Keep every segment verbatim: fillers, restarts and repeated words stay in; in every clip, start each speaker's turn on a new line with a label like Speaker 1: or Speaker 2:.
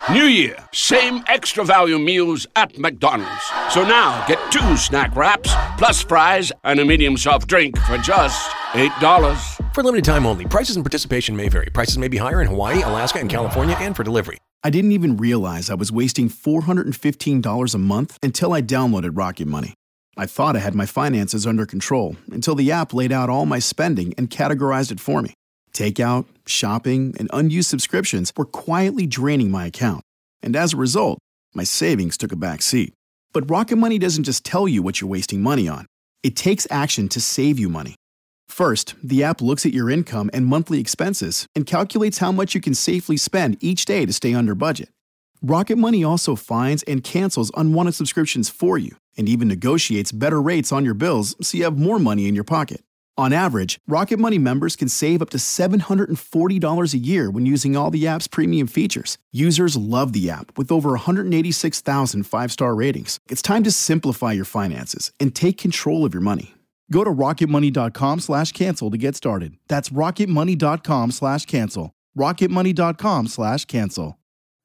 Speaker 1: New year, same extra value meals at McDonald's. So now get two snack wraps, plus fries, and a medium soft drink for just eight dollars.
Speaker 2: For limited time only. Prices and participation may vary. Prices may be higher in Hawaii, Alaska, and California, and for delivery.
Speaker 3: I didn't even realize I was wasting four hundred fifteen dollars a month until I downloaded Rocket Money. I thought I had my finances under control until the app laid out all my spending and categorized it for me. Takeout, shopping, and unused subscriptions were quietly draining my account. And as a result, my savings took a back seat. But Rocket Money doesn't just tell you what you're wasting money on. It takes action to save you money. First, the app looks at your income and monthly expenses and calculates how much you can safely spend each day to stay under budget. Rocket Money also finds and cancels unwanted subscriptions for you and even negotiates better rates on your bills so you have more money in your pocket. On average, Rocket Money members can save up to seven hundred forty dollars a year when using all the app's premium features. Users love the app with over one hundred eighty-six thousand five-star ratings. It's time to simplify your finances and take control of your money. Go to rocketmoney.com slash cancel to get started. That's rocketmoney.com slash cancel. rocketmoney.com slash cancel.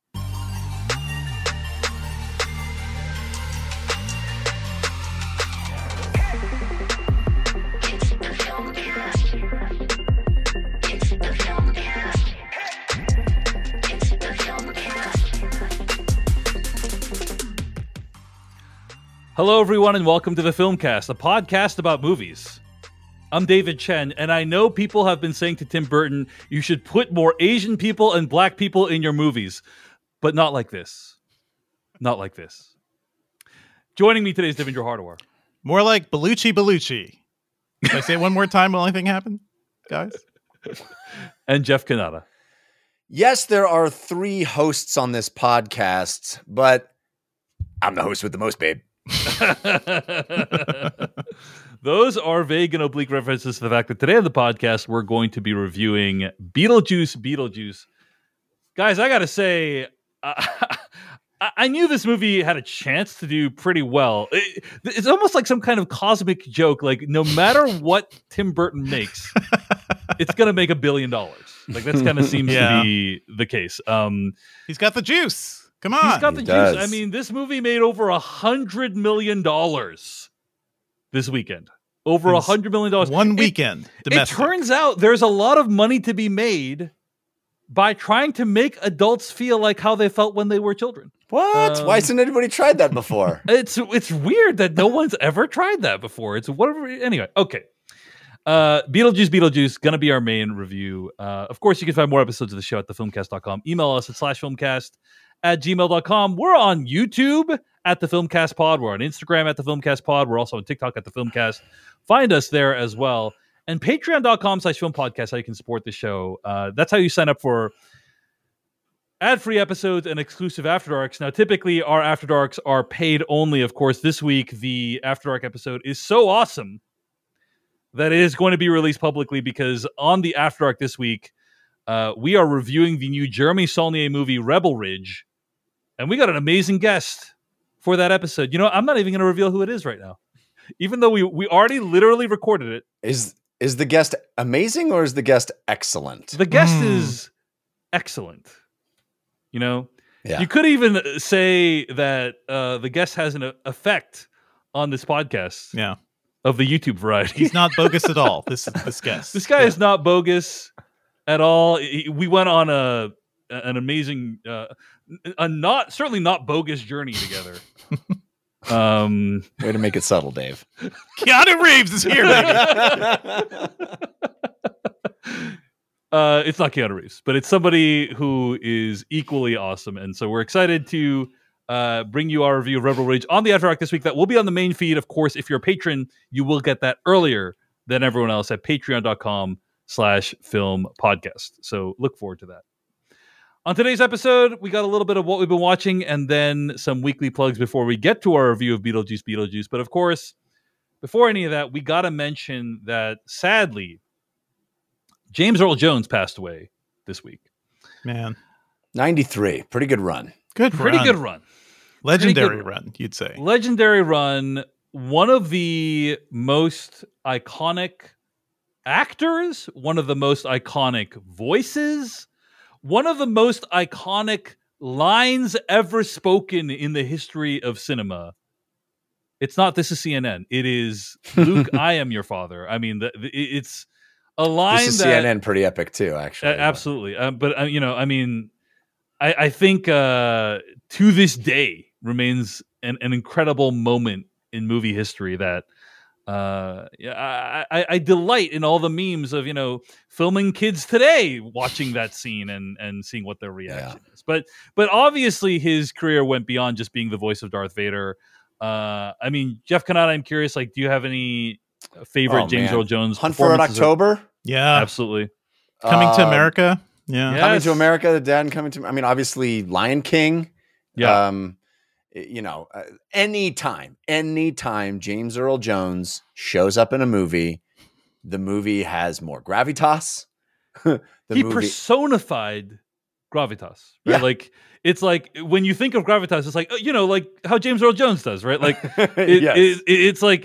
Speaker 4: Hello, everyone, and welcome to the Filmcast, a podcast about movies. I'm David Chen, and I know people have been saying to Tim Burton, you should put more Asian people and black people in your movies, but not like this. Not like this. Joining me today is Devendra Hardawar.
Speaker 5: More like Belushi Belushi. If I say it one more time, will anything happen, guys?
Speaker 4: And Jeff Kanata.
Speaker 6: Yes, there are three hosts on this podcast, but I'm the host with the most, babe.
Speaker 4: Those are vague and oblique references to the fact that today on the podcast we're going to be reviewing Beetlejuice Beetlejuice. Guys, I gotta say, uh, I knew this movie had a chance to do pretty well. It, it's almost like some kind of cosmic joke. Like, no matter what Tim Burton makes, it's gonna make a billion dollars. Like, that kind of seems yeah. to be the case. Um,
Speaker 5: He's got the juice. Come on.
Speaker 4: He's got the
Speaker 6: he
Speaker 4: juice.
Speaker 6: does.
Speaker 4: I mean, this movie made over a hundred million dollars this weekend. Over a hundred million dollars.
Speaker 5: One
Speaker 4: it,
Speaker 5: weekend. Domestic.
Speaker 4: It turns out there's a lot of money to be made by trying to make adults feel like how they felt when they were children.
Speaker 6: What? Um, Why hasn't anybody tried that before?
Speaker 4: It's it's weird that no one's ever tried that before. It's whatever. Anyway, okay. Uh, Beetlejuice, Beetlejuice, gonna be our main review. Uh, of course, you can find more episodes of the show at the filmcast dot com. Email us at slash filmcast at gmail dot com. We're on YouTube at the Filmcast Pod. We're on Instagram at the Filmcast Pod. We're also on TikTok at the Filmcast. Find us there as well. And patreon dot com slash film podcast, how you can support the show. Uh, that's how you sign up for ad-free episodes and exclusive After Darks. Now, typically, our After Darks are paid only. Of course, this week, the After Dark episode is so awesome that it is going to be released publicly, because on the After Dark this week, uh, we are reviewing the new Jeremy Saulnier movie, Rebel Ridge. And we got an amazing guest for that episode. You know, I'm not even going to reveal who it is right now, even though we, we already literally recorded it.
Speaker 6: Is is the guest amazing or is the guest excellent?
Speaker 4: The guest
Speaker 5: Mm.
Speaker 4: is excellent. You know,
Speaker 6: Yeah.
Speaker 4: you could even say that uh, the guest has an effect on this podcast.
Speaker 5: Yeah.
Speaker 4: Of the YouTube variety.
Speaker 5: He's not bogus at all. This this guest.
Speaker 4: This guy
Speaker 5: yeah.
Speaker 4: is not bogus at all. He- We went on a an amazing, uh, a not certainly not bogus journey together. um,
Speaker 6: Way to make it subtle, Dave.
Speaker 5: Keanu Reeves is here, baby.
Speaker 4: uh, it's not Keanu Reeves, but it's somebody who is equally awesome, and so we're excited to uh, bring you our review of Rebel Ridge on the After Dark this week. That will be on the main feed, of course. If you're a patron, you will get that earlier than everyone else at patreon dot com slash film podcast. So look forward to that. On today's episode, we got a little bit of what we've been watching and then some weekly plugs before we get to our review of Beetlejuice, Beetlejuice. But of course, before any of that, we got to mention that sadly, James Earl Jones passed away this week.
Speaker 5: Man.
Speaker 6: ninety-three. Pretty good run.
Speaker 5: Good
Speaker 4: Pretty
Speaker 5: run.
Speaker 4: good run.
Speaker 5: Legendary
Speaker 4: Pretty good
Speaker 5: run, you'd say.
Speaker 4: Legendary run. One of the most iconic actors, one of the most iconic voices, one of the most iconic lines ever spoken in the history of cinema, it's not "This is C N N." It is "Luke, I am your father." I mean, the, the, it's a line
Speaker 6: This is
Speaker 4: that
Speaker 6: C N N pretty epic too, actually.
Speaker 4: uh, absolutely. Um, but uh, you know, I mean, I, I think uh, to this day remains an, an incredible moment in movie history that. Uh, yeah, I, I, I delight in all the memes of, you know, filming kids today watching that scene and, and seeing what their reaction yeah. is. But but obviously his career went beyond just being the voice of Darth Vader. Uh, I mean, Jeff Kanata, I'm curious, like, do you have any favorite oh, James man. Earl Jones?
Speaker 6: Hunt for Red October?
Speaker 5: Or... Yeah,
Speaker 4: absolutely.
Speaker 5: Coming uh, to America.
Speaker 6: Yeah,
Speaker 5: yes.
Speaker 6: Coming to America. The dad coming to. I mean, obviously, Lion King.
Speaker 4: Yeah.
Speaker 6: Um, You know, uh, anytime, anytime James Earl Jones shows up in a movie, the movie has more gravitas.
Speaker 4: the he
Speaker 6: movie...
Speaker 4: personified gravitas, right?
Speaker 6: Yeah.
Speaker 4: Like, it's like when you think of gravitas, it's like, you know, like how James Earl Jones does, right? Like, it,
Speaker 6: yes.
Speaker 4: it, it, it's like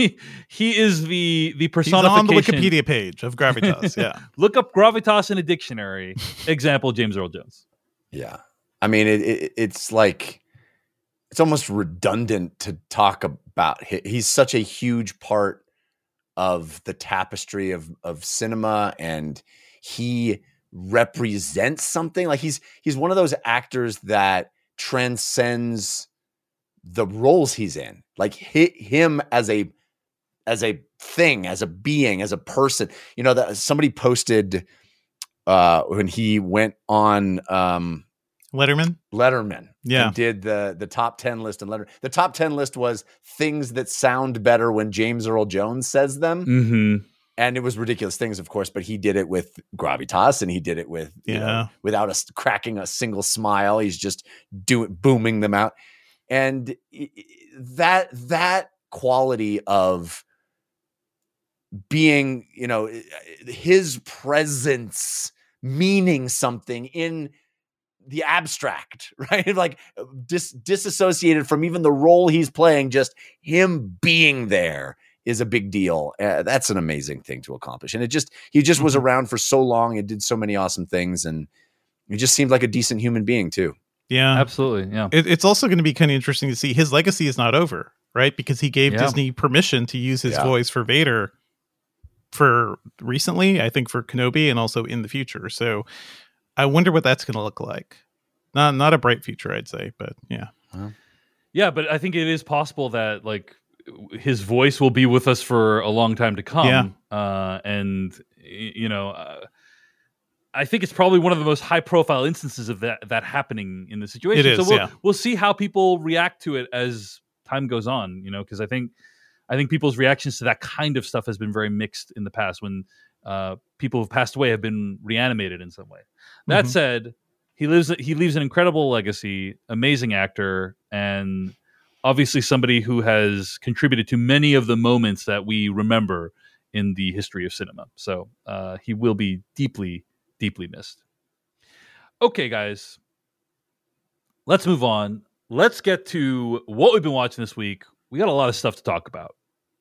Speaker 4: he is the the personification.
Speaker 5: He's on the Wikipedia page of gravitas. Yeah,
Speaker 4: look up gravitas in a dictionary. Example: James Earl Jones.
Speaker 6: Yeah, I mean, it, it, it's like. It's almost redundant to talk about. He's such a huge part of the tapestry of, of cinema, and he represents something. Like he's he's one of those actors that transcends the roles he's in. Like hit him as a as a thing, as a being, as a person. You know, that somebody posted uh, when he went on. Um,
Speaker 5: Letterman?
Speaker 6: Letterman.
Speaker 5: Yeah.
Speaker 6: And did the, the top ten list and Letterman. The top ten list was things that sound better when James Earl Jones says them.
Speaker 4: Mm-hmm.
Speaker 6: And it was ridiculous things, of course, but he did it with gravitas and he did it with, you
Speaker 5: yeah.
Speaker 6: know, without us cracking a single smile. He's just doing, booming them out. And that, that quality of being, you know, his presence meaning something in the abstract, right? Like dis- disassociated from even the role he's playing, just him being there is a big deal. Uh, that's an amazing thing to accomplish. And it just, he just was around for so long and did so many awesome things. And he just seemed like a decent human being too.
Speaker 5: Yeah,
Speaker 4: absolutely. Yeah.
Speaker 5: It, it's also going to be kind of interesting to see his legacy is not over, right? Because he gave
Speaker 4: yeah.
Speaker 5: Disney permission to use his
Speaker 6: yeah.
Speaker 5: voice for Vader for recently, I think for Kenobi and also in the future. So I wonder what that's going to look like. Not not a bright future, I'd say, but yeah.
Speaker 6: Well,
Speaker 4: yeah, but I think it is possible that like his voice will be with us for a long time to come.
Speaker 5: Yeah.
Speaker 4: Uh, and, you know, uh, I think it's probably one of the most high profile instances of that that happening in the situation.
Speaker 5: It is,
Speaker 4: so we'll,
Speaker 5: yeah.
Speaker 4: we'll see how people react to it as time goes on, you know, because I think I think people's reactions to that kind of stuff has been very mixed in the past when uh, people who've passed away have been reanimated in some way. That mm-hmm. said, he lives he leaves an incredible legacy, amazing actor, and obviously somebody who has contributed to many of the moments that we remember in the history of cinema. So uh, he will be deeply, deeply missed. Okay, guys, let's move on. Let's get to what we've been watching this week. We got a lot of stuff to talk about.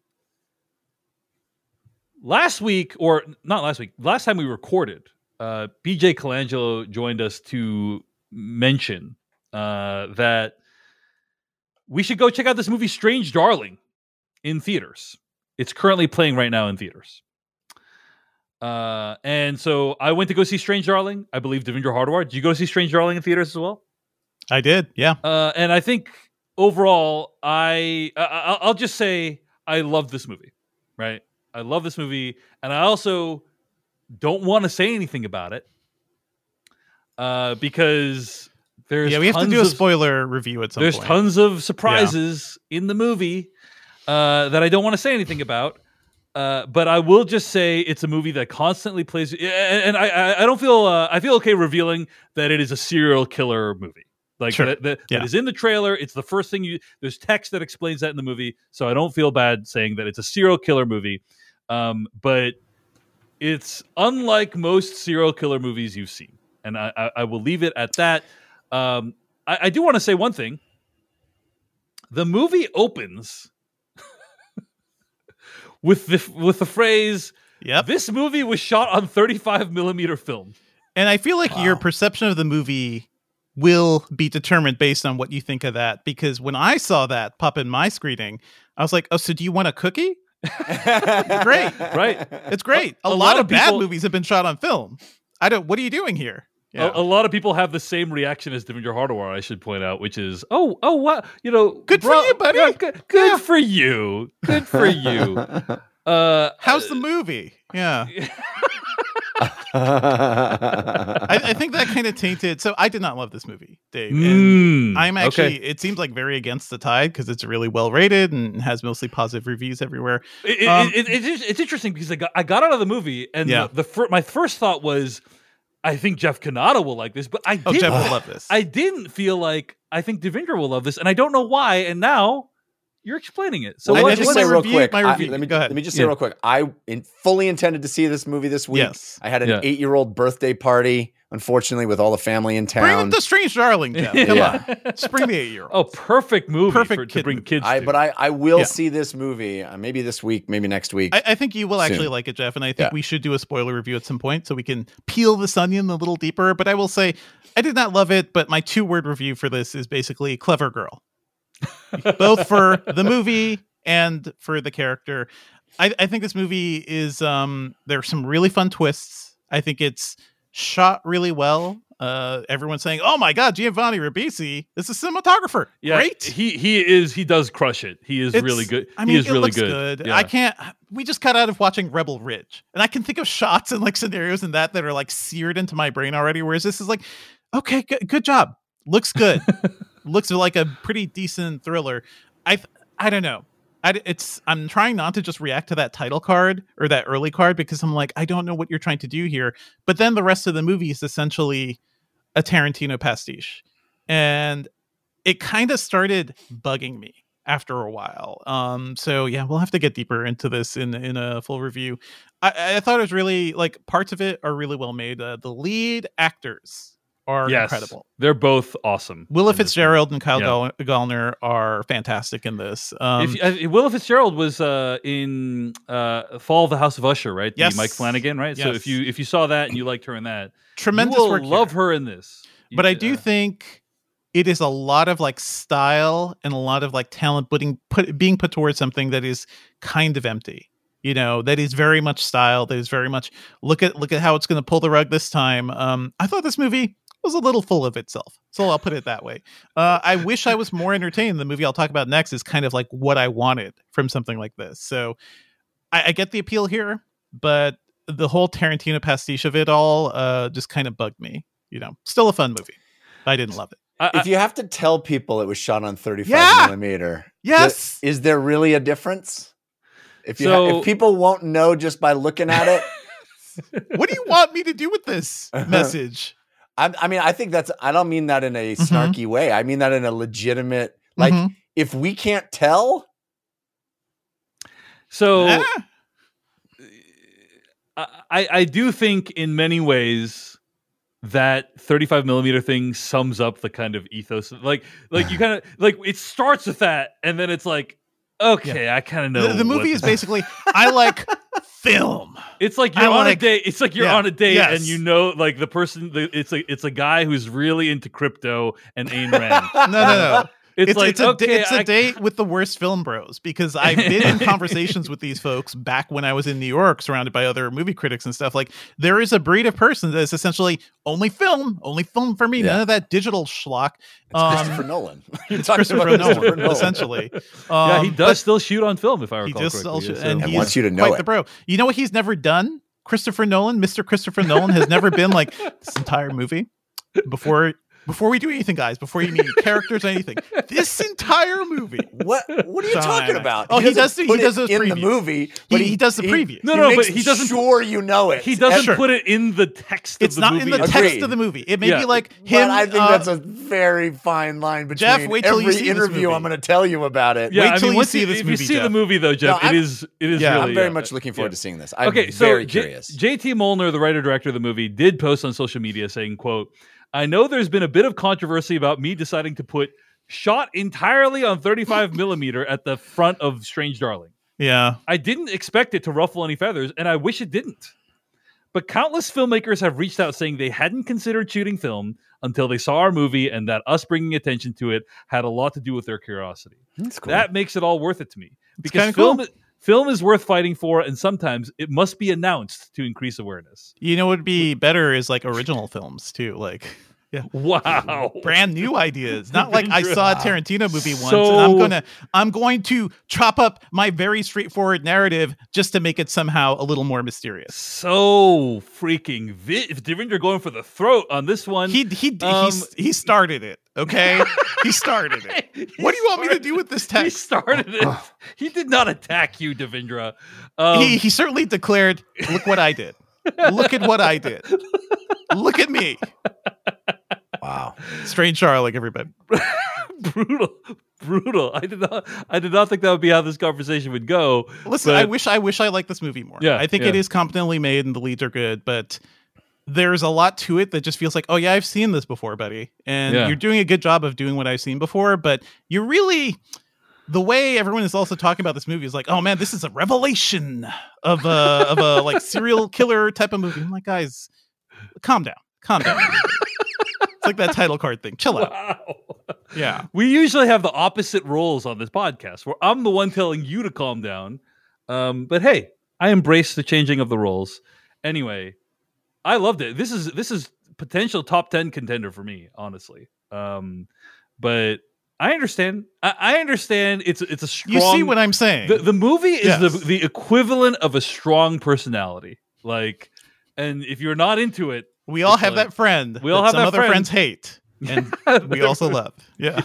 Speaker 4: Last week, or not last week, last time we recorded, uh, B J Colangelo joined us to mention uh, that we should go check out this movie, Strange Darling, in theaters. It's currently playing right now in theaters. Uh, and so I went to go see Strange Darling. I believe Devendra Hardawar. Did you go see Strange Darling in theaters as well?
Speaker 5: I did, yeah.
Speaker 4: Uh, and I think overall, I, I I'll just say I love this movie, right? I love this movie, and I also don't want to say anything about it uh, because there's
Speaker 5: yeah we have to do a
Speaker 4: of,
Speaker 5: spoiler review at some
Speaker 4: there's
Speaker 5: point.
Speaker 4: There's tons of surprises yeah. in the movie uh, that I don't want to say anything about. Uh, but I will just say it's a movie that constantly plays, and I I don't feel uh, I feel okay revealing that it is a serial killer movie. Like
Speaker 5: sure.
Speaker 4: that, that,
Speaker 5: yeah.
Speaker 4: that is in the trailer. It's the first thing you. There's text that explains that in the movie, so I don't feel bad saying that it's a serial killer movie. Um, but it's unlike most serial killer movies you've seen, and I, I, I will leave it at that. Um, I, I do want to say one thing. The movie opens with the with the phrase,
Speaker 5: "Yep,
Speaker 4: this movie was shot on thirty-five millimeter film."
Speaker 5: And I feel like
Speaker 6: wow.
Speaker 5: your perception of the movie will be determined based on what you think of that. Because when I saw that pop in my screening, I was like, oh, so do you want a cookie? Great.
Speaker 4: Right.
Speaker 5: It's great. A,
Speaker 4: A
Speaker 5: lot,
Speaker 4: lot
Speaker 5: of
Speaker 4: of
Speaker 5: bad
Speaker 4: people-
Speaker 5: movies have been shot on film. I don't, what are you doing here? Yeah.
Speaker 4: A, a lot of people have the same reaction as Devendra Hardawar, I should point out, which is, oh, oh, what, you know,
Speaker 5: Good for you, buddy.
Speaker 4: yeah, good good
Speaker 5: Yeah.
Speaker 4: for you, good for you. Uh,
Speaker 5: How's the movie? Yeah. I, I think that kind of tainted. So I did not love this movie, Dave. And
Speaker 4: Mm,
Speaker 5: I'm actually,
Speaker 4: okay.
Speaker 5: it seems like very against the tide because it's really well rated and has mostly positive reviews everywhere.
Speaker 4: It, it,
Speaker 5: Um,
Speaker 4: it, it, it's, it's interesting because I got, I got out of the movie and
Speaker 5: Yeah.
Speaker 4: the, the fir- my first thought was, I think Jeff Kanata will like this, but I
Speaker 5: Oh,
Speaker 4: didn't.
Speaker 5: Jeff will love this.
Speaker 4: I didn't feel like I think Devendra will love this, and I don't know why. And now you're explaining it. So
Speaker 6: Let
Speaker 5: I
Speaker 6: me
Speaker 4: what,
Speaker 5: did
Speaker 6: just
Speaker 5: when
Speaker 6: say
Speaker 5: I
Speaker 6: real
Speaker 5: reviewed
Speaker 6: quick.
Speaker 5: my
Speaker 6: I-
Speaker 5: review-
Speaker 6: let me
Speaker 5: go ahead.
Speaker 6: Let me just say
Speaker 4: Yeah.
Speaker 6: real quick. I in, fully intended to see this movie this week.
Speaker 5: Yes.
Speaker 6: I had an
Speaker 4: Yeah.
Speaker 6: eight-year-old birthday party. Unfortunately, with all the family in
Speaker 5: Bring
Speaker 6: town.
Speaker 5: up the Strange Darling, Jeff. Come
Speaker 6: Yeah.
Speaker 5: on. Just bring the eight year old.
Speaker 4: oh, perfect movie
Speaker 5: Perfect
Speaker 4: for, to
Speaker 5: kid
Speaker 4: bring
Speaker 5: movie.
Speaker 4: kids
Speaker 6: I,
Speaker 4: to.
Speaker 6: but I, I will
Speaker 5: Yeah.
Speaker 6: see this movie uh, maybe this week, maybe next week.
Speaker 5: I, I think you will actually
Speaker 6: Soon.
Speaker 5: like it, Jeff, and I think
Speaker 6: Yeah.
Speaker 5: we should do a spoiler review at some point so we can peel this onion a little deeper. But I will say, I did not love it, but my two word review for this is basically clever girl, both for the movie and for the character. I, I think this movie is um, there are some really fun twists. I think it's shot really well. Uh, everyone's saying, "Oh my God, Giovanni Ribisi is a cinematographer."
Speaker 4: yeah,
Speaker 5: Great.
Speaker 4: he he is he does crush it. He is
Speaker 5: It's-
Speaker 4: really good.
Speaker 5: I mean,
Speaker 4: he is
Speaker 5: it
Speaker 4: really
Speaker 5: looks
Speaker 4: good.
Speaker 5: good.
Speaker 4: Yeah.
Speaker 5: I can't. We just got out of watching Rebel Ridge, and I can think of shots and like scenarios in that that are like seared into my brain already. Whereas this is like, okay, good, good job. Looks good. Looks like a pretty decent thriller. I I don't know. I, it's I'm trying not to just react to that title card or that early card because I'm like, I don't know what you're trying to do here. But then the rest of the movie is essentially a Tarantino pastiche, and it kind of started bugging me after a while. Um, so yeah, we'll have to get deeper into this in in a full review. I, I thought it was really like parts of it are really well made. Uh, the lead actors are
Speaker 4: yes,
Speaker 5: incredible.
Speaker 4: they're both awesome.
Speaker 5: Willa
Speaker 4: in this
Speaker 5: Fitzgerald and Kyle
Speaker 4: Yeah.
Speaker 5: Gall- Gallner are fantastic in this. Um,
Speaker 4: If, uh, Willa Fitzgerald was uh, in uh, Fall of the House of Usher, right? The
Speaker 5: Yes.
Speaker 4: Mike Flanagan, right? So
Speaker 5: Yes.
Speaker 4: if you if you saw that and you liked her in that,
Speaker 5: tremendous
Speaker 4: you will
Speaker 5: work
Speaker 4: love
Speaker 5: here.
Speaker 4: her in this. You-
Speaker 5: But I do
Speaker 4: uh,
Speaker 5: think it is a lot of like style and a lot of like talent putting put being put towards something that is kind of empty. You know, that is very much style. That is very much look at look at how it's going to pull the rug this time. Um, I thought this movie was a little full of itself, so I'll put it that way. Uh, I wish I was more entertained. The movie I'll talk about next is kind of like what I wanted from something like this. So I, I get the appeal here, but the whole Tarantino pastiche of it all uh, just kind of bugged me. You know, still a fun movie. I didn't love it.
Speaker 4: I, I,
Speaker 6: if you have to tell people it was shot on thirty-five
Speaker 5: Yeah!
Speaker 6: millimeter,
Speaker 5: Yes!
Speaker 6: th- is there really a difference? If you
Speaker 4: So-
Speaker 6: ha- if people won't know just by looking at it,
Speaker 5: What do you want me to do with this message?
Speaker 6: I, I mean, I think that's. I don't mean that in a
Speaker 5: Mhm.
Speaker 6: snarky way. I mean that in a legitimate. Like,
Speaker 5: Mhm.
Speaker 6: if we can't tell,
Speaker 4: so
Speaker 5: Ah,
Speaker 4: I, I do think in many ways that thirty-five millimeter thing sums up the kind of ethos. Like, like you kind of like it starts with that, and then it's like, okay, I kind of know.
Speaker 5: the, the
Speaker 4: what
Speaker 5: movie is
Speaker 4: this-
Speaker 5: basically I like film.
Speaker 4: It's like
Speaker 5: I
Speaker 4: you're on a
Speaker 5: like-
Speaker 4: date. It's like you're
Speaker 5: Yeah,
Speaker 4: on a date,
Speaker 5: yes.
Speaker 4: and you know, like the person. The, it's a it's a guy who's really into crypto and Ayn Rand.
Speaker 5: No, no, no.
Speaker 4: It's,
Speaker 5: It's,
Speaker 4: like
Speaker 5: it's a da-
Speaker 4: okay,
Speaker 5: it's a
Speaker 4: I-
Speaker 5: date with the worst film bros because I've been in conversations with these folks back when I was in New York, surrounded by other movie critics and stuff. Like there is a breed of person that is essentially only film, only film for me.
Speaker 6: Yeah.
Speaker 5: None of that digital schlock.
Speaker 6: it's
Speaker 5: Um,
Speaker 6: Christopher Nolan. You're
Speaker 5: It's
Speaker 6: talking
Speaker 5: Christopher
Speaker 6: about
Speaker 5: Nolan,
Speaker 6: Christopher Nolan.
Speaker 5: essentially.
Speaker 4: yeah, he
Speaker 5: Um,
Speaker 4: does
Speaker 5: but
Speaker 4: still shoot on film, if I
Speaker 5: He
Speaker 4: recall
Speaker 5: just
Speaker 4: correctly.
Speaker 5: also,
Speaker 4: yeah, so-
Speaker 5: and
Speaker 6: And
Speaker 5: he's
Speaker 6: wants you to know
Speaker 5: quite
Speaker 6: it.
Speaker 5: the bro. You know what he's never done? Christopher Nolan, Mister Christopher Nolan, has never been like this entire movie before. Before we do anything, guys, before you meet characters or anything, this entire movie.
Speaker 6: What What are you
Speaker 5: Fine.
Speaker 6: talking about?
Speaker 5: Oh, he
Speaker 6: doesn't
Speaker 5: does the- he
Speaker 6: put
Speaker 5: does
Speaker 6: it
Speaker 5: those
Speaker 6: in the
Speaker 5: previews.
Speaker 6: movie. But
Speaker 5: He- he does the previews.
Speaker 4: No,
Speaker 6: he
Speaker 4: no, but
Speaker 6: makes
Speaker 4: he doesn't-
Speaker 6: Sure, you know it.
Speaker 4: He doesn't
Speaker 5: Sure.
Speaker 4: put it in the text.
Speaker 5: It's
Speaker 4: of the
Speaker 5: not
Speaker 4: movie.
Speaker 5: in the
Speaker 6: Agreed.
Speaker 5: text of the movie. It may
Speaker 4: Yeah.
Speaker 5: be like
Speaker 6: But
Speaker 5: him.
Speaker 6: I think
Speaker 5: uh,
Speaker 6: that's a very fine line between
Speaker 5: Jeff, wait till you
Speaker 6: every
Speaker 5: see this
Speaker 6: interview
Speaker 5: movie.
Speaker 6: I'm going to tell you about it.
Speaker 4: Yeah,
Speaker 5: Wait
Speaker 4: I
Speaker 5: till
Speaker 4: mean,
Speaker 5: you
Speaker 4: once
Speaker 5: see
Speaker 4: you,
Speaker 5: this
Speaker 4: if
Speaker 5: movie,
Speaker 4: you see the
Speaker 5: Jeff.
Speaker 4: movie, though, Jeff,
Speaker 6: No,
Speaker 4: it
Speaker 6: I'm-
Speaker 4: is it is
Speaker 5: Yeah,
Speaker 4: really.
Speaker 6: I'm very
Speaker 4: yeah,
Speaker 6: much looking forward
Speaker 4: yeah.
Speaker 6: to seeing this. I'm
Speaker 4: Okay, so
Speaker 6: very
Speaker 4: J-
Speaker 6: curious.
Speaker 4: J T Molnar, the writer director of the movie, did post on social media saying, "quote I know there's been a bit of controversy about me deciding to put shot entirely on thirty-five millimeter at the front of Strange Darling.
Speaker 5: yeah.
Speaker 4: I didn't expect it to ruffle any feathers, and I wish it didn't. but countless filmmakers have reached out saying they hadn't considered shooting film until they saw our movie, and that us bringing attention to it had a lot to do with their curiosity.
Speaker 6: That's cool.
Speaker 4: That makes it all worth it to me.
Speaker 5: It's
Speaker 4: Because
Speaker 5: kinda
Speaker 4: film,
Speaker 5: cool.
Speaker 4: film is worth fighting for, and sometimes it must be announced to increase awareness.
Speaker 5: You know what would be better is like original films too. Like, yeah,
Speaker 4: Wow.
Speaker 5: brand new ideas. Not like I saw a Tarantino movie once
Speaker 4: So-
Speaker 5: and I'm gonna I'm going to chop up my very straightforward narrative just to make it somehow a little more mysterious.
Speaker 4: So freaking vi- Devendra going for the throat on this one.
Speaker 5: He he
Speaker 4: Um,
Speaker 5: he, he started it. Okay, he started it. What do you want me to do with this
Speaker 4: He
Speaker 5: text?
Speaker 4: started it. He did not attack you, Devendra. Um,
Speaker 5: he he certainly declared, "Look what I did. Look at what I did. Look at me."
Speaker 6: Wow.
Speaker 5: Strange Charlotte, everybody.
Speaker 4: brutal, brutal. I did not. I did not think that would be how this conversation would go.
Speaker 5: Listen,
Speaker 4: but-
Speaker 5: I wish I wish I liked this movie more.
Speaker 4: Yeah,
Speaker 5: I think it
Speaker 4: yeah.
Speaker 5: is competently made and the leads are good, but there's a lot to it that just feels like, oh yeah, I've seen this before, buddy. And
Speaker 4: Yeah.
Speaker 5: you're doing a good job of doing what I've seen before, but you're really the way everyone is also talking about this movie is like, oh man, this is a revelation of a of a like serial killer type of movie. I'm like, guys, calm down. Calm down. It's like that title card thing. Chill out.
Speaker 4: Wow.
Speaker 5: Yeah.
Speaker 4: We usually have the opposite roles on this podcast, where I'm the one telling you to calm down. Um, but hey, I embrace the changing of the roles. Anyway, I loved it. This is this is potential top ten contender for me, honestly. Um, but I understand. I, I understand. It's it's a strong.
Speaker 5: You see what I'm saying?
Speaker 4: the the movie is
Speaker 5: Yes.
Speaker 4: the the equivalent of a strong personality. Like, and if you're not into it,
Speaker 5: We all
Speaker 4: It's
Speaker 5: have
Speaker 4: like-
Speaker 5: that friend.
Speaker 4: we all
Speaker 5: that
Speaker 4: have
Speaker 5: some
Speaker 4: that
Speaker 5: other
Speaker 4: friend.
Speaker 5: friends hate, and we also love. Yeah,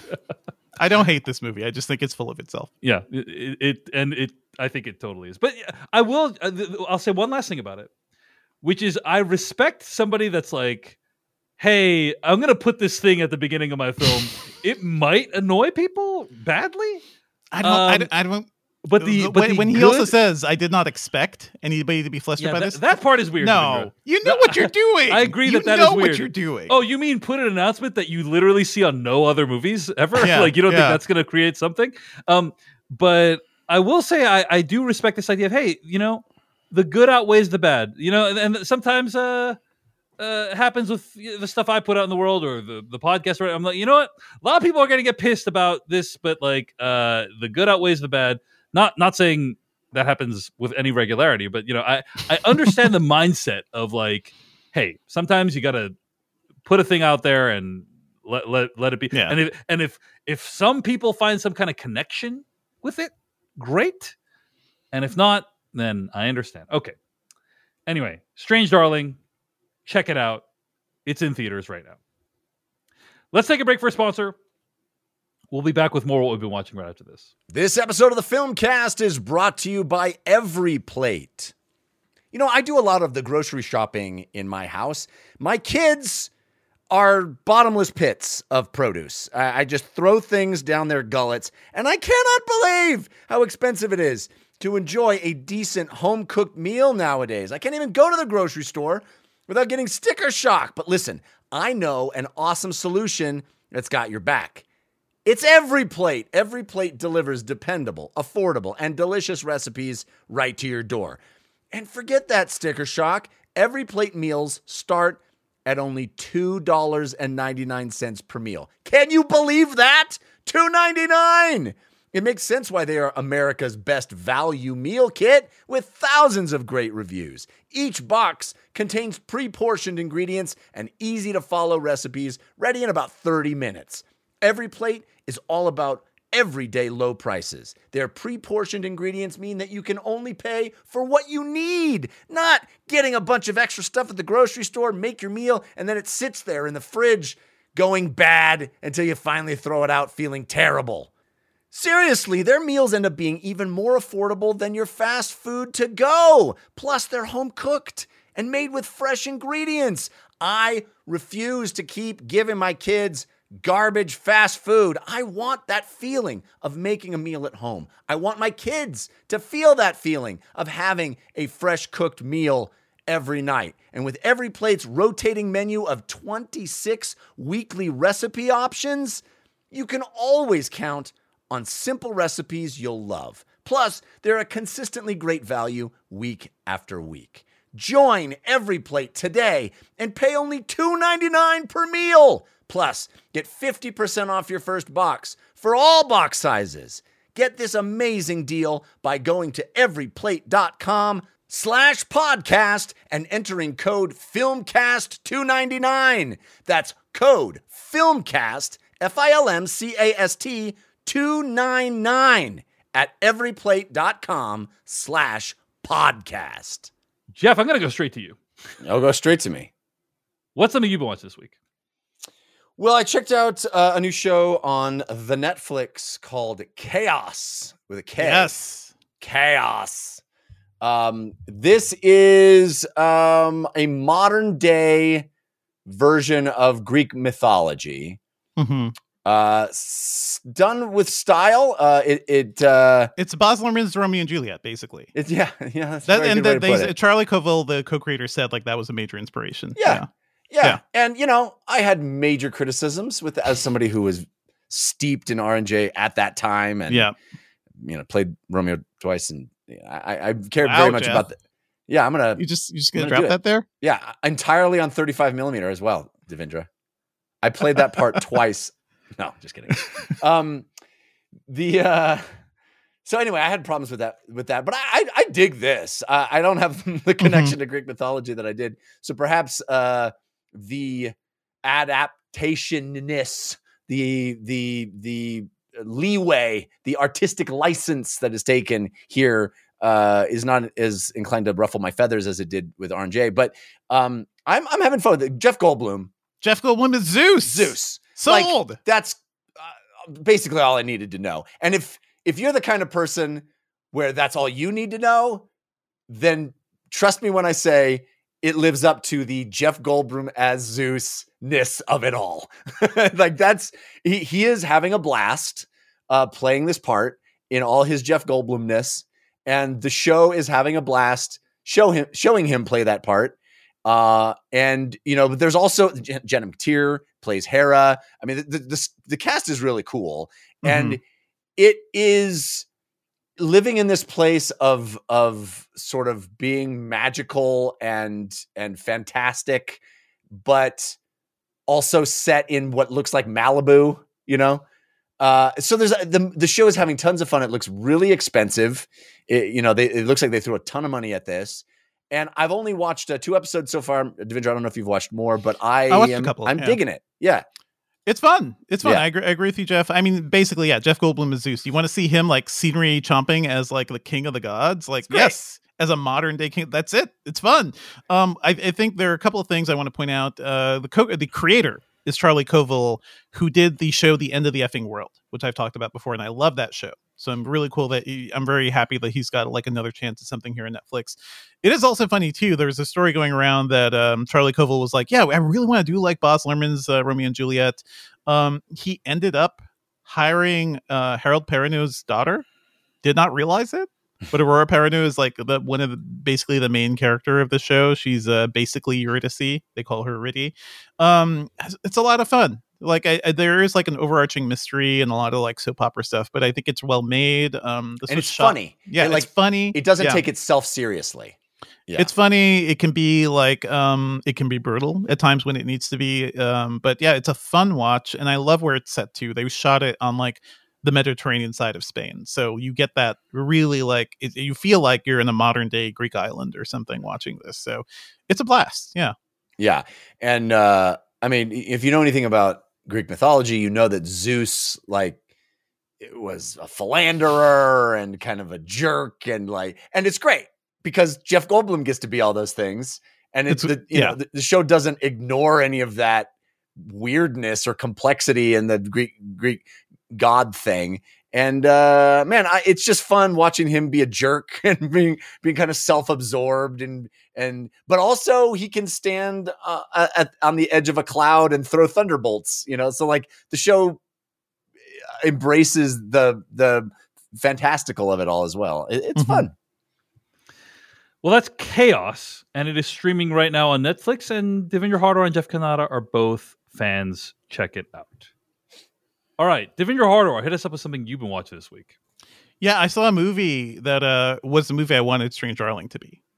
Speaker 5: I don't hate this movie. I just think it's full of itself.
Speaker 4: yeah, it, it, it and it. I think it totally is. But yeah, I will. uh, th- th- I'll say one last thing about it, which is I respect somebody that's like, "Hey, I'm going to put this thing at the beginning of my film. It might annoy people badly."
Speaker 5: I don't.
Speaker 4: Um,
Speaker 5: I, don't- I don't.
Speaker 4: But the
Speaker 5: when,
Speaker 4: but the
Speaker 5: when he
Speaker 4: good-
Speaker 5: also says, "I did not expect anybody to be flustered
Speaker 4: yeah,
Speaker 5: by
Speaker 4: that,
Speaker 5: this."
Speaker 4: that part is weird.
Speaker 5: no,
Speaker 4: Devendra.
Speaker 5: you know what you're doing.
Speaker 4: I agree
Speaker 5: you
Speaker 4: that that
Speaker 5: know
Speaker 4: is weird.
Speaker 5: what you're doing.
Speaker 4: Oh, you mean put an announcement that you literally see on no other movies ever?
Speaker 5: Yeah,
Speaker 4: like you don't
Speaker 5: yeah.
Speaker 4: think that's going to create something? Um, but I will say I, I do respect this idea of, hey, you know, the good outweighs the bad. You know, and, and sometimes uh, uh, happens with the stuff I put out in the world or the the podcast. Right? I'm like, you know what? A lot of people are going to get pissed about this, but like uh, the good outweighs the bad. Not not saying that happens with any regularity, but you know, I I understand the mindset of like, hey, sometimes you got to put a thing out there and let let let it be.
Speaker 5: Yeah.
Speaker 4: And if and if if some people find some kind of connection with it, great. And if not, then I understand. Okay. Anyway, Strange Darling, check it out. It's in theaters right now. Let's take a break for a sponsor. We'll be back with more of what we've been watching right after this.
Speaker 6: This episode of the Filmcast is brought to you by Every Plate. You know, I do a lot of the grocery shopping in my house. My kids are bottomless pits of produce. I, I just throw things down their gullets, and I cannot believe how expensive it is to enjoy a decent home-cooked meal nowadays. I can't even go to the grocery store without getting sticker shock. But listen, I know an awesome solution that's got your back. It's Every Plate. Every Plate delivers dependable, affordable, and delicious recipes right to your door. And forget that sticker shock. Every Plate meals start at only two dollars and ninety-nine cents per meal. Can you believe that? two dollars and ninety-nine cents! It makes sense why they are America's best value meal kit with thousands of great reviews. Each box contains pre-portioned ingredients and easy-to-follow recipes ready in about thirty minutes. Every Plate is all about everyday low prices. Their pre-portioned ingredients mean that you can only pay for what you need, not getting a bunch of extra stuff at the grocery store, make your meal, and then it sits there in the fridge going bad until you finally throw it out feeling terrible. Seriously, their meals end up being even more affordable than your fast food to go. Plus, they're home cooked and made with fresh ingredients. I refuse to keep giving my kids garbage fast food. I want that feeling of making a meal at home. I want my kids to feel that feeling of having a fresh cooked meal every night. And with Every Plate's rotating menu of twenty-six weekly recipe options, you can always count on simple recipes you'll love. Plus, they're a consistently great value week after week. Join Every Plate today and pay only two ninety-nine per meal. Plus, get fifty percent off your first box for all box sizes. Get this amazing deal by going to everyplate.com slash podcast and entering code FILMCAST two ninety-nine. That's code FILMCAST, F I L M C A S T two ninety-nine at everyplate.com slash podcast.
Speaker 4: Jeff, I'm going to go straight to you.
Speaker 6: I'll go straight to me.
Speaker 4: What's something you've been watching this week?
Speaker 6: Well, I checked out uh, a new show on the Netflix called Chaos with a K.
Speaker 5: Yes.
Speaker 6: Chaos. Um, this is um, a modern day version of Greek mythology.
Speaker 5: Mm-hmm.
Speaker 6: Uh, s- done with style. Uh, it it uh,
Speaker 5: It's Baz Luhrmann's Romeo and Juliet, basically.
Speaker 6: it yeah yeah. That's a
Speaker 5: That,
Speaker 6: very
Speaker 5: and
Speaker 6: good way
Speaker 5: the,
Speaker 6: to put
Speaker 5: they,
Speaker 6: it.
Speaker 5: Charlie Covell, the co-creator, said like that was a major inspiration.
Speaker 6: Yeah. Yeah.
Speaker 5: Yeah.
Speaker 6: And, you know, I had major criticisms with as somebody who was steeped in R and J at that time and,
Speaker 5: Yeah.
Speaker 6: you know, played Romeo twice. And you know, I, I cared
Speaker 5: Wow,
Speaker 6: very much
Speaker 5: Jeff.
Speaker 6: about that. Yeah, I'm going
Speaker 5: You
Speaker 6: to,
Speaker 5: just you just
Speaker 6: I'm
Speaker 5: gonna
Speaker 6: gonna
Speaker 5: drop
Speaker 6: do
Speaker 5: that there?
Speaker 6: yeah, entirely on thirty-five millimeter as well, Devindra. I played that part twice. No, just kidding. Um, the, uh, so anyway, I had problems with that, with that, but I, I, I dig this. Uh, I don't have the connection
Speaker 5: Mm-hmm.
Speaker 6: to Greek mythology that I did. So perhaps, uh, the adaptationness, the the the leeway, the artistic license that is taken here uh, is not as inclined to ruffle my feathers as it did with R and J. But um, I'm I'm having fun with it. Jeff Goldblum,
Speaker 5: Jeff Goldblum is Zeus.
Speaker 6: Zeus,
Speaker 5: Sold.
Speaker 6: Like, that's uh, basically all I needed to know. And if if you're the kind of person where that's all you need to know, then trust me when I say it lives up to the Jeff Goldblum as Zeus-ness of it all. Like that's, he, he is having a blast uh, playing this part in all his Jeff Goldblum-ness. And the show is having a blast show him, showing him play that part. Uh, and, you know, but there's also Jen- Jenna McTeer plays Hera. I mean, the, the, the cast is really cool.
Speaker 5: Mm-hmm.
Speaker 6: And it is living in this place of of sort of being magical and and fantastic, but also set in what looks like Malibu, you know. Uh, so there's the the show is having tons of fun. It looks really expensive. It, you know, they, it looks like they threw a ton of money at this. And I've only watched uh, two episodes so far. Devindra, I don't know if you've watched more, but I,
Speaker 5: I watched a
Speaker 6: am,
Speaker 5: couple,
Speaker 6: I'm
Speaker 5: yeah.
Speaker 6: digging it. Yeah.
Speaker 5: It's fun. It's fun.
Speaker 6: Yeah.
Speaker 5: I, agree, I agree with you, Jeff. I mean, basically, yeah, Jeff Goldblum is Zeus. You want to see him like scenery chomping as like the king of the gods? Like,
Speaker 6: great.
Speaker 5: yes, as a modern day king. That's it. It's fun. Um, I, I think there are a couple of things I want to point out. Uh, the co- the creator is Charlie Covell, who did the show The End of the Effing World, which I've talked about before, and I love that show. So I'm really cool that he, I'm very happy that he's got like another chance at something here on Netflix. It is also funny too. There's a story going around that um, Charlie Covell was like, "Yeah, I really want to do like Baz Luhrmann's uh, Romeo and Juliet." Um, he ended up hiring uh, Harold Perrineau's daughter. Did not realize it, but Aurora Perrineau is like the one of the, basically the main character of the show. She's uh, basically Eurydice. They call her Riddy. Um, it's a lot of fun. Like I, I, there is like an overarching mystery and a lot of like soap opera stuff, but I think it's well made. Um, this
Speaker 6: And
Speaker 5: was
Speaker 6: it's
Speaker 5: shot-
Speaker 6: funny.
Speaker 5: Yeah,
Speaker 6: It, like,
Speaker 5: it's funny.
Speaker 6: It doesn't
Speaker 5: Yeah.
Speaker 6: take itself seriously. Yeah.
Speaker 5: It's funny. It can be like um, it can be brutal at times when it needs to be. Um, but yeah, it's a fun watch, and I love where it's set to. They shot it on like the Mediterranean side of Spain, so you get that really like it, you feel like you're in a modern day Greek island or something watching this. So it's a blast. Yeah.
Speaker 6: Yeah. And uh, I mean, if you know anything about Greek mythology, you know that Zeus, like, it was a philanderer and kind of a jerk, and like, and it's great because Jeff Goldblum gets to be all those things, and it's,
Speaker 5: It's-
Speaker 6: the you
Speaker 5: yeah.
Speaker 6: know the, the show doesn't ignore any of that weirdness or complexity in the Greek Greek god thing. And uh, man, I, it's just fun watching him be a jerk and being being kind of self-absorbed and and but also he can stand uh, at, on the edge of a cloud and throw thunderbolts. You know, so like the show embraces the the fantastical of it all as well. It, it's
Speaker 5: Mhm.
Speaker 6: fun.
Speaker 4: Well, that's Chaos, and it is streaming right now on Netflix. And Devindra Hardawar and Jeff Kanata are both fans. Check it out. All right, Devindra Hardawar, hit us up with something you've been watching this week.
Speaker 5: Yeah, I saw a movie that uh, was the movie I wanted Strange Darling to be.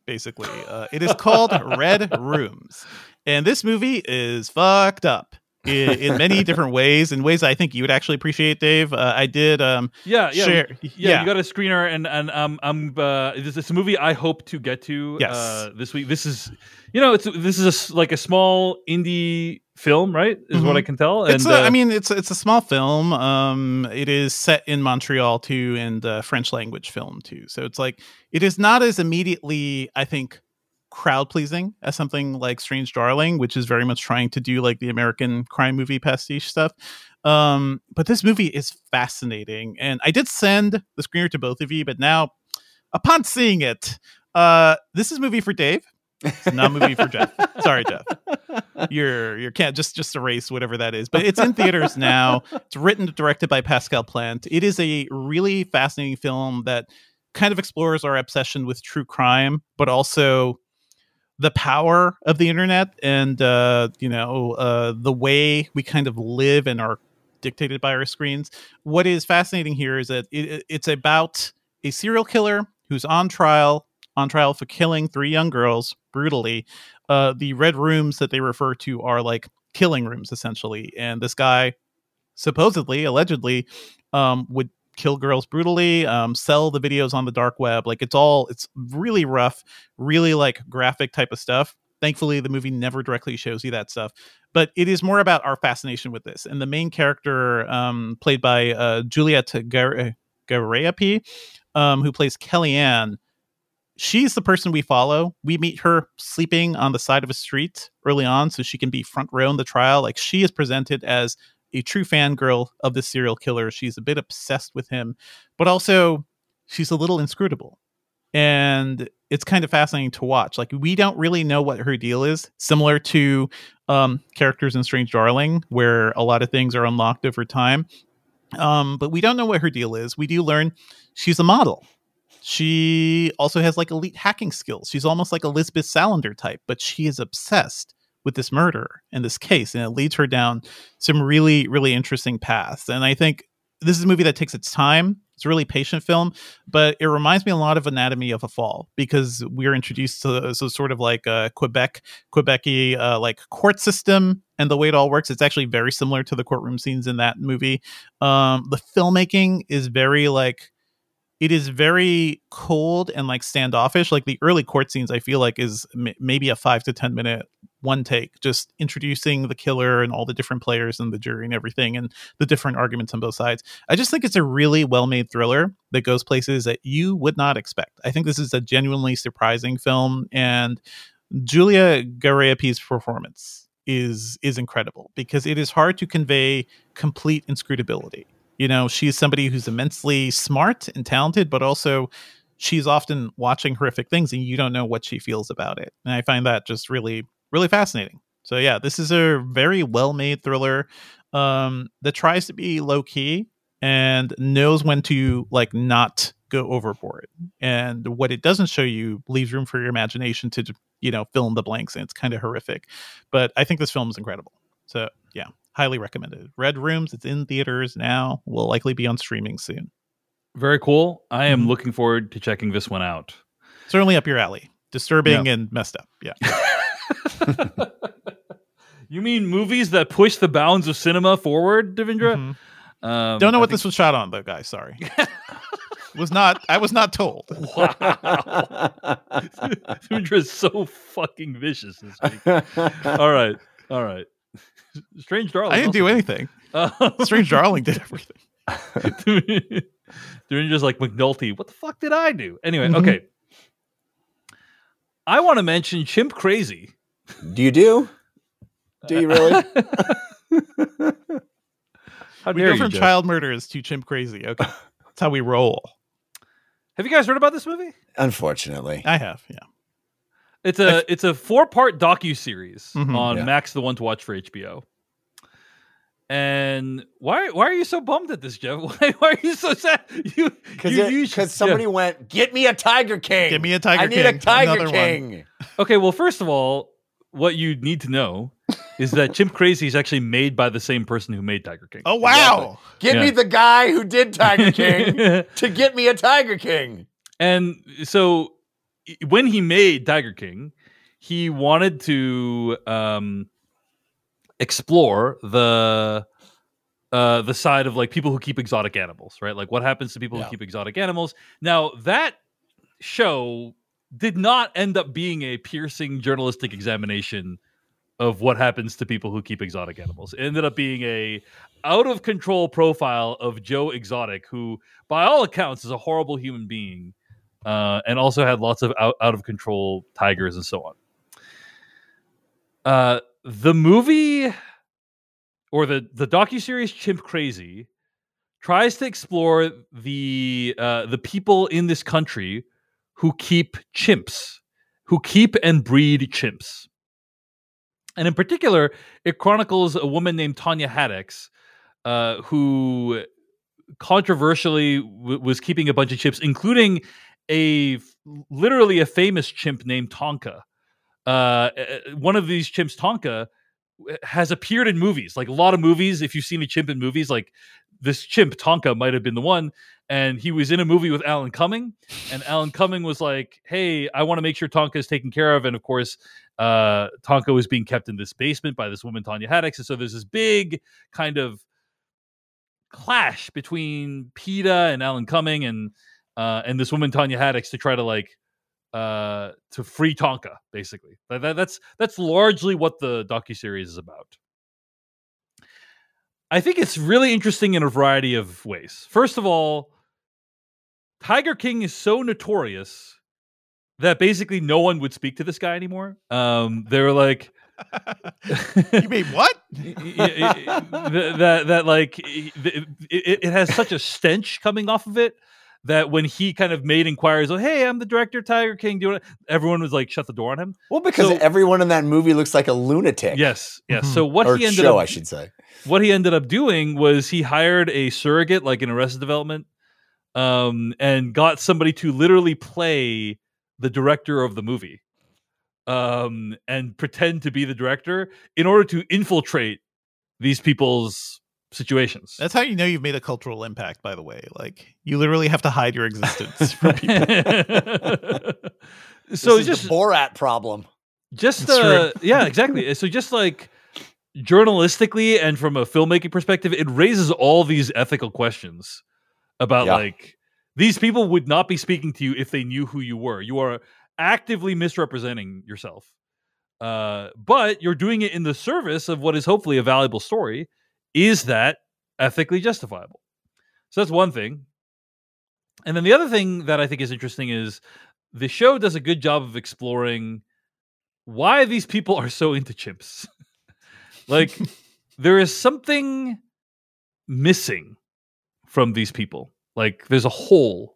Speaker 5: basically. Uh, it is called Red Rooms. And this movie is fucked up in, in many different ways, in ways I think you would actually appreciate, Dave. Uh, I did. Um,
Speaker 4: yeah, yeah,
Speaker 5: share,
Speaker 4: yeah,
Speaker 5: yeah.
Speaker 4: You got a screener, and and um, I'm. Uh, this is a movie I hope to get to.
Speaker 5: Yes.
Speaker 4: Uh, this week. This is, you know, it's this is a s like a small indie film, right? Is
Speaker 5: Mm-hmm.
Speaker 4: what I can tell.
Speaker 5: It's
Speaker 4: and
Speaker 5: a,
Speaker 4: uh,
Speaker 5: I mean, it's it's a small film. Um, it is set in Montreal too, and uh, French language film too. So it's like it is not as immediately, I think, crowd pleasing as something like Strange Darling, which is very much trying to do like the American crime movie pastiche stuff. Um, but this movie is fascinating, and I did send the screener to both of you. But now, upon seeing it, uh, this is a movie for Dave. It's not a movie for Jeff. Sorry, Jeff. You're you can't just just erase whatever that is. But it's in theaters now. It's written and directed by Pascal Plante. It is a really fascinating film that kind of explores our obsession with true crime, but also the power of the internet and uh, you know uh, the way we kind of live and are dictated by our screens. What is fascinating here is that it, it's about a serial killer who's on trial. on trial for killing three young girls brutally. Uh, the red rooms that they refer to are like killing rooms, essentially. And this guy supposedly, allegedly, um, would kill girls brutally, um, sell the videos on the dark web. Like it's all, it's really rough, really like graphic type of stuff. Thankfully, the movie never directly shows you that stuff, but it is more about our fascination with this. And the main character, um, played by uh, Juliette Gar- Garayapi, um, who plays Kellyanne, she's the person we follow. We meet her sleeping on the side of a street early on so she can be front row in the trial. Like she is presented as a true fangirl of the serial killer. She's a bit obsessed with him, but also she's a little inscrutable. And it's kind of fascinating to watch. Like we don't really know what her deal is, similar to um, characters in Strange Darling, where a lot of things are unlocked over time. Um, but we don't know what her deal is. We do learn she's a model. She also has like elite hacking skills. She's almost like a Lisbeth Salander type, but she is obsessed with this murder and this case, and it leads her down some really, really interesting paths. And I think this is a movie that takes its time. It's a really patient film, but it reminds me a lot of Anatomy of a Fall because we're introduced to so sort of like a Quebec, Quebec-y uh, like court system and the way it all works. It's actually very similar to the courtroom scenes in that movie. Um, the filmmaking is very like, it is very cold and like standoffish. Like the early court scenes, I feel like is m- maybe a five to ten minute one take, just introducing the killer and all the different players and the jury and everything and the different arguments on both sides. I just think it's a really well-made thriller that goes places that you would not expect. I think this is a genuinely surprising film, and Julia Garayapi's performance is is incredible because it is hard to convey complete inscrutability. You know, she's somebody who's immensely smart and talented, but also she's often watching horrific things and you don't know what she feels about it. And I find that just really, really fascinating. So yeah, this is a very well-made thriller um, that tries to be low-key and knows when to like not go overboard. And what it doesn't show you leaves room for your imagination to, you know, fill in the blanks. And it's kind of horrific. But I think this film is incredible. So yeah. Highly recommended. Red Rooms, it's in theaters now. Will likely be on streaming soon.
Speaker 4: Very cool. I am
Speaker 5: Mhm.
Speaker 4: looking forward to checking this one out.
Speaker 5: Certainly up your alley. Disturbing
Speaker 4: Yeah.
Speaker 5: and messed up. Yeah.
Speaker 4: You mean movies that push the bounds of cinema forward, Devindra?
Speaker 5: Mhm.
Speaker 4: Um,
Speaker 5: Don't know
Speaker 4: I
Speaker 5: what
Speaker 4: think-
Speaker 5: this was shot on, though, guys. Sorry. was not. I was not told.
Speaker 4: Wow. Devindra is so fucking vicious this week. All right. All right. Strange Darling.
Speaker 5: I didn't do
Speaker 4: also-
Speaker 5: anything.
Speaker 4: Uh,
Speaker 5: Strange Darling did everything.
Speaker 4: Devindra's like McNulty. What the fuck did I do? Anyway,
Speaker 5: Mhm.
Speaker 4: okay. I want to mention Chimp Crazy.
Speaker 6: Do you do? Do you really?
Speaker 4: How
Speaker 5: We
Speaker 4: dare
Speaker 5: go
Speaker 4: you,
Speaker 5: from
Speaker 4: Jeff.
Speaker 5: child murders to chimp crazy. Okay. That's how we roll.
Speaker 4: Have you guys heard about this movie?
Speaker 6: Unfortunately.
Speaker 5: I have. Yeah.
Speaker 4: It's a it's a four part docu series
Speaker 5: Mhm.
Speaker 4: on
Speaker 6: Yeah.
Speaker 4: Max, the one to watch for H B O. And why why are you so bummed at this, Jeff? Why, why are you so sad? You
Speaker 6: Because
Speaker 4: you, you should-
Speaker 6: somebody
Speaker 4: yeah.
Speaker 6: went, get me a Tiger King.
Speaker 5: Give me a Tiger
Speaker 6: I need
Speaker 5: King.
Speaker 6: a Tiger
Speaker 5: Another one.
Speaker 6: King.
Speaker 4: Okay, well, first of all, what you need to know is that Chimp Crazy is actually made by the same person who made Tiger King.
Speaker 5: Oh, wow.
Speaker 6: Get
Speaker 4: Yeah.
Speaker 6: me the guy who did Tiger King to get me a Tiger King.
Speaker 4: And so when he made Tiger King, he wanted to um, explore the uh, the side of like people who keep exotic animals, right? Like what happens to people
Speaker 6: Yeah.
Speaker 4: who keep exotic animals. Now that show did not end up being a piercing journalistic examination of what happens to people who keep exotic animals. It ended up being a out of control profile of Joe Exotic, who by all accounts is a horrible human being, uh, and also had lots of out, out of control tigers and so on. Uh, the movie or the, the docuseries Chimp Crazy tries to explore the uh, the people in this country who keep chimps, who keep and breed chimps. And in particular, it chronicles a woman named Tanya Haddix, uh, who controversially w- was keeping a bunch of chimps, including a literally a famous chimp named Tonka. Uh, one of these chimps, Tonka, has appeared in movies, like a lot of movies. If you've seen a chimp in movies, like this chimp Tonka might have been the one. And he was in a movie with Alan Cumming, and Alan Cumming was like, "Hey, I want to make sure Tonka is taken care of." And of course, uh, Tonka was being kept in this basement by this woman, Tanya Haddix. And so there's this big kind of clash between PETA and Alan Cumming and uh, and this woman, Tanya Haddix, to try to like uh, to free Tonka. Basically, that, that, that's that's largely what the docuseries is about. I think it's really interesting in a variety of ways. First of all, Tiger King is so notorious that basically no one would speak to this guy anymore. Um, they were like,
Speaker 5: "You mean what?"
Speaker 4: that, that that like it, it, it has such a stench coming off of it that when he kind of made inquiries, oh, "Hey, I'm the director of Tiger King," do it, everyone was like, "Shut the door on him."
Speaker 6: Well, because
Speaker 4: So-
Speaker 6: everyone in that movie looks like a lunatic.
Speaker 4: Yes, yes.
Speaker 5: Mhm.
Speaker 4: So what
Speaker 6: or
Speaker 4: he ended
Speaker 6: show,
Speaker 4: up,
Speaker 6: I should say.
Speaker 4: what he ended up doing was he hired a surrogate, like in Arrested Development, um, and got somebody to literally play the director of the movie, um, and pretend to be the director in order to infiltrate these people's situations.
Speaker 5: That's how you know you've made a cultural impact, by the way. Like, you literally have to hide your existence from people.
Speaker 4: so
Speaker 6: This is
Speaker 4: just
Speaker 6: the Borat problem.
Speaker 4: just
Speaker 5: It's
Speaker 4: uh, yeah, exactly. So just like journalistically and from a filmmaking perspective, it raises all these ethical questions about
Speaker 6: Yeah.
Speaker 4: like these people would not be speaking to you if they knew who you were. You are actively misrepresenting yourself, uh, but you're doing it in the service of what is hopefully a valuable story. Is that ethically justifiable? So that's one thing. And then the other thing that I think is interesting is the show does a good job of exploring why these people are so into chimps. Like, there is something missing from these people. Like, there's a hole,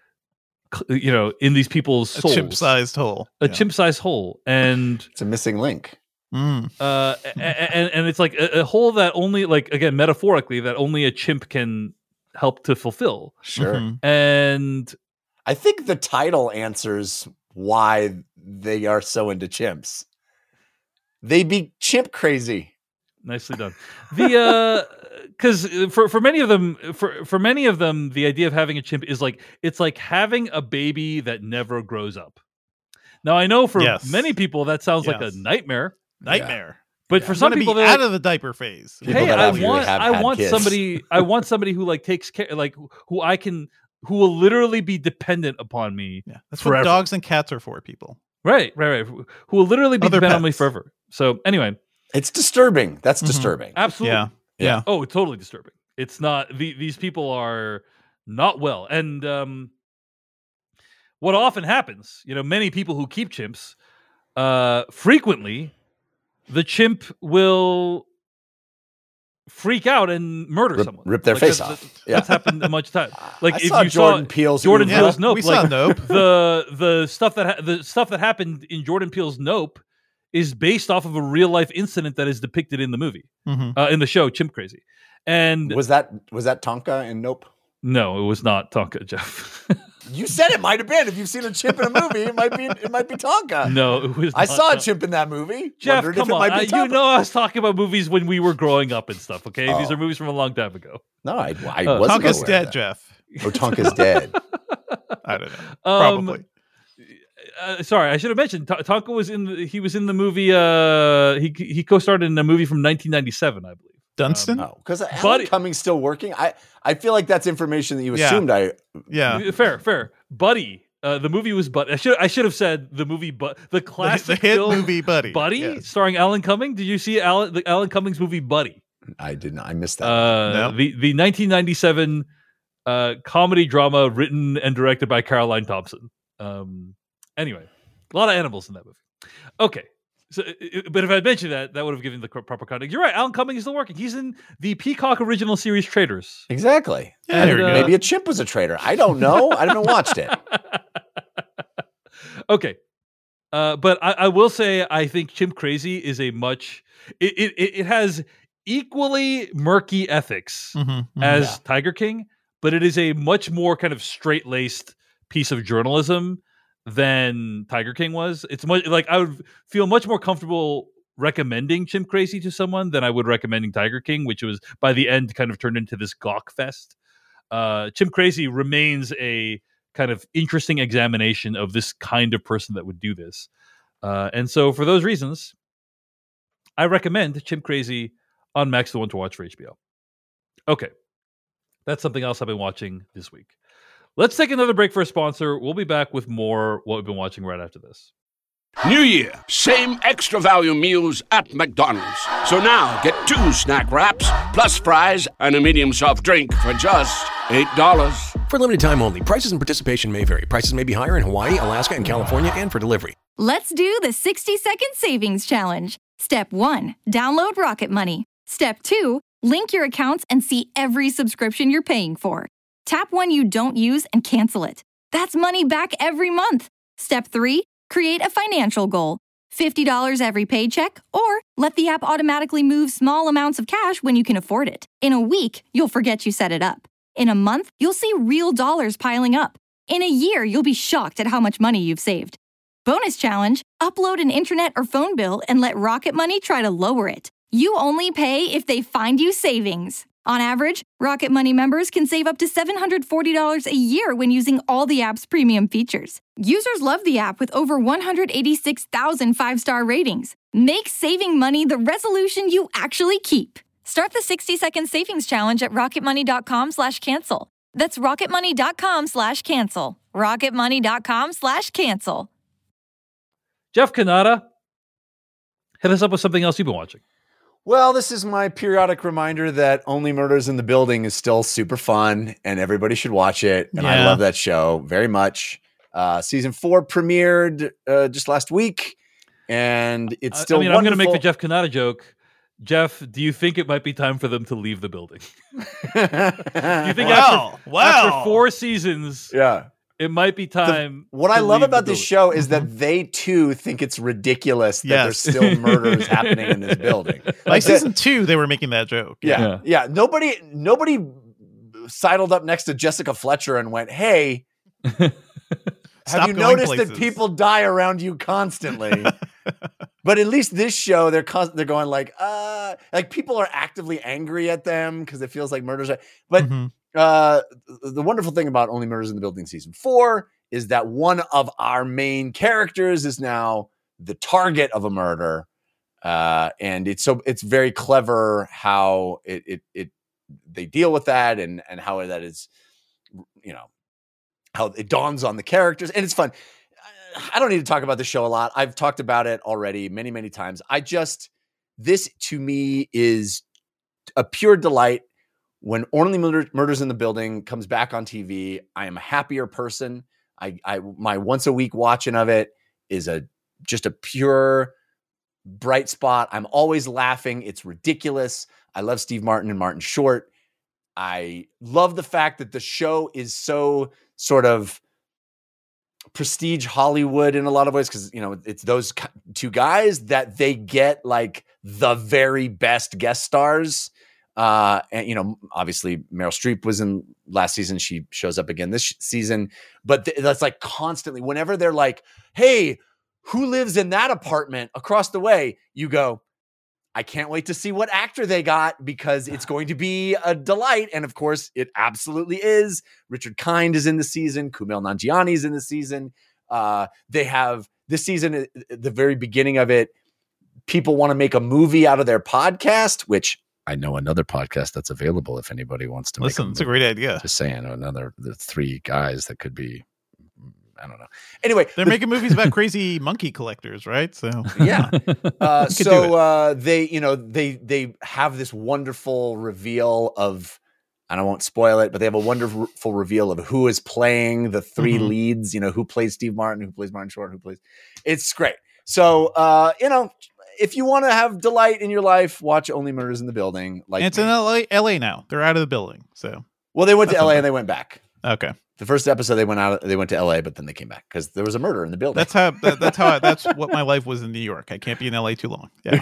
Speaker 4: c- you know, in these people's
Speaker 5: A
Speaker 4: souls.
Speaker 5: chimp-sized hole.
Speaker 4: A
Speaker 5: Yeah.
Speaker 4: chimp-sized hole. And
Speaker 6: It's a missing link.
Speaker 5: Mm.
Speaker 4: uh, a- a- and, and it's like a, a hole that only, like, again, metaphorically, that only a chimp can help to fulfill.
Speaker 6: Sure.
Speaker 5: Mhm.
Speaker 4: And
Speaker 6: I think the title answers why they are so into chimps. They be chimp crazy.
Speaker 4: nicely done. The uh, because for for many of them, for for many of them, the idea of having a chimp is like it's like having a baby that never grows up. Now I know for
Speaker 5: Yes.
Speaker 4: many people that sounds like
Speaker 5: Yes.
Speaker 4: a nightmare,
Speaker 5: Nightmare.
Speaker 4: but for some
Speaker 5: Wanna
Speaker 4: people
Speaker 5: be
Speaker 4: they're
Speaker 5: out
Speaker 4: like,
Speaker 5: of the diaper phase.
Speaker 6: People
Speaker 4: hey,
Speaker 6: that
Speaker 4: I
Speaker 6: obviously
Speaker 4: want
Speaker 6: have
Speaker 4: I
Speaker 6: had
Speaker 4: want
Speaker 6: kids.
Speaker 4: somebody I want somebody who like takes care, like who I can who will literally be dependent upon me.
Speaker 5: Yeah, that's
Speaker 4: Forever.
Speaker 5: what dogs and cats are for, people.
Speaker 4: Right, right, right. Who will literally be
Speaker 5: Other
Speaker 4: dependent on me
Speaker 5: pets.
Speaker 4: forever. So anyway,
Speaker 6: It's disturbing. That's
Speaker 5: Mhm.
Speaker 6: disturbing.
Speaker 4: absolutely.
Speaker 5: Yeah.
Speaker 6: Yeah.
Speaker 5: Yeah.
Speaker 4: Oh, it's totally disturbing. It's not the, these people are not well. And um what often happens, you know, many people who keep chimps, uh frequently the chimp will freak out and murder
Speaker 6: Rip-
Speaker 4: someone.
Speaker 6: rip their
Speaker 4: Like,
Speaker 6: face
Speaker 4: that's-
Speaker 6: off.
Speaker 4: That's,
Speaker 6: Yeah.
Speaker 4: that's happened a bunch of times. Like
Speaker 6: I
Speaker 4: if
Speaker 6: saw
Speaker 4: you
Speaker 6: Jordan
Speaker 4: saw
Speaker 6: Peele's
Speaker 4: Jordan
Speaker 6: Uber.
Speaker 4: Peele's Nope,
Speaker 5: we
Speaker 4: like
Speaker 5: saw Nope.
Speaker 4: the the stuff that ha- the stuff that happened in Jordan Peele's Nope is based off of a real life incident that is depicted in the movie,
Speaker 5: Mhm.
Speaker 4: uh, in the show Chimp Crazy. And
Speaker 6: Was that was that Tonka and Nope?
Speaker 4: no, it was not Tonka, Jeff.
Speaker 6: You said it might have been. If you've seen a chimp in a movie, it might be it might be Tonka.
Speaker 4: No, it was.
Speaker 6: I
Speaker 4: not
Speaker 6: saw a
Speaker 4: Tonka.
Speaker 6: chimp in that movie.
Speaker 4: Jeff,
Speaker 6: Wondered
Speaker 4: come
Speaker 6: if it
Speaker 4: on.
Speaker 6: might
Speaker 4: I,
Speaker 6: be
Speaker 4: you
Speaker 6: Tonka.
Speaker 4: know, I was talking about movies when we were growing up and stuff. Okay, these
Speaker 6: Oh.
Speaker 4: are movies from a long time ago.
Speaker 6: No, I, I
Speaker 4: Uh,
Speaker 6: wasn't
Speaker 5: Tonka's
Speaker 6: aware of
Speaker 5: dead,
Speaker 6: that.
Speaker 5: Jeff.
Speaker 6: Oh, Tonka's dead.
Speaker 5: I don't know.
Speaker 4: Um,
Speaker 5: Probably.
Speaker 4: uh, sorry, I should have mentioned Ta- Tonka was in. The, he was in the movie. Uh, he he co-starred in a movie from nineteen ninety-seven, I believe.
Speaker 5: Dunstan.
Speaker 6: Oh, because Alan
Speaker 4: Buddy-
Speaker 6: Cummings still working. I I feel like that's information that you
Speaker 5: Yeah.
Speaker 6: assumed. I
Speaker 5: Yeah.
Speaker 4: Fair, fair. Buddy. Uh, the movie was Buddy. I should I should have said the movie, but the
Speaker 5: The,
Speaker 4: classic
Speaker 5: the hit
Speaker 4: film
Speaker 5: movie Buddy.
Speaker 4: Buddy,
Speaker 5: Yes.
Speaker 4: starring Alan Cummings. Did you see Alan the Alan Cummings movie Buddy?
Speaker 6: I did not. I missed that.
Speaker 4: Uh,
Speaker 5: No.
Speaker 4: The the nineteen ninety-seven uh, comedy drama written and directed by Caroline Thompson. Um, anyway, a lot of animals in that movie. Okay. So, uh, but if I had mentioned that, that would have given the co- proper context. You're right. Alan Cummings is still working. He's in the Peacock original series Traitors.
Speaker 6: exactly.
Speaker 5: Yeah,
Speaker 6: And,
Speaker 5: there you
Speaker 6: uh,
Speaker 5: go.
Speaker 6: maybe a chimp was a traitor. I don't know. I haven't watched it.
Speaker 4: Okay. Uh, but I, I will say I think Chimp Crazy is a much it it, it has equally murky ethics
Speaker 5: Mhm, mhm.
Speaker 4: as
Speaker 6: Yeah.
Speaker 4: Tiger King, but it is a much more kind of straight-laced piece of journalism than Tiger King was. It's much like I would feel much more comfortable recommending Chimp Crazy to someone than I would recommending Tiger King, which was by the end kind of turned into this gawk fest. Uh, Chimp Crazy remains a kind of interesting examination of this kind of person that would do this. Uh, and so for those reasons, I recommend Chimp Crazy on Max the One to watch for H B O. Okay. That's something else I've been watching this week. Let's take another break for a sponsor. We'll be back with more what we've been watching right after this.
Speaker 1: New Year, same extra value meals at McDonald's. So now get two snack wraps, plus fries, and a medium soft drink for just eight dollars.
Speaker 2: For limited time only, prices and participation may vary. Prices may be higher in Hawaii, Alaska, and California, and for delivery.
Speaker 7: Let's do the sixty second savings challenge. Step one, download Rocket Money. Step two, link your accounts and see every subscription you're paying for. Tap one you don't use and cancel it. That's money back every month. Step three, create a financial goal. fifty dollars every paycheck, or let the app automatically move small amounts of cash when you can afford it. In a week, you'll forget you set it up. In a month, you'll see real dollars piling up. In a year, you'll be shocked at how much money you've saved. Bonus challenge, upload an internet or phone bill and let Rocket Money try to lower it. You only pay if they find you savings. On average, Rocket Money members can save up to seven hundred forty dollars a year when using all the app's premium features. Users love the app with over one hundred eighty-six thousand five-star ratings. Make saving money the resolution you actually keep. Start the sixty second savings challenge at rocketmoney.com slash cancel. That's rocketmoney.com slash cancel. rocketmoney.com slash cancel.
Speaker 4: Jeff Kanata, hit us up with something else you've been watching.
Speaker 6: Well, this is my periodic reminder that Only Murders in the Building is still super fun and everybody should watch it. And I
Speaker 5: Yeah.
Speaker 6: love that show very much. Uh, season four premiered uh, just last week, and it's
Speaker 4: I-
Speaker 6: still
Speaker 4: I mean, I'm going to make the
Speaker 6: wonderful.
Speaker 4: Jeff Kanata joke. Jeff, do you think it might be time for them to leave the building? Do you think
Speaker 5: Wow,
Speaker 4: after,
Speaker 5: wow.
Speaker 4: after four seasons,
Speaker 6: Yeah.
Speaker 4: it might be time?
Speaker 6: What
Speaker 4: to
Speaker 6: I love
Speaker 4: leave
Speaker 6: about
Speaker 4: the
Speaker 6: this
Speaker 4: building?
Speaker 6: show is that they too think it's ridiculous that
Speaker 5: Yes.
Speaker 6: there's still murders happening in this building.
Speaker 5: Like
Speaker 6: Like that-
Speaker 5: season two, they were making that joke.
Speaker 6: yeah,
Speaker 4: Yeah.
Speaker 6: yeah. Nobody, nobody sidled up next to Jessica Fletcher and went, "Hey, have
Speaker 5: Stop
Speaker 6: you
Speaker 5: going
Speaker 6: noticed that
Speaker 5: places."
Speaker 6: people die around you constantly?" But at least this show, they're con- they're going like, uh, like people are actively angry at them because it feels like murders. Are- but
Speaker 5: Mhm.
Speaker 6: uh, the wonderful thing about Only Murders in the Building season four is that one of our main characters is now the target of a murder, uh, and it's so it's very clever how it it it they deal with that and and how that is, you know, how it dawns on the characters, and it's fun. I don't need to talk about the show a lot. I've talked about it already many, many times. I just, this to me is a pure delight. When Only Murder, Murders in the Building comes back on T V, I am a happier person. I, I, my once a week watching of it is a, just a pure bright spot. I'm always laughing. It's ridiculous. I love Steve Martin and Martin Short. I love the fact that the show is so sort of prestige Hollywood in a lot of ways, because you know it's those two guys that they get like the very best guest stars. Uh, and you know, obviously Meryl Streep was in last season. She shows up again this season, but th- that's like constantly. Whenever they're like, "Hey, who lives in that apartment across the way?" You go, I can't wait to see what actor they got because it's going to be a delight. And of course, it absolutely is. Richard Kind is in the season. Kumail Nanjiani is in the season. Uh, they have this season, at the very beginning of it, people want to make a movie out of their podcast, which I know another podcast that's available if anybody wants to
Speaker 5: Listen,
Speaker 6: make a
Speaker 5: it's a
Speaker 6: movie.
Speaker 5: great idea.
Speaker 6: Just saying, another the three guys that could be, I don't know. Anyway,
Speaker 5: They're
Speaker 6: the-
Speaker 5: making movies about crazy monkey collectors, right? So
Speaker 6: yeah. Uh,
Speaker 5: You could do
Speaker 6: so
Speaker 5: it.
Speaker 6: uh, they, you know, they they have this wonderful reveal of, and I won't spoil it, but they have a wonderful reveal of who is playing the three
Speaker 5: Mhm.
Speaker 6: leads. You know, who plays Steve Martin, who plays Martin Short, who plays. It's great. So uh, you know, if you want to have delight in your life, watch Only Murders in the Building. Like,
Speaker 5: And it's in L A, L A now. They're out of the building. So
Speaker 6: well, they went to
Speaker 5: That's
Speaker 6: L A
Speaker 5: okay.
Speaker 6: and they went back.
Speaker 5: okay,
Speaker 6: The first episode they went out, they went to L A, but then they came back because there was a murder in the building.
Speaker 5: that's how that, that's how I, that's what my life was in New York. I can't be in L A too long. Yeah.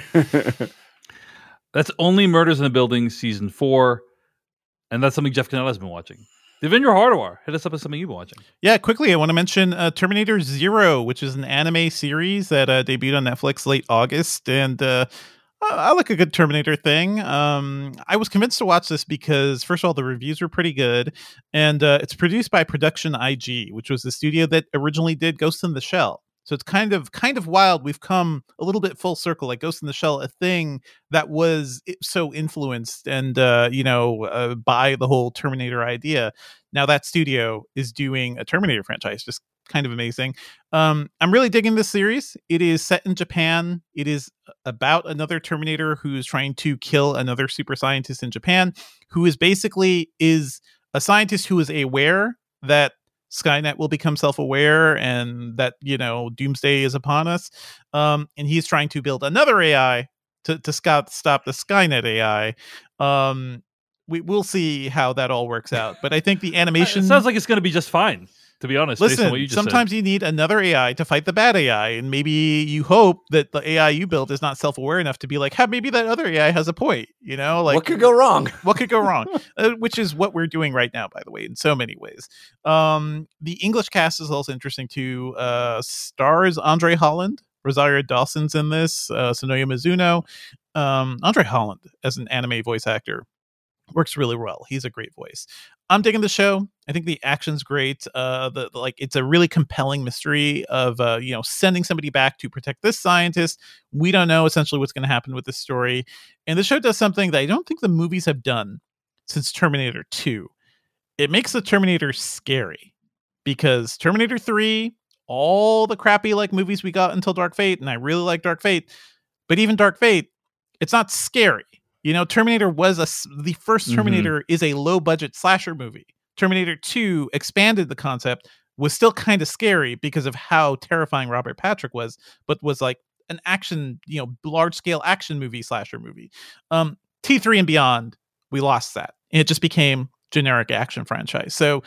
Speaker 4: That's Only Murders in the Building season four, and that's something Jeff Canella has been watching. Devendra Hardawar, hit us up with something you've been watching.
Speaker 5: Yeah, quickly, I want to mention uh, Terminator Zero, which is an anime series that uh, debuted on Netflix late August, and uh, I, I like a good Terminator thing. Um, I was convinced to watch this because, first of all, the reviews were pretty good, and uh, it's produced by Production I G, which was the studio that originally did Ghost in the Shell. So it's kind of kind of wild. We've come a little bit full circle, like Ghost in the Shell, a thing that was i- so influenced and uh, you know uh, by the whole Terminator idea. Now that studio is doing a Terminator franchise, just kind of amazing. Um, I'm really digging this series. It is set in Japan. It is about another Terminator who's trying to kill another super scientist in Japan, who is basically is a scientist who is aware that Skynet will become self-aware and that, you know, doomsday is upon us. Um, and he's trying to build another A I to, to scout, stop the Skynet A I. Um, we, we'll see how that all works out. But I think the animation...
Speaker 4: It sounds like it's going to be just fine, to be honest. based on
Speaker 5: Listen,
Speaker 4: what you just
Speaker 5: sometimes
Speaker 4: said.
Speaker 5: you need another A I to fight the bad A I, and maybe you hope that the A I you built is not self-aware enough to be like, "Ha, maybe that other A I has a point." You know, like
Speaker 6: what could go wrong?
Speaker 5: what could go wrong? uh, which is what we're doing right now, by the way, in so many ways. Um, the English cast is also interesting too. Uh, stars Andre Holland, Rosario Dawson's in this, uh, Sonoya Mizuno. Um, Andre Holland as an anime voice actor works really well. He's a great voice. I'm digging the show. I think the action's great. Uh, the, the like, it's a really compelling mystery of uh, you know, sending somebody back to protect this scientist. We don't know essentially what's going to happen with this story, and the show does something that I don't think the movies have done since Terminator two. It makes the Terminator scary, because Terminator three, all the crappy like movies we got until Dark Fate, and I really like Dark Fate, but even Dark Fate, it's not scary. You know, Terminator was a s- the first Terminator is a low budget slasher movie. Terminator two expanded the concept, was still kind of scary because of how terrifying Robert Patrick was, but was like an action, you know, large scale action movie slasher movie. Um, T three and beyond, we lost that. And it just became generic action franchise. So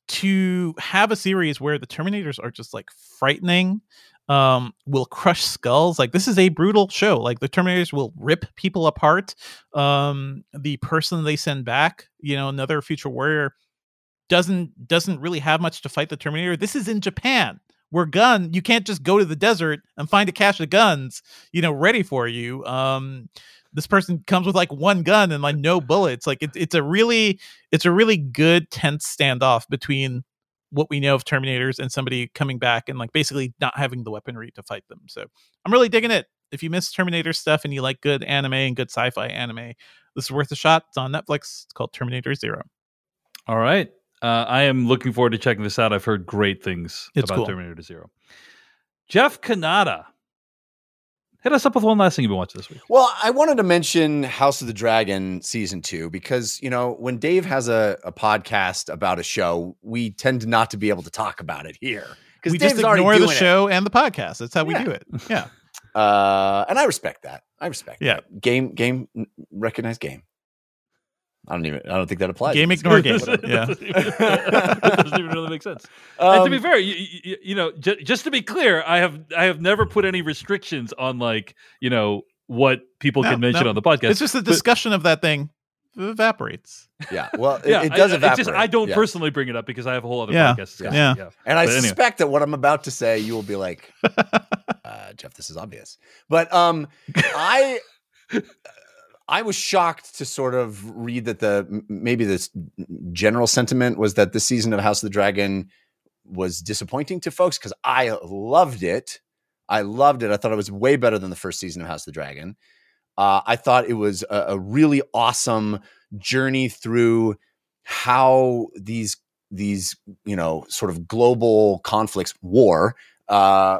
Speaker 5: to have a series where the Terminators are just like frightening, um will crush skulls, like this is a brutal show. Like the Terminators will rip people apart. Um the person they send back, you know, another future warrior, doesn't doesn't really have much to fight the Terminator. This is in Japan, where gun you can't just go to the desert and find a cache of guns, you know, ready for you. Um this person comes with like one gun and like no bullets. Like it's it's a really it's a really good tense standoff between what we know of Terminators and somebody coming back and like basically not having the weaponry to fight them. So I'm really digging it. If you miss Terminator stuff and you like good anime and good sci-fi anime, this is worth a shot. It's on Netflix. It's called Terminator Zero.
Speaker 4: All right. Uh, I am looking forward to checking this out. I've heard great things
Speaker 5: It's
Speaker 4: about
Speaker 5: cool.
Speaker 4: Terminator Zero. Jeff Kanata, hit us up with one last thing you've been watching this week.
Speaker 6: Well, I wanted to mention House of the Dragon season two because, you know, when Dave has a, a podcast about a show, we tend not to be able to talk about it here. Because
Speaker 5: We
Speaker 6: Dave's
Speaker 5: just
Speaker 6: already
Speaker 5: ignore the
Speaker 6: doing it.
Speaker 5: show and the podcast. That's how we
Speaker 6: Yeah.
Speaker 5: do it. Yeah.
Speaker 6: Uh, and I respect that. I respect
Speaker 5: Yeah.
Speaker 6: that. Game, game, recognize game. I don't even, I don't think that applies.
Speaker 5: Game
Speaker 6: It's
Speaker 5: ignore
Speaker 6: good,
Speaker 5: game.
Speaker 6: whatever.
Speaker 5: Yeah.
Speaker 4: It doesn't even, it doesn't even really make sense. and to be
Speaker 6: Um,
Speaker 4: fair, you, you, you know, j- just to be clear, I have I have never put any restrictions on like you know what people
Speaker 5: No,
Speaker 4: can mention
Speaker 5: no.
Speaker 4: on the podcast.
Speaker 5: It's just the discussion of that thing evaporates.
Speaker 6: Yeah. Well, it,
Speaker 4: yeah,
Speaker 6: it does
Speaker 4: I, I,
Speaker 6: evaporate.
Speaker 4: it's just, I don't
Speaker 6: yeah.
Speaker 4: personally bring it up because I have a whole other
Speaker 5: Yeah.
Speaker 4: podcast.
Speaker 6: Yeah.
Speaker 4: discussion.
Speaker 5: Yeah.
Speaker 6: And I
Speaker 4: But anyway.
Speaker 6: suspect that what I'm about to say, you will be like, uh, Jeff, this is obvious. But um, I, I was shocked to sort of read that the m- maybe this general sentiment was that this season of House of the Dragon was disappointing to folks because I loved it. I loved it. I thought it was way better than the first season of House of the Dragon. Uh, I thought it was a, a really awesome journey through how these these you know sort of global conflicts, war, uh,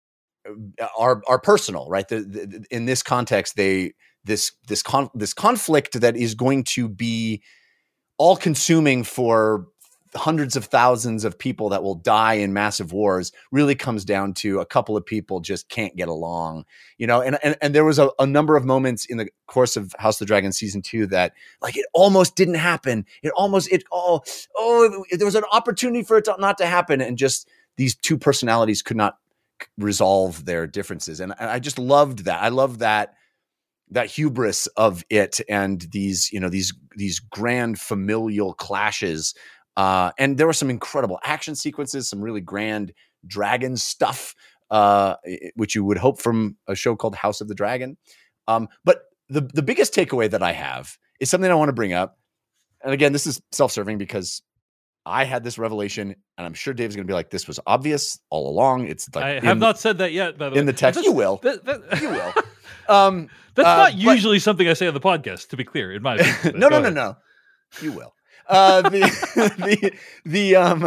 Speaker 6: are are personal, right? The, the, in this context, they this this con- this conflict that is going to be all consuming for hundreds of thousands of people that will die in massive wars really comes down to a couple of people just can't get along, you know, and, and, and there was a, a number of moments in the course of House of the Dragon season two that like, it almost didn't happen. It almost, it, oh, oh, there was an opportunity for it to not to happen. And just these two personalities could not resolve their differences. And, and I just loved that. I loved that, that hubris of it. And these, you know, these, these grand familial clashes. Uh, and there were some incredible action sequences, some really grand dragon stuff, uh, which you would hope from a show called House of the Dragon. Um, but the, the biggest takeaway that I have is something I want to bring up. And again, this is self-serving because I had this revelation, and I'm sure Dave's going to be like, this was obvious all along. It's like
Speaker 4: I
Speaker 6: in,
Speaker 4: have not said that yet, by the way.
Speaker 6: in the text.
Speaker 4: That's,
Speaker 6: You will.
Speaker 4: That, that,
Speaker 6: you will. Um,
Speaker 4: That's
Speaker 6: uh,
Speaker 4: not usually but, something I say on the podcast, to be clear, in my opinion.
Speaker 6: no, no, no, no. You will. Uh, the, the, the, um,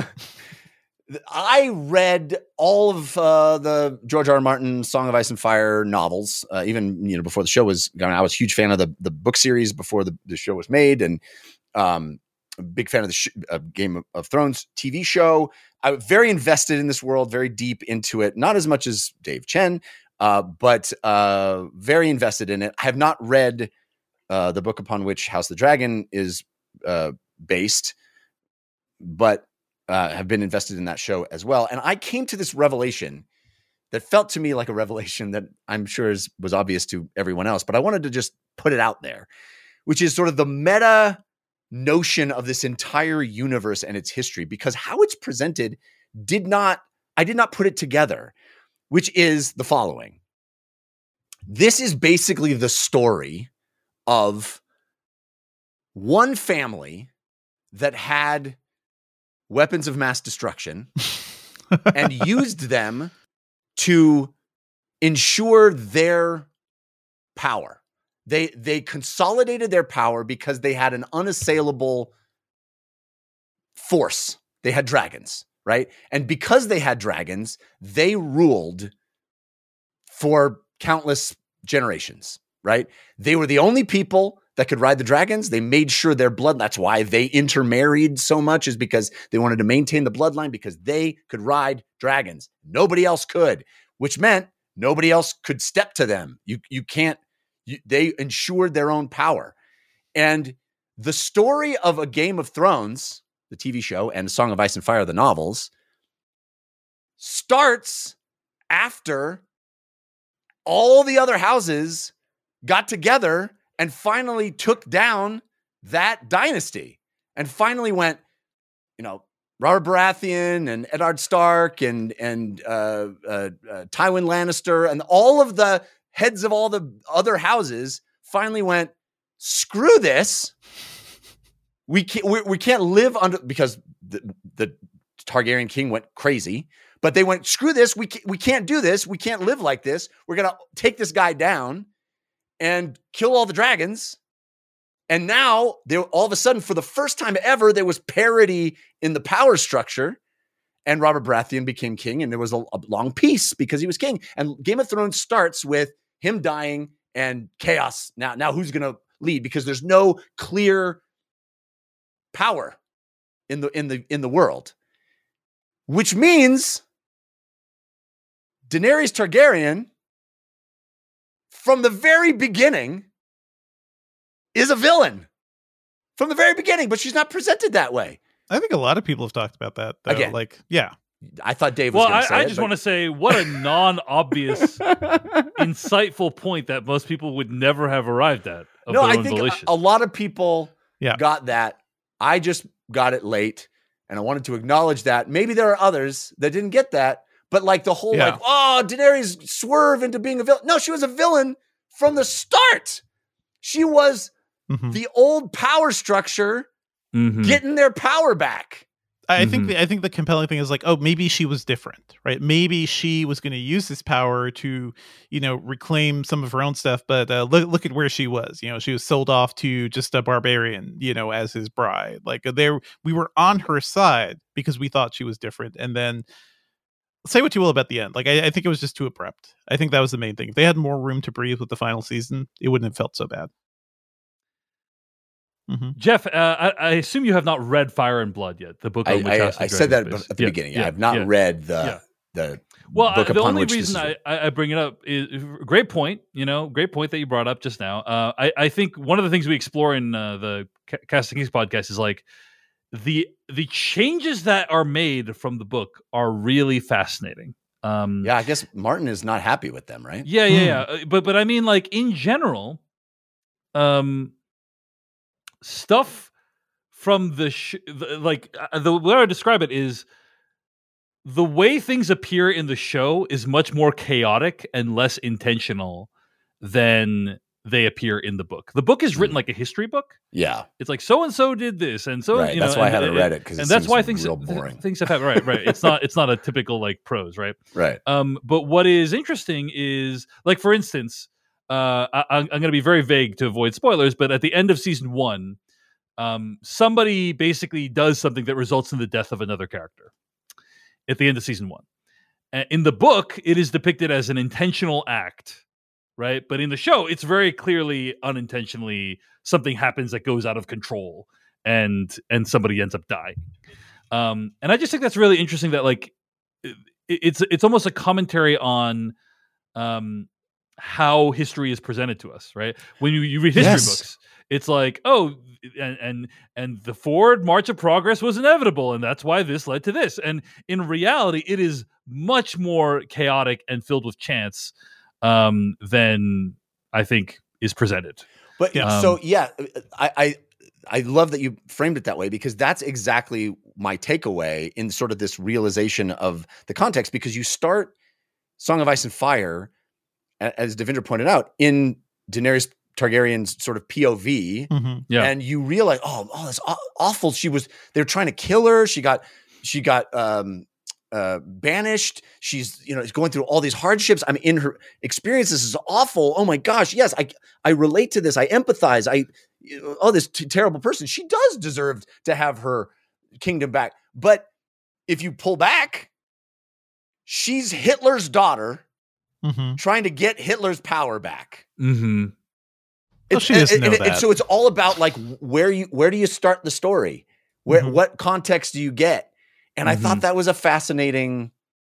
Speaker 6: I read all of, uh, the George R. R. Martin Song of Ice and Fire novels, uh, even, you know, before the show was going. I was a huge fan of the, the book series before the, the show was made. And, um, a big fan of the sh- uh, Game of Thrones T V show. I was very invested in this world, very deep into it, not as much as Dave Chen, uh, but, uh, very invested in it. I have not read, uh, the book upon which House of the Dragon is, uh, based, but uh, have been invested in that show as well. And I came to this revelation that felt to me like a revelation that I'm sure is, was obvious to everyone else, but I wanted to just put it out there, which is sort of the meta notion of this entire universe and its history, because how it's presented did not, I did not put it together, which is the following. This is basically the story of one family that had weapons of mass destruction and used them to ensure their power. They they consolidated their power because they had an unassailable force. They had dragons, right? And because they had dragons, they ruled for countless generations, right? They were the only people that could ride the dragons. They made sure their blood, that's why they intermarried so much, is because they wanted to maintain the bloodline because they could ride dragons. Nobody else could, which meant nobody else could step to them. You, you can't, you, they ensured their own power. And the story of A Game of Thrones, the T V show, and Song of Ice and Fire, the novels, starts after all the other houses got together and finally took down that dynasty and finally went, you know, Robert Baratheon and Eddard Stark and, and uh, uh, uh, Tywin Lannister and all of the heads of all the other houses finally went, screw this. We can't, we, we can't live under, because the, the Targaryen king went crazy, but they went, screw this. We can't, we can't do this. We can't live like this. We're going to take this guy down and kill all the dragons. And now there, all of a sudden, for the first time ever, there was parity in the power structure, and Robert Baratheon became king, and there was a, a long peace because he was king. And Game of Thrones starts with him dying and chaos. Now, now who's going to lead? Because there's no clear power in the in the in the world, which means Daenerys Targaryen, from the very beginning, is a villain. From the very beginning, but she's not presented that way.
Speaker 5: I think a lot of people have talked about that. Though.
Speaker 6: Again,
Speaker 5: like, yeah.
Speaker 6: I thought Dave was
Speaker 4: well,
Speaker 6: going to say
Speaker 4: I, I
Speaker 6: it,
Speaker 4: just
Speaker 6: but...
Speaker 4: want to say what a non-obvious, insightful point that most people would never have arrived at. Of
Speaker 6: no,
Speaker 4: their
Speaker 6: I
Speaker 4: own
Speaker 6: think
Speaker 4: volition.
Speaker 6: a, a lot of people
Speaker 5: yeah.
Speaker 6: got that. I just got it late, and I wanted to acknowledge that. Maybe there are others that didn't get that, but like the whole
Speaker 5: yeah.
Speaker 6: like, oh, Daenerys swerve into being a villain. No, she was a villain from the start. She was mm-hmm. the old power structure
Speaker 4: mm-hmm.
Speaker 6: getting their power back.
Speaker 5: I
Speaker 4: Mm-hmm.
Speaker 5: think the, I think the compelling thing is like, oh, maybe she was different, right? Maybe she was going to use this power to, you know, reclaim some of her own stuff. But uh, look, look at where she was. You know, she was sold off to just a barbarian, you know, as his bride. Like there, we were on her side because we thought she was different. And then say what you will about the end. Like I, I think it was just too abrupt. I think that was the main thing. If they had more room to breathe with the final season, it wouldn't have felt so bad. Mm-hmm.
Speaker 4: Jeff, uh, I, I assume you have not read Fire and Blood yet, the book.
Speaker 6: I,
Speaker 4: on which
Speaker 6: I,
Speaker 4: House of
Speaker 6: I
Speaker 4: the
Speaker 6: said that
Speaker 4: Dragon is based.
Speaker 6: at the
Speaker 4: Yeah,
Speaker 6: beginning.
Speaker 4: yeah,
Speaker 6: I have not
Speaker 4: yeah.
Speaker 6: read the
Speaker 4: Yeah.
Speaker 6: the
Speaker 4: Well,
Speaker 6: book
Speaker 4: I, the
Speaker 6: upon
Speaker 4: only
Speaker 6: which this
Speaker 4: reason
Speaker 6: is.
Speaker 4: I, I bring it up is great point. You know, great point that you brought up just now. Uh, I, I think one of the things we explore in uh, the Ca- Casting Kings podcast is like the the changes that are made from the book are really fascinating. Um,
Speaker 6: Yeah, I guess Martin is not happy with them, right?
Speaker 4: Yeah, yeah, yeah. Uh, But but I mean, like in general, um, stuff from the, sh- the like uh, the way I describe it is the way things appear in the show is much more chaotic and less intentional than they appear in the book. The book is written like a history book.
Speaker 6: Yeah,
Speaker 4: It's like so and so did this, and so
Speaker 6: right.
Speaker 4: you know,
Speaker 6: That's why I
Speaker 4: and-
Speaker 6: haven't
Speaker 4: and-
Speaker 6: read it because
Speaker 4: and that's why
Speaker 6: things
Speaker 4: things
Speaker 6: real boring.
Speaker 4: things have happened. Right, right. It's not it's not a typical like prose, right?
Speaker 6: Right.
Speaker 4: Um, but what is interesting is, like, for instance, uh, I, I'm, I'm going to be very vague to avoid spoilers, but at the end of season one, um, somebody basically does something that results in the death of another character at the end of season one. Uh, in the book, it is depicted as an intentional act, right? But in the show, it's very clearly unintentionally something happens that goes out of control, and and somebody ends up dying. Um, and I just think that's really interesting. That like it, it's it's almost a commentary on um, how history is presented to us, right? When you, you read history
Speaker 6: Yes.
Speaker 4: books, it's like, oh, and, and and the forward march of progress was inevitable, and that's why this led to this. And in reality, it is much more chaotic and filled with chance um, than I think is presented.
Speaker 6: But
Speaker 4: Yeah.
Speaker 6: so
Speaker 4: Um,
Speaker 6: yeah, I, I I love that you framed it that way because that's exactly my takeaway in sort of this realization of the context. Because you start Song of Ice and Fire, a- as Devindra pointed out, in Daenerys Targaryen's sort of P O V,
Speaker 5: Mm-hmm.
Speaker 4: Yeah.
Speaker 6: and you realize, oh, oh, that's aw- awful. She was they're trying to kill her. She got she got um, uh, banished. She's you know going through all these hardships. I'm in her experience. This is awful. Oh my gosh, yes, I I relate to this. I empathize. I oh this t- terrible person. She does deserve to have her kingdom back. But if you pull back, she's Hitler's daughter
Speaker 5: Mm-hmm.
Speaker 6: trying to get Hitler's power back.
Speaker 4: Mm-hmm.
Speaker 5: Well, she doesn't
Speaker 6: and,
Speaker 5: know
Speaker 6: and- and
Speaker 5: that.
Speaker 6: so it's all about like where you where do you start the story? Where
Speaker 5: Mhm.
Speaker 6: what context do you get? And I
Speaker 4: Mhm.
Speaker 6: thought that was a fascinating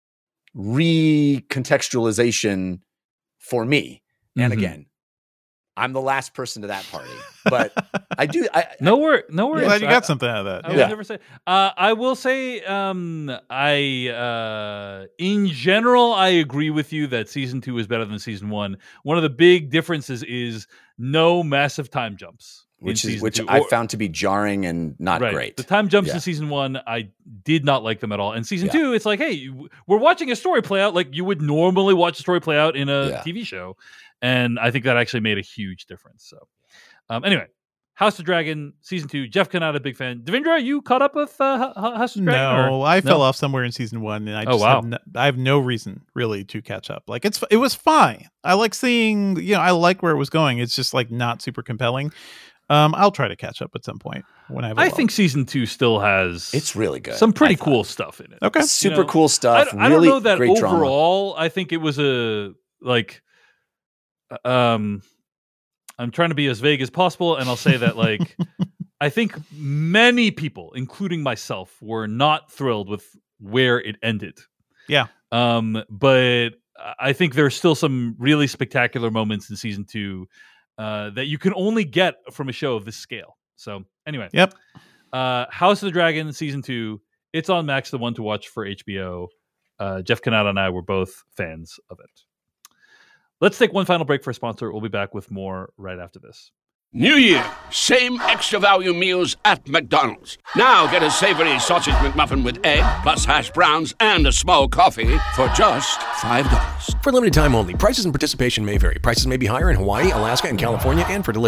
Speaker 6: recontextualization for me. And
Speaker 4: Mhm.
Speaker 6: again, I'm the last person to that party, but I do. I
Speaker 4: No wor- no worries.
Speaker 5: Glad you
Speaker 4: I-
Speaker 5: got something out of that.
Speaker 4: I
Speaker 5: Yeah.
Speaker 4: would
Speaker 6: Yeah.
Speaker 4: never say. Uh, I will say, um, I uh, in general, I agree with you that season two is better than season one. One of the big differences is no massive time jumps, in
Speaker 6: which is
Speaker 4: season
Speaker 6: which
Speaker 4: two.
Speaker 6: I
Speaker 4: Or-
Speaker 6: found to be jarring and not
Speaker 4: right.
Speaker 6: great.
Speaker 4: The time jumps
Speaker 6: Yeah.
Speaker 4: in season one, I did not like them at all. And season
Speaker 6: Yeah.
Speaker 4: two, it's like, hey, you- we're watching a story play out like you would normally watch a story play out in a
Speaker 6: Yeah.
Speaker 4: T V show, and I think that actually made a huge difference. So, um, anyway. House of Dragon season two. Jeff Kanata, big fan. Devindra, you caught up with uh, H- House of Dragon?
Speaker 5: No,
Speaker 4: or-
Speaker 5: I fell
Speaker 4: No?
Speaker 5: off somewhere in season one, and I
Speaker 4: Oh,
Speaker 5: just
Speaker 4: wow.
Speaker 5: have no, I have no reason really to catch up. Like it's it was fine. I like seeing, you know, I like where it was going. It's just like not super compelling. Um, I'll try to catch up at some point when I have. a
Speaker 4: I
Speaker 5: lull.
Speaker 4: think season two still has
Speaker 6: It's really good.
Speaker 4: some pretty
Speaker 6: I thought.
Speaker 4: cool stuff in it.
Speaker 5: Okay.
Speaker 6: Super
Speaker 4: You know,
Speaker 6: cool
Speaker 4: I,
Speaker 6: stuff.
Speaker 4: I
Speaker 6: really
Speaker 4: don't know that
Speaker 6: great drama.
Speaker 4: overall. I think it was a like. Um, I'm trying to be as vague as possible, and I'll say that like. I think many people, including myself, were not thrilled with where it ended.
Speaker 5: Yeah.
Speaker 4: Um, but I think there's still some really spectacular moments in season two uh, that you can only get from a show of this scale. So anyway,
Speaker 5: Yep.
Speaker 4: uh, House of the Dragon season two. It's on Max, the one to watch for H B O. Uh, Jeff Kanata and I were both fans of it. Let's take one final break for a sponsor. We'll be back with more right after this.
Speaker 1: New Year, same extra value meals at McDonald's. Now get a savory sausage McMuffin with egg, plus hash browns and a small coffee for just five dollars.
Speaker 2: For limited time only, prices and participation may vary. Prices may be higher in Hawaii, Alaska, and California, and for delivery.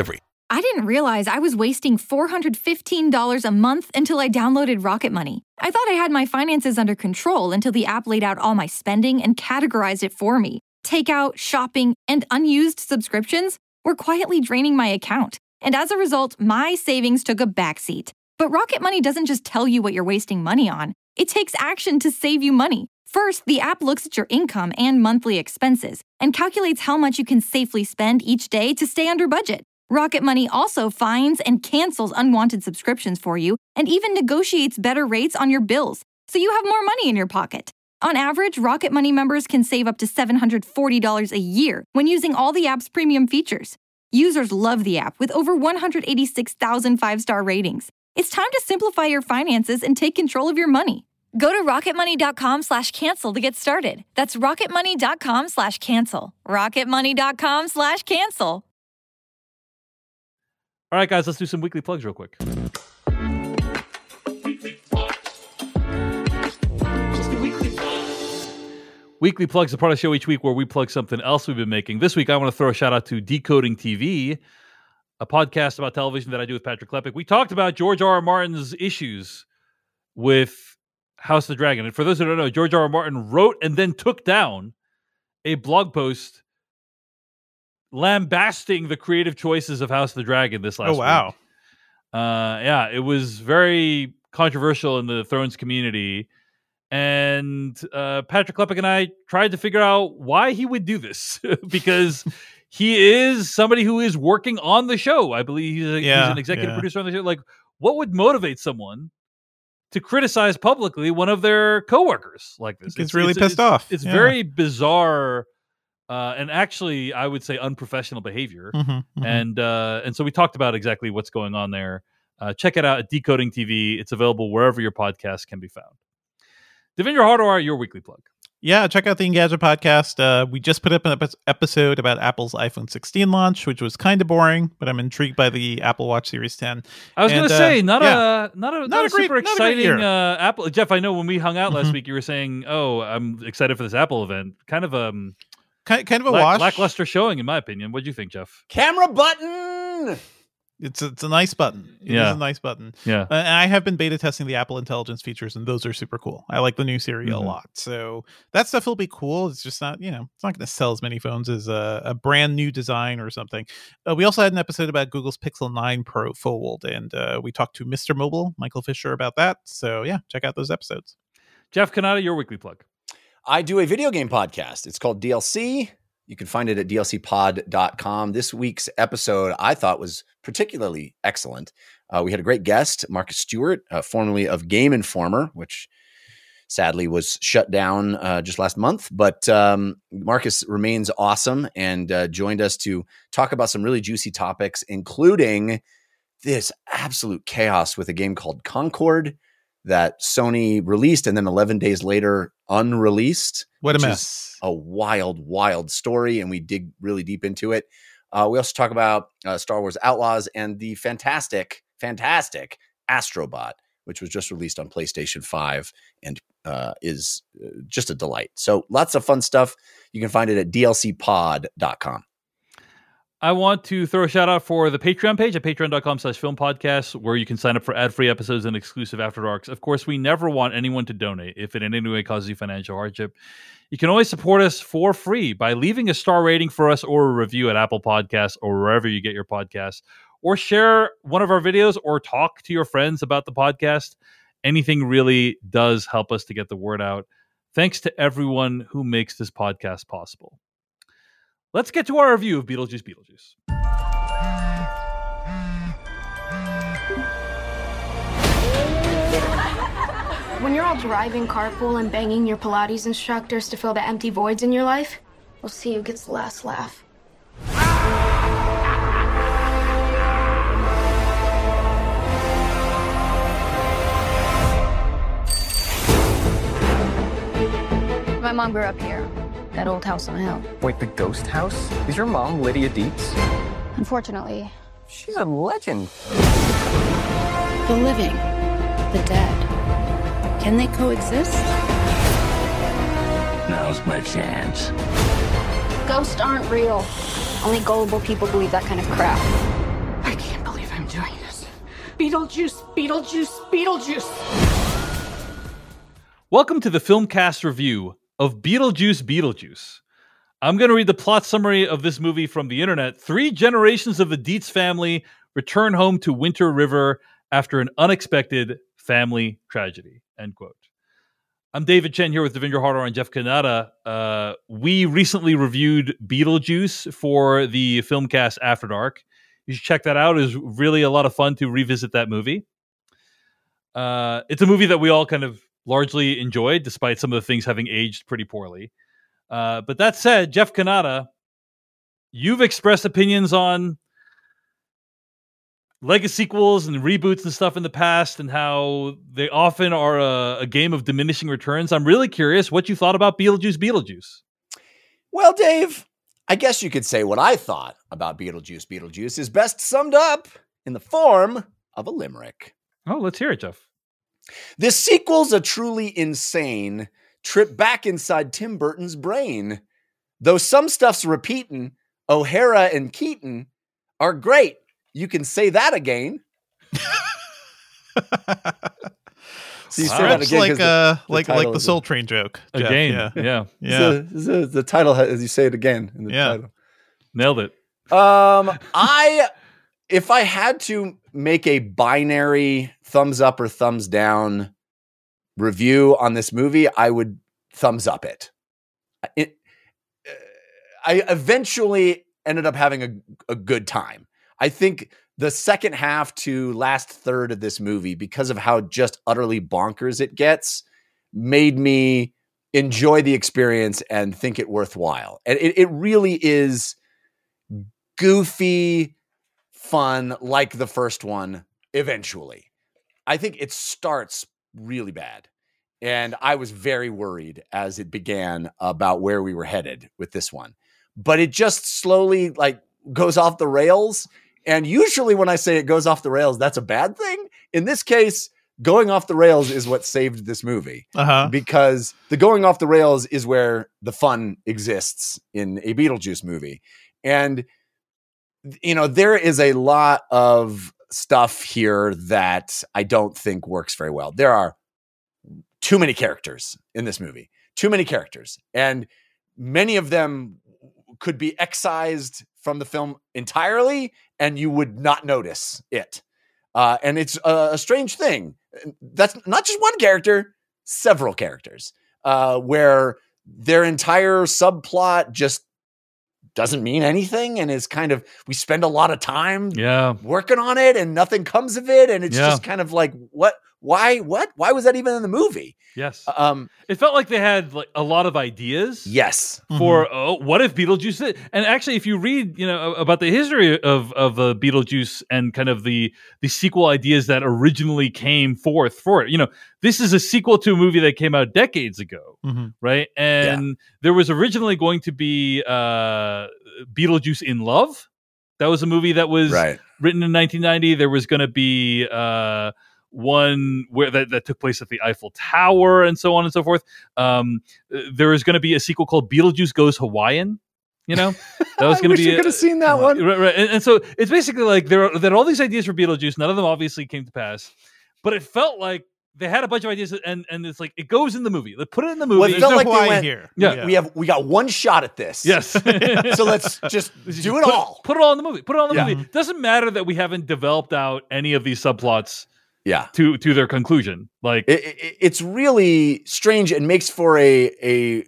Speaker 7: I didn't realize I was wasting four hundred fifteen dollars a month until I downloaded Rocket Money. I thought I had my finances under control until the app laid out all my spending and categorized it for me. Takeout, shopping, and unused subscriptions were quietly draining my account. And as a result, my savings took a backseat. But Rocket Money doesn't just tell you what you're wasting money on. It takes action to save you money. First, the app looks at your income and monthly expenses and calculates how much you can safely spend each day to stay under budget. Rocket Money also finds and cancels unwanted subscriptions for you and even negotiates better rates on your bills, so you have more money in your pocket. On average, Rocket Money members can save up to seven hundred forty dollars a year when using all the app's premium features. Users love the app with over one hundred eighty-six thousand five-star ratings. It's time to simplify your finances and take control of your money. Go to rocketmoney.com slash cancel to get started. That's rocketmoney.com slash cancel. rocketmoney.com slash cancel.
Speaker 4: All right, guys, let's do some weekly plugs real quick. Weekly plugs are part of the show each week where we plug something else we've been making. This week, I want to throw a shout out to Decoding T V, a podcast about television that I do with Patrick Klepek. We talked about George R. R. Martin's issues with House of the Dragon. And for those who don't know, George R. R. Martin wrote and then took down a blog post lambasting the creative choices of House of the Dragon this last
Speaker 5: Oh, wow.
Speaker 4: week. Uh, yeah, it was very controversial in the Thrones community. And uh, Patrick Klepek and I tried to figure out why he would do this because he is somebody who is working on the show. I believe he's, a,
Speaker 5: Yeah,
Speaker 4: he's an executive
Speaker 5: yeah.
Speaker 4: producer on the show. Like, what would motivate someone to criticize publicly one of their coworkers like this?
Speaker 5: He's really pissed
Speaker 4: it's,
Speaker 5: off.
Speaker 4: It's
Speaker 5: Yeah.
Speaker 4: very bizarre uh, and actually, I would say, unprofessional behavior.
Speaker 5: Mhm, mhm.
Speaker 4: And uh, and so we talked about exactly what's going on there. Uh, check it out at Decoding T V. It's available wherever your podcast can be found. Devindra Hardawar, your weekly plug.
Speaker 5: Yeah, check out the Engadget podcast. Uh, we just put up an epi- episode about Apple's iPhone sixteen launch, which was kind of boring, but I'm intrigued by the Apple Watch Series ten.
Speaker 4: I was going
Speaker 5: And,
Speaker 4: to
Speaker 5: uh,
Speaker 4: say, not
Speaker 5: yeah.
Speaker 4: a not a not,
Speaker 5: Not
Speaker 4: a,
Speaker 5: a great-
Speaker 4: super
Speaker 5: not a great
Speaker 4: exciting
Speaker 5: year.
Speaker 4: uh, Apple. Jeff, I know when we hung out last
Speaker 5: Mhm.
Speaker 4: week, you were saying, "Oh, I'm excited for this Apple event." Kind of um,
Speaker 5: Kind, kind of a
Speaker 4: lack-
Speaker 5: wash.
Speaker 4: lackluster showing, in my opinion. What do you think, Jeff?
Speaker 6: Camera button.
Speaker 5: It's a, it's a nice button. It
Speaker 4: Yeah.
Speaker 5: is a nice button.
Speaker 4: Yeah.
Speaker 5: Uh, and I have been beta testing the Apple Intelligence features, and those are super cool. I like the new Siri
Speaker 4: Mhm.
Speaker 5: a lot. So that stuff will be cool. It's just not, you know, it's not going to sell as many phones as a, a brand new design or something. Uh, we also had an episode about Google's Pixel nine Pro Fold, and uh, we talked to Mister Mobile, Michael Fisher, about that. So yeah, check out those episodes.
Speaker 4: Jeff Kanata, your weekly plug.
Speaker 6: I do a video game podcast. It's called D L C. You can find it at D L C pod dot com. This week's episode I thought was particularly excellent. Uh, we had a great guest, Marcus Stewart, uh, formerly of Game Informer, which sadly was shut down uh, just last month. But um, Marcus remains awesome and uh, joined us to talk about some really juicy topics, including this absolute chaos with a game called Concord that Sony released and then eleven days later unreleased.
Speaker 5: What a
Speaker 6: which
Speaker 5: mess.
Speaker 6: is a wild, wild story, and we dig really deep into it. Uh, we also talk about uh, Star Wars Outlaws and the fantastic, fantastic Astrobot, which was just released on PlayStation five and uh, is uh, just a delight. So lots of fun stuff. You can find it at D L C pod dot com.
Speaker 4: I want to throw a shout out for the Patreon page at patreon.com slash film podcast, where you can sign up for ad-free episodes and exclusive After Darks. Of course, we never want anyone to donate if it in any way causes you financial hardship. You can always support us for free by leaving a star rating for us or a review at Apple Podcasts or wherever you get your podcasts, or share one of our videos or talk to your friends about the podcast. Anything really does help us to get the word out. Thanks to everyone who makes this podcast possible. Let's get to our review of Beetlejuice Beetlejuice.
Speaker 8: When you're all driving carpool and banging your Pilates instructors to fill the empty voids in your life, we'll see who gets the last laugh. My mom grew up here, that old house on the hill.
Speaker 9: Wait, the ghost house? Is your mom Lydia Dietz?
Speaker 8: Unfortunately,
Speaker 9: She's a legend.
Speaker 10: The living, the dead, can they coexist?
Speaker 11: Now's my chance.
Speaker 8: ghosts aren't real. Only gullible people believe that kind of crap.
Speaker 11: I Beetlejuice, Beetlejuice, Beetlejuice.
Speaker 4: Welcome to the Filmcast review of Beetlejuice Beetlejuice. I'm going to read the plot summary of this movie from the internet. Three generations of the Dietz family return home to Winter River after an unexpected family tragedy. End quote. I'm David Chen here with Devindra Hardar and Jeff Kanata. Uh, we recently reviewed Beetlejuice for the Filmcast After Dark. You should check that out. It was really a lot of fun to revisit that movie. Uh, it's a movie that we all kind of largely enjoyed, despite some of the things having aged pretty poorly. Uh, but that said, Jeff Kanata, you've expressed opinions on Lego sequels and reboots and stuff in the past and how they often are a, a game of diminishing returns. I'm really curious what you thought about Beetlejuice Beetlejuice.
Speaker 6: Well, Dave, I guess you could say what I thought about Beetlejuice Beetlejuice is best summed up in the form of a limerick.
Speaker 4: Oh, let's hear it, Jeff.
Speaker 6: This sequel's a truly insane trip back inside Tim Burton's brain. Though some stuff's repeating, O'Hara and Keaton are great. You can say that again.
Speaker 5: So you say that again, like uh, the, the like like the Soul Train joke. Jeff.
Speaker 4: Again,
Speaker 5: yeah,
Speaker 4: yeah,
Speaker 5: yeah.
Speaker 6: The, the, the title has you say it again in the
Speaker 5: yeah.
Speaker 6: title.
Speaker 4: Nailed it.
Speaker 6: Um, I if I had to make a binary thumbs up or thumbs down review on this movie, I would thumbs up it. It. I eventually ended up having a, a good time. I think the second half to last third of this movie, because of how just utterly bonkers it gets, made me enjoy the experience and think it worthwhile. And it, it really is goofy fun like the first one eventually. I think it starts really bad. And I was very worried as it began about where we were headed with this one. But it just slowly like goes off the rails. And usually when I say it goes off the rails, that's a bad thing. In this case, going off the rails is what saved this movie.
Speaker 5: Uh-huh.
Speaker 6: Because the going off the rails is where the fun exists in a Beetlejuice movie. And, you know, there is a lot of stuff here that I don't think works very well. There are too many characters in this movie, too many characters. And many of them could be excised from the film entirely and you would not notice it. Uh, and it's a, a strange thing. That's not just one character, several characters, uh, where their entire subplot just doesn't mean anything and is kind of, we spend a lot of time
Speaker 4: yeah.
Speaker 6: working on it and nothing comes of it. And it's
Speaker 4: yeah.
Speaker 6: just kind of like, what, why, what, why was that even in the movie?
Speaker 4: Yes.
Speaker 6: Um,
Speaker 4: it felt like they had like a lot of ideas.
Speaker 6: Yes.
Speaker 4: For,
Speaker 5: Mm-hmm.
Speaker 4: oh, what if Beetlejuice did? And actually, if you read, you know, about the history of, of uh, Beetlejuice and kind of the, the sequel ideas that originally came forth for it, you know, this is a sequel to a movie that came out decades ago.
Speaker 5: Mm-hmm.
Speaker 4: Right. And yeah. there was originally going to be uh, Beetlejuice in Love. That was a movie that was
Speaker 6: right.
Speaker 4: written in nineteen ninety. There was going to be uh, one where that, that took place at the Eiffel Tower and so on and so forth. Um, there was going to be a sequel called Beetlejuice Goes Hawaiian. You know, that was going to be.
Speaker 6: You could have seen that one,
Speaker 4: right? Right. And, and so it's basically like there are, there are all these ideas for Beetlejuice. None of them obviously came to pass, but it felt like they had a bunch of ideas, and and it's like it goes in the movie. They put it in the movie.
Speaker 6: Well, it felt
Speaker 5: no
Speaker 6: like
Speaker 5: Hawaii
Speaker 6: they went
Speaker 5: here.
Speaker 4: Yeah.
Speaker 6: We have we got one shot at this.
Speaker 4: Yes.
Speaker 6: So let's just do it
Speaker 4: put,
Speaker 6: all.
Speaker 4: Put it all in the movie. Put it all in the
Speaker 6: Yeah.
Speaker 4: movie. Doesn't matter that we haven't developed out any of these subplots.
Speaker 6: Yeah.
Speaker 4: To to their conclusion. Like
Speaker 6: it, it, it's really strange and makes for a a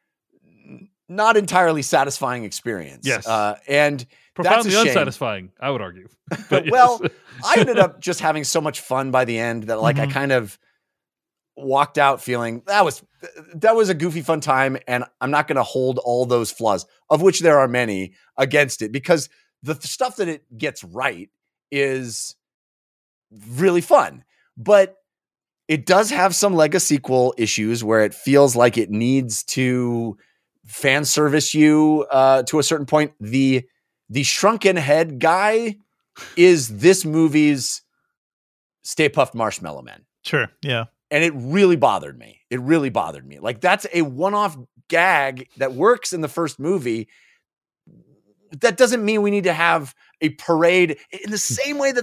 Speaker 6: not entirely satisfying experience.
Speaker 4: Yes.
Speaker 6: Uh, and
Speaker 4: profoundly
Speaker 6: that's a shame.
Speaker 4: unsatisfying, I would argue. But yes.
Speaker 6: Well, I ended up just having so much fun by the end that like
Speaker 5: Mhm.
Speaker 6: I kind of walked out feeling that was that was a goofy fun time, and I'm not going to hold all those flaws, of which there are many, against it, because the th- stuff that it gets right is really fun. But it does have some Lego sequel issues where it feels like it needs to fan service you uh, to a certain point. The the shrunken head guy is this movie's Stay Puft Marshmallow Man.
Speaker 5: Sure. Yeah.
Speaker 6: And it really bothered me. It really bothered me. Like, that's a one-off gag that works in the first movie. That doesn't mean we need to have a parade in the same way that the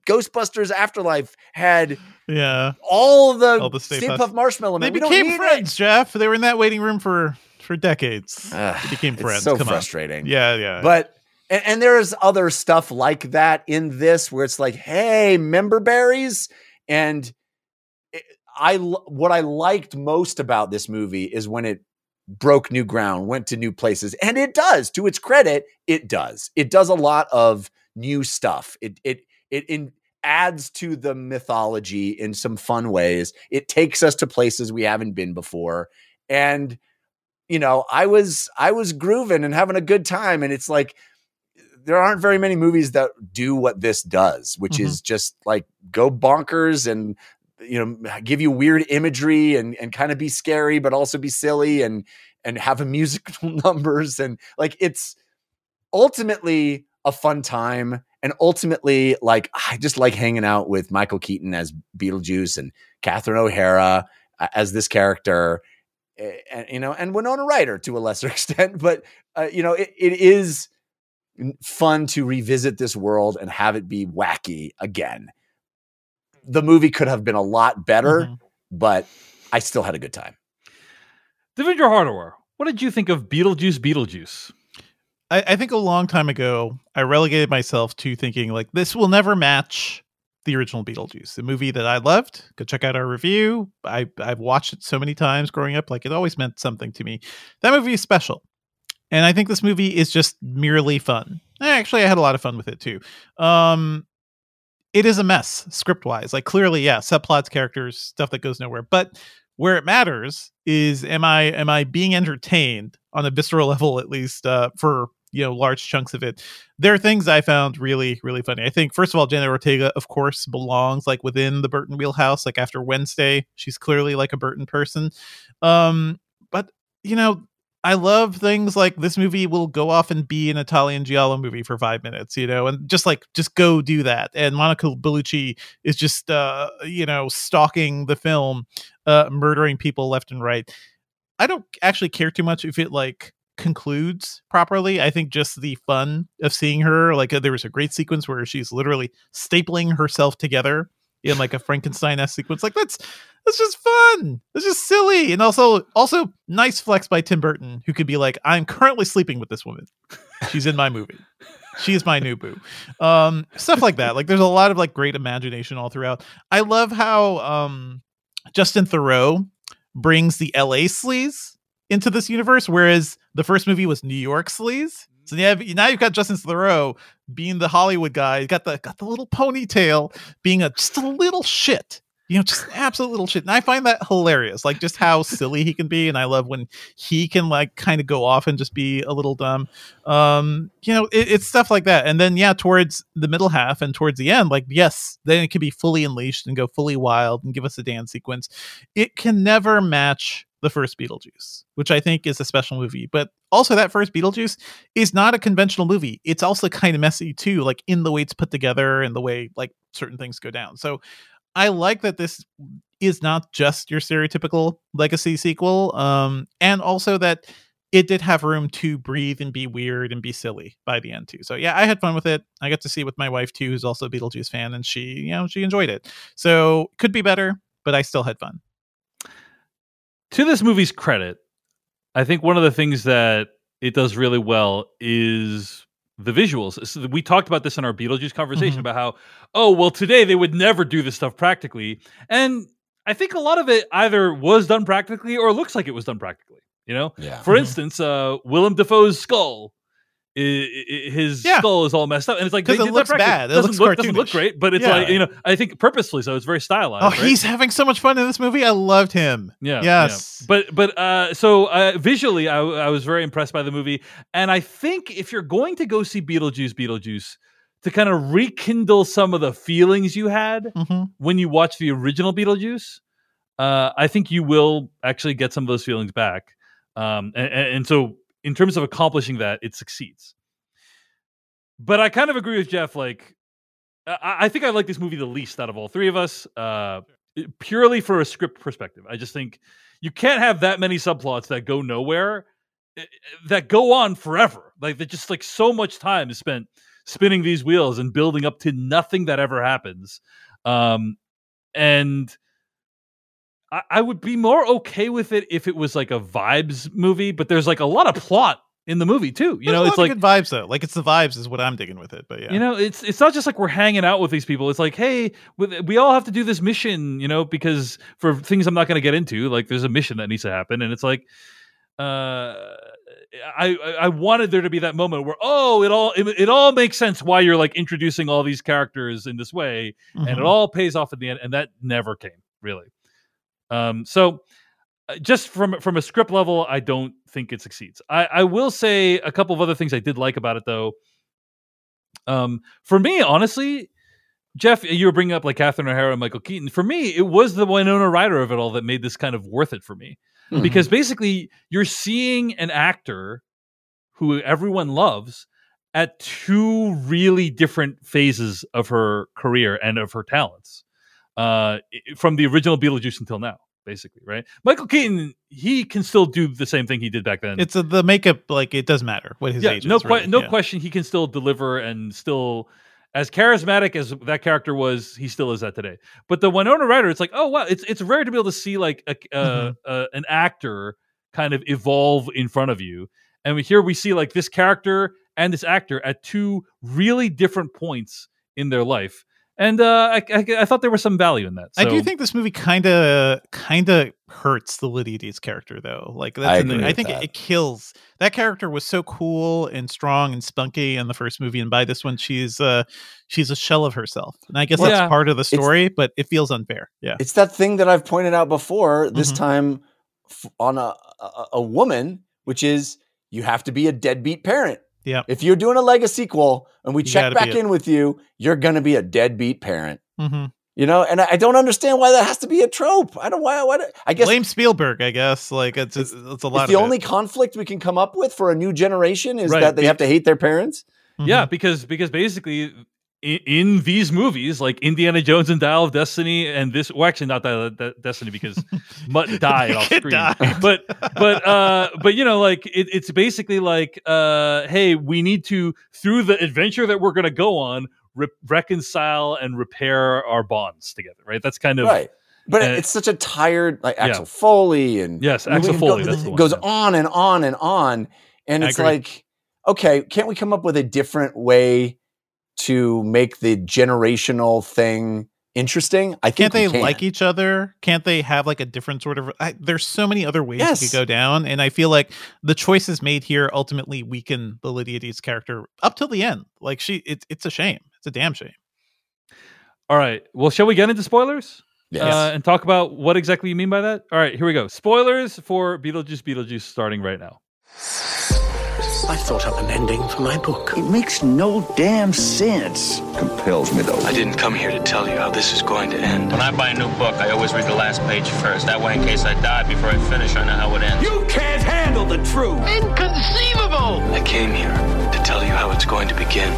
Speaker 6: Ghostbusters Afterlife had
Speaker 5: yeah
Speaker 6: all the,
Speaker 5: all the
Speaker 6: Stay,
Speaker 5: Stay
Speaker 6: Puft
Speaker 5: Puft
Speaker 6: Marshmallow Man.
Speaker 5: They
Speaker 6: We don't
Speaker 5: became
Speaker 6: need
Speaker 5: friends,
Speaker 6: it.
Speaker 5: Jeff. They were in that waiting room for for decades.
Speaker 6: Ugh,
Speaker 5: they became friends.
Speaker 6: It's so
Speaker 5: Come
Speaker 6: frustrating.
Speaker 5: On. Yeah, yeah.
Speaker 6: But and, and there's other stuff like that in this where it's like, hey, member berries. And it, I what I liked most about this movie is when it broke new ground, went to new places, and it does. To its credit, it does. It does a lot of new stuff. It it it in. adds to the mythology in some fun ways. It takes us to places we haven't been before. And, you know, I was, I was grooving and having a good time. And it's like, there aren't very many movies that do what this does, which mm-hmm. is just like go bonkers and, you know, give you weird imagery and, and kind of be scary, but also be silly and, and have a musical numbers. And like, it's ultimately a fun time. And ultimately, like, I just like hanging out with Michael Keaton as Beetlejuice and Catherine O'Hara uh, as this character, and, you know, and Winona Ryder to a lesser extent. But, uh, you know, it, it is fun to revisit this world and have it be wacky again. The movie could have been a lot better, mm-hmm. but I still had a good time.
Speaker 4: Devindra Hardawar, what did you think of Beetlejuice Beetlejuice?
Speaker 5: I, I think a long time ago, I relegated myself to thinking like this will never match the original Beetlejuice, the movie that I loved. Go check out our review. I, I've watched it so many times growing up. Like it always meant something to me. That movie is special. And I think this movie is just merely fun. Actually, I had a lot of fun with it too. Um, it is a mess script wise. Like clearly, yeah, subplots, characters, stuff that goes nowhere. But where it matters is, am I am I being entertained on a visceral level, at least uh, for you know large chunks of it? There are things I found really really funny. I think first of all, Jenna Ortega of course belongs like within the Burton wheelhouse. Like after Wednesday, she's clearly like a Burton person. Um, but you know, I love things like this movie will go off and be an Italian Giallo movie for five minutes, you know, and just like, just go do that. And Monica Bellucci is just, uh, you know, stalking the film, uh, murdering people left and right. I don't actually care too much if it like concludes properly. I think just the fun of seeing her, like uh, there was a great sequence where she's literally stapling herself together in like a Frankenstein-esque sequence. Like that's, It's just fun. It's just silly. And also, also nice flex by Tim Burton, who could be like, I'm currently sleeping with this woman. She's in my movie. She's my new boo. Um, stuff like that. Like there's a lot of like great imagination all throughout. I love how um, Justin Theroux brings the L A sleaze into this universe, whereas the first movie was New York sleaze. So you have, now you've got Justin Theroux being the Hollywood guy. He's got the got the little ponytail, being a just a little shit. You know, just absolute little shit. And I find that hilarious, like just how silly he can be. And I love when he can like kind of go off and just be a little dumb. Um, you know, it, it's stuff like that. And then, yeah, towards the middle half and towards the end, like, yes, then it can be fully unleashed and go fully wild and give us a dance sequence. It can never match the first Beetlejuice, which I think is a special movie. But also that first Beetlejuice is not a conventional movie. It's also kind of messy too, like in the way it's put together and the way like certain things go down. So I like that this is not just your stereotypical legacy sequel, um, and also that it did have room to breathe and be weird and be silly by the end too. So yeah, I had fun with it. I got to see it with my wife too, who's also a Beetlejuice fan, and she, you know, she enjoyed it. So could be better, but I still had fun.
Speaker 4: To this movie's credit, I think one of the things that it does really well is the visuals. So we talked about this in our Beetlejuice conversation mm-hmm. about how, oh, well, today they would never do this stuff practically. And I think a lot of it either was done practically or looks like it was done practically. You know,
Speaker 6: yeah.
Speaker 4: For
Speaker 6: mm-hmm.
Speaker 4: instance, uh, Willem Dafoe's skull, I- I- his yeah. skull is all messed up, and it's like
Speaker 5: because it looks bad. It
Speaker 4: doesn't
Speaker 5: looks
Speaker 4: look, doesn't look great, but it's yeah. like, you know, I think purposefully so. It's very stylized.
Speaker 5: Oh,
Speaker 4: right?
Speaker 5: He's having so much fun in this movie. I loved him.
Speaker 4: Yeah.
Speaker 5: Yes.
Speaker 4: Yeah. But but uh, so uh, visually, I, I was very impressed by the movie, and I think if you're going to go see Beetlejuice, Beetlejuice, to kind of rekindle some of the feelings you had
Speaker 5: mm-hmm.
Speaker 4: when you watched the original Beetlejuice, uh, I think you will actually get some of those feelings back. Um, and, and so, in terms of accomplishing that, it succeeds. But I kind of agree with Jeff. Like, I, I think I like this movie the least out of all three of us, uh, purely for a script perspective. I just think you can't have that many subplots that go nowhere, that go on forever. Like, that just like so much time is spent spinning these wheels and building up to nothing that ever happens. Um, and I, I would be more okay with it if it was like a vibes movie, but there's like a lot of plot in the movie too. You
Speaker 5: There's
Speaker 4: know,
Speaker 5: a
Speaker 4: it's
Speaker 5: lot of
Speaker 4: like
Speaker 5: good vibes though. Like it's the vibes is what I'm digging with it. But yeah,
Speaker 4: you know, it's it's not just like we're hanging out with these people. It's like, hey, we, we all have to do this mission, you know, because for things I'm not going to get into, like there's a mission that needs to happen, and it's like, uh, I I wanted there to be that moment where oh, it all it, it all makes sense why you're like introducing all these characters in this way,
Speaker 5: Mhm.
Speaker 4: and it all pays off at the end, and that never came really. Um, so. Just from from a script level, I don't think it succeeds. I, I will say a couple of other things I did like about it, though. Um, for me, honestly, Jeff, you were bringing up like Catherine O'Hara and Michael Keaton. For me, it was the Winona Ryder of it all that made this kind of worth it for me.
Speaker 6: Mhm.
Speaker 4: Because basically, you're seeing an actor who everyone loves at two really different phases of her career and of her talents, uh, from the original Beetlejuice until now. Basically, right? Michael Keaton, he can still do the same thing he did back then.
Speaker 5: it's a, the makeup. Like it doesn't matter what his
Speaker 4: yeah,
Speaker 5: age
Speaker 4: no,
Speaker 5: is.
Speaker 4: que-
Speaker 5: really.
Speaker 4: no
Speaker 5: Yeah.
Speaker 4: question, he can still deliver and still as charismatic as that character was. He still is that today. But the Winona Ryder, it's like, oh wow, it's it's rare to be able to see like a, uh,
Speaker 5: Mhm.
Speaker 4: uh, an actor kind of evolve in front of you, and we, here we see like this character and this actor at two really different points in their life. And uh, I, I, I thought there was some value in that.
Speaker 5: I do
Speaker 4: So-
Speaker 5: think this movie kind of kind of hurts the Lydia Deetz character though. Like that's
Speaker 6: I
Speaker 5: the thing.
Speaker 6: agree
Speaker 5: I
Speaker 6: with
Speaker 5: think it,
Speaker 6: that.
Speaker 5: it kills that character was so cool and strong and spunky in the first movie, and by this one she's uh she's a shell of herself. And I guess
Speaker 4: Well,
Speaker 5: that's
Speaker 4: yeah.
Speaker 5: part of the story, but it feels unfair. Yeah.
Speaker 6: It's that thing that I've pointed out before, this
Speaker 5: Mhm.
Speaker 6: time f- on a, a a woman, which is you have to be a deadbeat parent.
Speaker 5: Yeah.
Speaker 6: If you're doing a Lego sequel and we
Speaker 5: You
Speaker 6: check
Speaker 5: gotta
Speaker 6: back
Speaker 5: be a-
Speaker 6: in with you, you're going to be a deadbeat parent.
Speaker 5: Mm-hmm.
Speaker 6: You know, and I, I don't understand why that has to be a trope. I don't why. why do- I guess
Speaker 5: Blame Spielberg, I guess. Like it's it's, it's a lot.
Speaker 6: it's the
Speaker 5: of
Speaker 6: only
Speaker 5: it.
Speaker 6: conflict we can come up with for a new generation is
Speaker 4: Right.
Speaker 6: that they have to hate their parents.
Speaker 4: Yeah,
Speaker 5: Mhm.
Speaker 4: because because basically in, in these movies, like Indiana Jones and Dial of Destiny, and this, well, actually not Dial of De- Destiny because Mutt died off
Speaker 5: Kid
Speaker 4: screen.
Speaker 5: died.
Speaker 4: But but uh, but you know, like it, it's basically like, uh, hey, we need to through the adventure that we're going to go on, re- reconcile and repair our bonds together. Right? That's kind of
Speaker 6: Right. But
Speaker 4: uh,
Speaker 6: it's such a tired, like
Speaker 4: yeah.
Speaker 6: Axel Foley and
Speaker 4: Yes,
Speaker 6: I mean,
Speaker 4: Axel
Speaker 6: we
Speaker 4: Foley,
Speaker 6: Go,
Speaker 4: that's the one,
Speaker 6: goes
Speaker 4: yeah.
Speaker 6: on and on and on, and
Speaker 5: I
Speaker 6: it's
Speaker 5: agree.
Speaker 6: like, okay, can't we come up with a different way to make the generational thing interesting? I think
Speaker 5: Can't they
Speaker 6: we can.
Speaker 5: like each other? Can't they have like a different sort of? I, there's so many other ways
Speaker 6: Yes.
Speaker 5: you could go down, and I feel like the choices made here ultimately weaken the Lydia Deetz character up till the end. Like she, it's it's a shame. It's a damn shame.
Speaker 4: All right. Well, shall we get into spoilers?
Speaker 6: Yes.
Speaker 4: Uh, and talk about what exactly you mean by that? All right, here we go. Spoilers for Beetlejuice Beetlejuice starting right now.
Speaker 12: I thought up an ending for my book.
Speaker 13: It makes no damn sense.
Speaker 12: Compels me, though.
Speaker 14: I didn't come here to tell you how this is going to end. When I buy a new book, I always read the last page first. That way, in case I die before I finish, I know how it ends.
Speaker 12: You can't handle the truth.
Speaker 14: Inconceivable! I came here to tell you how it's going to begin.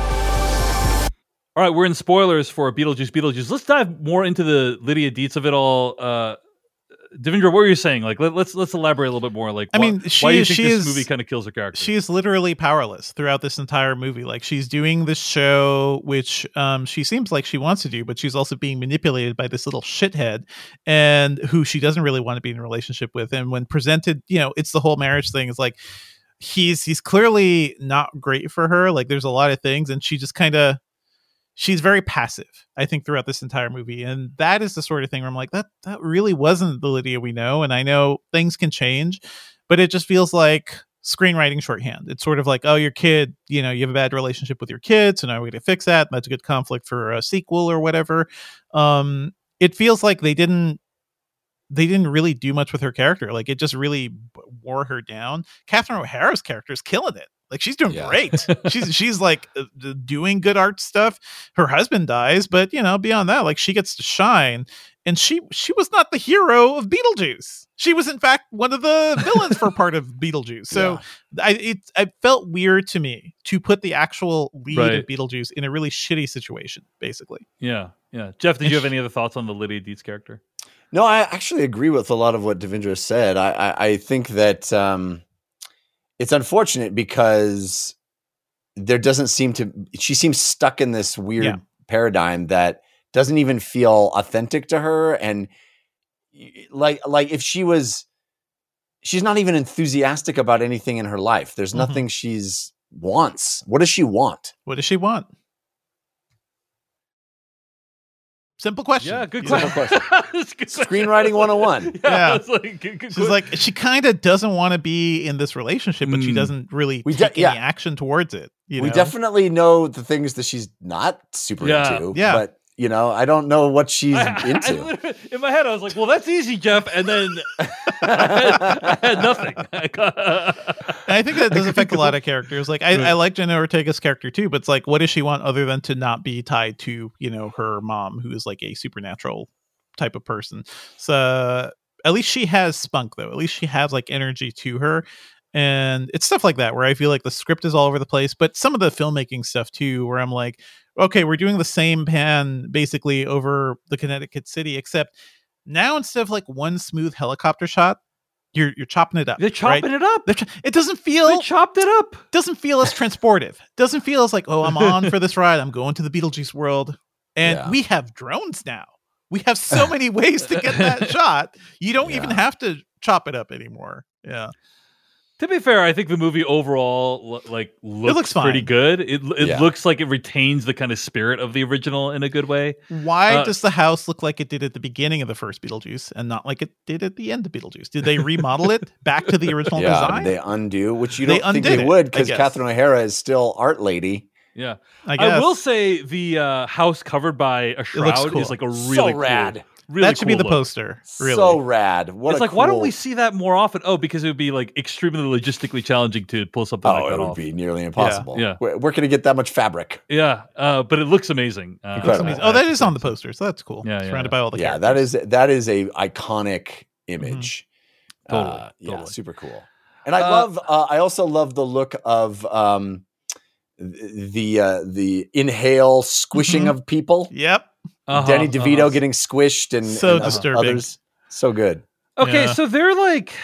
Speaker 4: All right, we're in spoilers for Beetlejuice Beetlejuice. Let's dive more into the Lydia Deetz of it all. Uh, Devendra, what were you saying? Like, let, let's let's elaborate a little bit more. Like,
Speaker 5: I
Speaker 4: wh-
Speaker 5: mean, she
Speaker 4: why do you
Speaker 5: is-
Speaker 4: think
Speaker 5: she
Speaker 4: this
Speaker 5: is-
Speaker 4: movie kind of kills her character?
Speaker 5: She is literally powerless throughout this entire movie. Like she's doing this show, which um, she seems like she wants to do, but she's also being manipulated by this little shithead, and who she doesn't really want to be in a relationship with. And when presented, you know, it's the whole marriage thing. It's like he's he's clearly not great for her. Like there's a lot of things, and she just kind of. She's very passive, I think, throughout this entire movie. And that is the sort of thing where I'm like, that that really wasn't the Lydia we know. And I know things can change, but it just feels like screenwriting shorthand. It's sort of like, oh, your kid, you know, you have a bad relationship with your kid, so now we're going to fix that. That's a good conflict for a sequel or whatever. Um, it feels like they didn't they didn't really do much with her character. Like it just really b- wore her down. Catherine O'Hara's character is killing it. Like she's doing
Speaker 6: Yeah.
Speaker 5: great. She's she's like uh, d- doing good art stuff. Her husband dies, but you know, beyond that, like she gets to shine. And she she was not the hero of Beetlejuice. She was in fact one of the villains for part of Beetlejuice. So I it I felt weird to me to put the actual lead
Speaker 4: Right.
Speaker 5: of Beetlejuice in a really shitty situation, basically.
Speaker 4: yeah, yeah. Jeff, did you have any other thoughts on the Lydia Deetz character?
Speaker 6: No, I actually agree with a lot of what Devendra said. I, I, I think that um, it's unfortunate because there doesn't seem to. She seems stuck in this weird
Speaker 5: Yeah.
Speaker 6: paradigm that doesn't even feel authentic to her, and like like if she was, she's not even enthusiastic about anything in her life. There's
Speaker 5: Mhm.
Speaker 6: nothing she's wants. What does she want?
Speaker 5: What does she want? Simple question.
Speaker 4: Yeah, good
Speaker 5: You know?
Speaker 4: question. That's a good question.
Speaker 6: Screenwriting one oh one.
Speaker 5: Yeah.
Speaker 4: it's like, good, good
Speaker 5: She's like, she kind of doesn't want to be in this relationship, but she
Speaker 4: Mm.
Speaker 5: doesn't really
Speaker 6: We de-
Speaker 5: take any
Speaker 6: yeah.
Speaker 5: action towards it. You
Speaker 6: We
Speaker 5: know?
Speaker 6: definitely know the things that she's not super
Speaker 4: Yeah.
Speaker 6: into.
Speaker 5: Yeah.
Speaker 6: But you know, I don't know what she's
Speaker 4: I- I
Speaker 6: into.
Speaker 4: literally- in my head, I was like, "Well, that's easy, Jeff," and then I, had, I had nothing.
Speaker 5: And I think that does affect a lot of characters. Like I, I like Jenna Ortega's character too, but it's like, what does she want other than to not be tied to, you know, her mom, who is like a supernatural type of person. So at least she has spunk though. At least she has like energy to her. And it's stuff like that where I feel like the script is all over the place, but some of the filmmaking stuff too, where I'm like, okay, we're doing the same pan basically over the Connecticut city, except now instead of like one smooth helicopter shot, you're you're chopping it up.
Speaker 4: They're chopping
Speaker 5: right?
Speaker 4: it up.
Speaker 5: They're ch- it doesn't feel
Speaker 4: They chopped it up.
Speaker 5: doesn't feel as transportive. Doesn't feel as like, oh, I'm on for this ride. I'm going to the Beetlejuice world. And
Speaker 6: Yeah.
Speaker 5: we have drones now. We have so many ways to get that shot. You don't even
Speaker 6: Yeah.
Speaker 5: have to chop it up anymore. Yeah.
Speaker 4: To be fair, I think the movie overall lo- like looks,
Speaker 5: looks
Speaker 4: pretty
Speaker 5: fine.
Speaker 4: good. It it
Speaker 6: Yeah.
Speaker 4: looks like it retains the kind of spirit of the original in a good way.
Speaker 5: Why
Speaker 4: Uh,
Speaker 5: does the house look like it did at the beginning of the first Beetlejuice and not like it did at the end of Beetlejuice? Did they remodel it back to the original
Speaker 6: Yeah,
Speaker 5: design?
Speaker 6: they undo, which you
Speaker 5: They
Speaker 6: don't think
Speaker 5: undid
Speaker 6: they
Speaker 5: it,
Speaker 6: would
Speaker 5: I
Speaker 6: because
Speaker 5: guess.
Speaker 6: Catherine O'Hara is still art lady.
Speaker 4: Yeah,
Speaker 5: I
Speaker 4: I,
Speaker 5: guess.
Speaker 4: will say the uh, house covered by a shroud
Speaker 5: cool.
Speaker 4: is like a really
Speaker 6: So
Speaker 4: cool-
Speaker 6: rad.
Speaker 4: Really
Speaker 5: that should be
Speaker 4: cool
Speaker 5: the
Speaker 4: look.
Speaker 5: poster. Really.
Speaker 6: So rad. What
Speaker 4: It's
Speaker 6: a
Speaker 4: like, why don't
Speaker 6: cool-
Speaker 4: we see that more often? Oh, because it would be like extremely logistically challenging to pull something
Speaker 6: Oh,
Speaker 4: like
Speaker 6: it
Speaker 4: that
Speaker 6: would
Speaker 4: off.
Speaker 6: be nearly impossible.
Speaker 4: Yeah.
Speaker 6: Where, where can I get that much fabric?
Speaker 4: Yeah, uh, but it looks amazing. Uh,
Speaker 5: Looks
Speaker 6: Incredible.
Speaker 5: amazing. Oh, that is on the poster, so that's cool.
Speaker 4: Yeah,
Speaker 5: It's
Speaker 4: yeah,
Speaker 5: surrounded
Speaker 4: yeah.
Speaker 5: by all the
Speaker 6: Yeah,
Speaker 5: characters.
Speaker 6: that is that is a iconic image.
Speaker 4: Totally,
Speaker 6: Uh, yeah,
Speaker 4: totally.
Speaker 6: super cool. And I
Speaker 4: Uh,
Speaker 6: love. Uh, I also love the look of um, th- the uh, the inhale squishing
Speaker 5: Mhm.
Speaker 6: of people.
Speaker 5: Yep.
Speaker 4: Uh-huh,
Speaker 6: Danny DeVito
Speaker 4: uh-huh.
Speaker 6: getting squished and
Speaker 5: So
Speaker 6: and
Speaker 5: disturbing.
Speaker 6: Others. So good.
Speaker 4: Okay,
Speaker 5: Yeah.
Speaker 4: so they're like,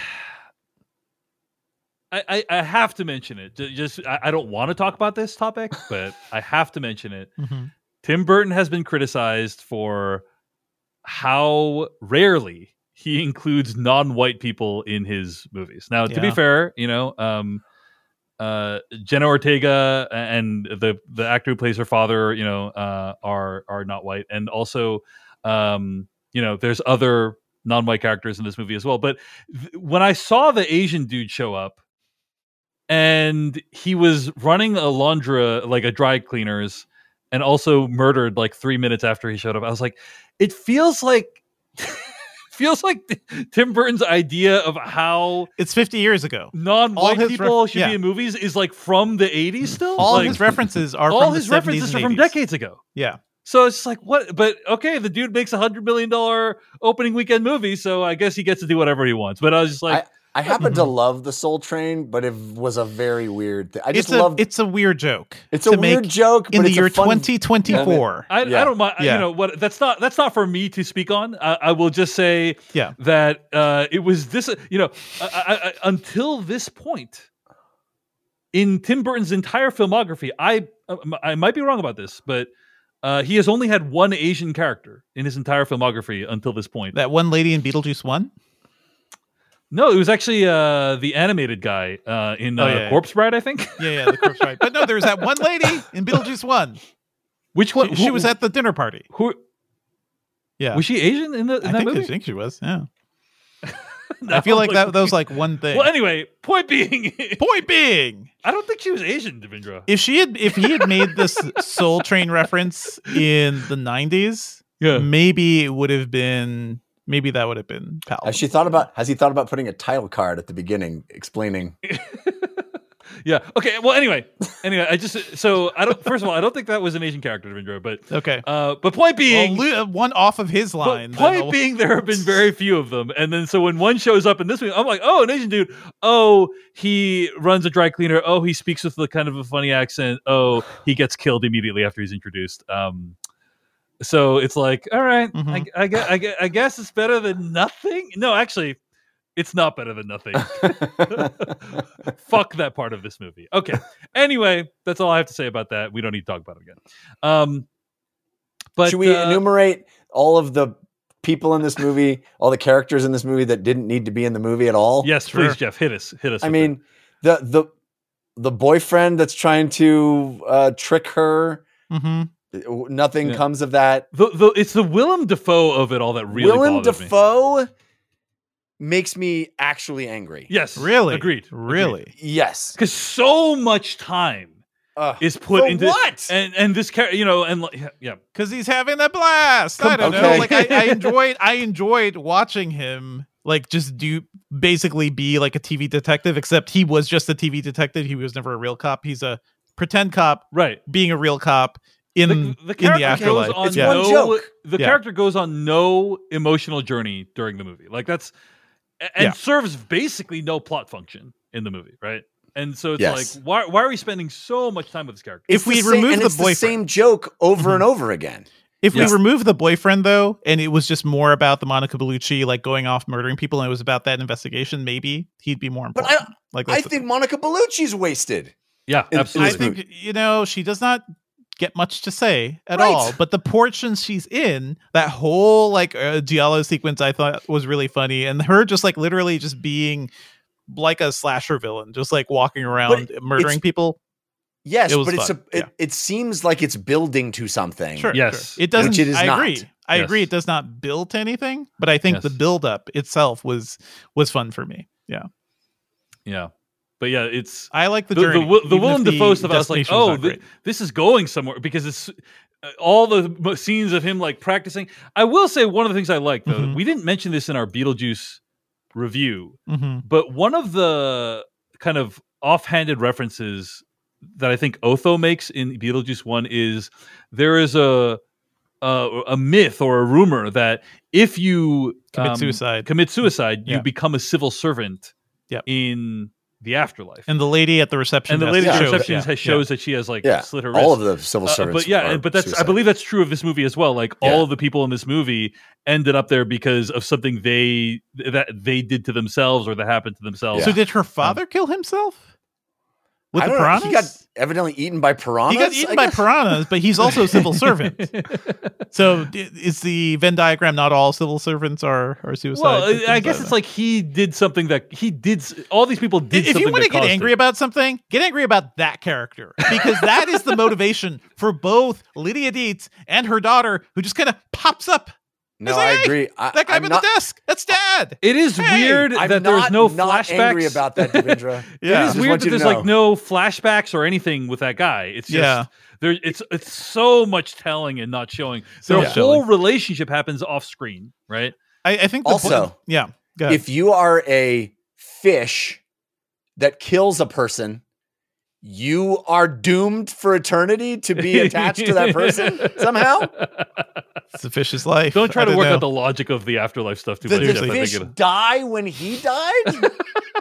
Speaker 4: I, I, I have to mention it. Ju- Just I, I don't want to talk about this topic, but I have to mention it.
Speaker 5: Mhm.
Speaker 4: Tim Burton has been criticized for how rarely he includes non-white people in his movies. Now, to be
Speaker 5: Yeah.
Speaker 4: fair, you know, um, uh, Jenna Ortega and the the actor who plays her father, you know, uh, are are not white, and also, um, you know, there's other non-white characters in this movie as well. But th- when I saw the Asian dude show up, and he was running a laundry, like a dry cleaners, and also murdered like three minutes after he showed up, I was like, it feels like. Feels like Tim Burton's idea of how
Speaker 5: It's fifty years ago.
Speaker 4: non-white
Speaker 5: his
Speaker 4: people
Speaker 5: ref-
Speaker 4: should
Speaker 5: yeah.
Speaker 4: be in movies is like from the eighties still.
Speaker 5: All
Speaker 4: like,
Speaker 5: his references are
Speaker 4: all
Speaker 5: from
Speaker 4: his
Speaker 5: the
Speaker 4: references
Speaker 5: seventies
Speaker 4: are
Speaker 5: and
Speaker 4: from
Speaker 5: eighties.
Speaker 4: decades ago.
Speaker 5: Yeah.
Speaker 4: So it's just like, what? But okay, the dude makes a hundred million dollar opening weekend movie, so I guess he gets to do whatever he wants. But I was just like,
Speaker 6: I, I happen to love the Soul Train, but it was a very weird thing. I just
Speaker 5: It's a,
Speaker 6: love.
Speaker 5: it's a weird joke.
Speaker 6: It's a
Speaker 5: to
Speaker 6: weird
Speaker 5: make
Speaker 6: joke,
Speaker 5: in
Speaker 6: but
Speaker 5: the
Speaker 6: it's a
Speaker 5: year
Speaker 6: fun-
Speaker 5: twenty twenty-four.
Speaker 4: I,
Speaker 6: Yeah.
Speaker 4: I don't mind.
Speaker 5: Yeah.
Speaker 4: You know what? That's not that's not for me to speak on. I, I will just say
Speaker 5: Yeah.
Speaker 4: that uh, it was this. You know, I, I, I, until this point in Tim Burton's entire filmography, I I might be wrong about this, but uh, he has only had one Asian character in his entire filmography until this point.
Speaker 5: That one lady in Beetlejuice one?
Speaker 4: No, it was actually uh, the animated guy uh, in uh,
Speaker 5: Oh, yeah, yeah.
Speaker 4: Corpse Bride, I think.
Speaker 5: Yeah, yeah, the corpse bride. But no, there was that one lady in Beetlejuice one.
Speaker 4: Which one?
Speaker 5: She, she
Speaker 4: who-
Speaker 5: was at the dinner party.
Speaker 4: Who?
Speaker 5: Yeah.
Speaker 4: Was she Asian in, the, in
Speaker 5: I
Speaker 4: that
Speaker 5: think,
Speaker 4: movie?
Speaker 5: I think she was. Yeah.
Speaker 4: No,
Speaker 5: I feel like
Speaker 4: like-
Speaker 5: that, that was like one thing.
Speaker 4: Well, anyway, point being,
Speaker 5: Point being,
Speaker 4: I don't think she was Asian, Devindra.
Speaker 5: if she had, if he had made this Soul Train reference in the nineties,
Speaker 4: Yeah.
Speaker 5: maybe it would have been. Maybe that would have been palatable.
Speaker 6: Has she thought about? Has he thought about putting a title card at the beginning explaining?
Speaker 4: Yeah. Okay. Well, anyway, anyway, I just so I don't. First of all, I don't think that was an Asian character, Devindra. But
Speaker 5: Okay.
Speaker 4: uh, but point being,
Speaker 5: Well, lo- one off of his
Speaker 4: but
Speaker 5: line. then
Speaker 4: point
Speaker 5: I'll-
Speaker 4: being, there have been very few of them, and then so when one shows up in this movie, I'm like, oh, an Asian dude. Oh, he runs a dry cleaner. Oh, he speaks with the kind of a funny accent. Oh, he gets killed immediately after he's introduced. Um, so it's like, all right,
Speaker 5: Mhm.
Speaker 4: I, I, guess, I, guess, I guess it's better than nothing. No, actually, It's not better than nothing. Fuck that part of this movie. Okay. Anyway, that's all I have to say about that. We don't need to talk about it again. Um, but
Speaker 6: should we
Speaker 4: uh,
Speaker 6: enumerate all of the people in this movie, all the characters in this movie that didn't need to be in the movie at all?
Speaker 4: Yes,
Speaker 5: Sure.
Speaker 4: please, Jeff. Hit us. Hit us.
Speaker 6: I
Speaker 4: with
Speaker 6: mean, the the the boyfriend that's trying to uh, trick her.
Speaker 5: Mm-hmm.
Speaker 6: Nothing
Speaker 4: Yeah.
Speaker 6: comes of that.
Speaker 4: The, the, it's the Willem Dafoe of it all that really
Speaker 6: Willem
Speaker 4: bothers me.
Speaker 6: Dafoe makes me actually angry.
Speaker 4: Yes.
Speaker 5: Really?
Speaker 4: Agreed.
Speaker 5: Really?
Speaker 6: Yes.
Speaker 4: Because so much time
Speaker 6: Uh,
Speaker 4: is put
Speaker 6: for
Speaker 4: into
Speaker 6: what?
Speaker 4: and and this character, you know, and like, yeah,
Speaker 5: Because he's having a blast. I don't
Speaker 6: Okay.
Speaker 5: know. Like I, I enjoyed I enjoyed watching him like just do basically be like a T V detective, except he was just a T V detective. He was never a real cop. He's a pretend cop
Speaker 4: right.
Speaker 5: being a real cop in
Speaker 4: The,
Speaker 5: in
Speaker 4: the
Speaker 5: the
Speaker 4: character
Speaker 5: afterlife.
Speaker 4: goes on
Speaker 6: It's
Speaker 5: yeah.
Speaker 6: one
Speaker 4: no.
Speaker 6: joke.
Speaker 4: The
Speaker 5: Yeah.
Speaker 4: character goes on no emotional journey during the movie. Like that's a- and
Speaker 5: Yeah.
Speaker 4: serves basically no plot function in the movie, right? And so it's
Speaker 6: Yes.
Speaker 4: like, why why are we spending so much time with this character?
Speaker 5: If we
Speaker 6: the same-
Speaker 5: remove
Speaker 6: and
Speaker 5: the
Speaker 6: it's
Speaker 5: boyfriend-
Speaker 6: same joke over and over again.
Speaker 5: If
Speaker 4: Yeah.
Speaker 5: we remove the boyfriend though, and it was just more about the Monica Bellucci like going off murdering people, and it was about that investigation, maybe he'd be more
Speaker 6: But
Speaker 5: important.
Speaker 6: I,
Speaker 5: like
Speaker 6: I
Speaker 5: that's the-
Speaker 6: think Monica Bellucci's wasted.
Speaker 4: Yeah,
Speaker 6: in- in
Speaker 4: absolutely.
Speaker 5: I
Speaker 6: this
Speaker 5: think
Speaker 6: movie.
Speaker 5: you know she does not get much to say at
Speaker 6: Right.
Speaker 5: all. But the portions she's in, that whole like uh, Giallo sequence, I thought was really funny, and her just like literally just being like a slasher villain, just like walking around murdering
Speaker 6: it's-
Speaker 5: people.
Speaker 6: Yes,
Speaker 5: It was
Speaker 6: but it's
Speaker 5: fun,
Speaker 6: a, it,
Speaker 5: yeah.
Speaker 6: it seems like it's building to something.
Speaker 5: Sure,
Speaker 4: Yes.
Speaker 5: sure. It doesn't.
Speaker 6: Which it is
Speaker 5: I
Speaker 6: not.
Speaker 5: agree. I
Speaker 4: Yes.
Speaker 5: agree. It does not build to anything, but I think
Speaker 4: Yes.
Speaker 5: the build up itself was was fun for me. Yeah,
Speaker 4: Yeah, but yeah, it's
Speaker 5: I like the
Speaker 4: the the,
Speaker 5: journey.
Speaker 4: Wi- the
Speaker 5: even
Speaker 4: Willem
Speaker 5: if
Speaker 4: Dafoe stuff. I was like,
Speaker 5: destination was
Speaker 4: oh,
Speaker 5: not
Speaker 4: th-
Speaker 5: great.
Speaker 4: this is going somewhere because it's uh, all the mo- scenes of him like practicing. I will say one of the things I like though,
Speaker 5: Mhm.
Speaker 4: we didn't mention this in our Beetlejuice review,
Speaker 5: Mhm.
Speaker 4: but one of the kind of offhanded references that I think Otho makes in Beetlejuice One is there is a a, a myth or a rumor that if you
Speaker 5: Commit
Speaker 4: um,
Speaker 5: suicide.
Speaker 4: commit suicide, you
Speaker 5: Yeah.
Speaker 4: become a civil servant
Speaker 5: Yep.
Speaker 4: in the afterlife.
Speaker 5: And the lady at the reception,
Speaker 4: And the
Speaker 5: has
Speaker 4: lady
Speaker 5: to
Speaker 4: at the
Speaker 5: show-
Speaker 4: reception
Speaker 5: yeah,
Speaker 4: has shows that she has like
Speaker 6: Yeah,
Speaker 4: slit her wrist.
Speaker 6: all of the civil
Speaker 4: Uh,
Speaker 6: servants.
Speaker 4: but yeah,
Speaker 6: are
Speaker 4: and- but that's I
Speaker 6: suicide.
Speaker 4: believe that's true of this movie as well. Like
Speaker 6: Yeah.
Speaker 4: all of the people in this movie ended up there because of something they that they did to themselves or that happened to themselves.
Speaker 5: So did her father kill himself with
Speaker 6: I
Speaker 5: the
Speaker 6: don't know,
Speaker 5: piranhas?
Speaker 6: He got evidently eaten by piranhas.
Speaker 5: He got eaten
Speaker 6: I
Speaker 5: by
Speaker 6: guess?
Speaker 5: piranhas, but he's also a civil servant. So d- is the Venn diagram not all civil servants are are suicide?
Speaker 4: Well,
Speaker 5: victims?
Speaker 4: I guess
Speaker 5: don't
Speaker 4: it's
Speaker 5: know.
Speaker 4: like he did something that he did. s- All these people did.
Speaker 5: if you
Speaker 4: something
Speaker 5: want to
Speaker 4: that
Speaker 5: get
Speaker 4: caused
Speaker 5: angry
Speaker 4: it.
Speaker 5: about something, get angry about that character because that is the motivation for both Lydia Dietz and her daughter, who just kind of pops up.
Speaker 6: No,
Speaker 5: It's like,
Speaker 6: I
Speaker 5: hey,
Speaker 6: agree. I,
Speaker 5: That guy
Speaker 6: I'm
Speaker 5: by
Speaker 6: not,
Speaker 5: the desk. That's Dad.
Speaker 4: It is
Speaker 5: Hey,
Speaker 4: weird
Speaker 6: I'm
Speaker 4: that
Speaker 6: not,
Speaker 4: there's no
Speaker 6: not
Speaker 4: flashbacks.
Speaker 6: angry about that, Devendra.
Speaker 5: Yeah.
Speaker 4: It is
Speaker 6: Just
Speaker 4: weird
Speaker 6: want
Speaker 4: that
Speaker 6: you to
Speaker 4: there's like
Speaker 6: know.
Speaker 4: no flashbacks or anything with that guy. It's just
Speaker 5: Yeah.
Speaker 4: there. It's it's so much telling and not showing.
Speaker 5: So
Speaker 4: Their
Speaker 5: much
Speaker 4: whole
Speaker 5: telling.
Speaker 4: relationship happens off screen, right?
Speaker 5: I, I think the
Speaker 6: Also,
Speaker 5: point- yeah. Go ahead.
Speaker 6: If you are a fish that kills a person, you are doomed for eternity to be attached to that person somehow.
Speaker 5: It's a fish's life.
Speaker 4: Don't try
Speaker 5: I
Speaker 4: to
Speaker 5: don't
Speaker 4: work
Speaker 5: know.
Speaker 4: out the logic of the afterlife stuff too
Speaker 6: Did
Speaker 4: much.
Speaker 6: the
Speaker 4: Jeff. I
Speaker 6: fish
Speaker 4: think it-
Speaker 6: die when he died?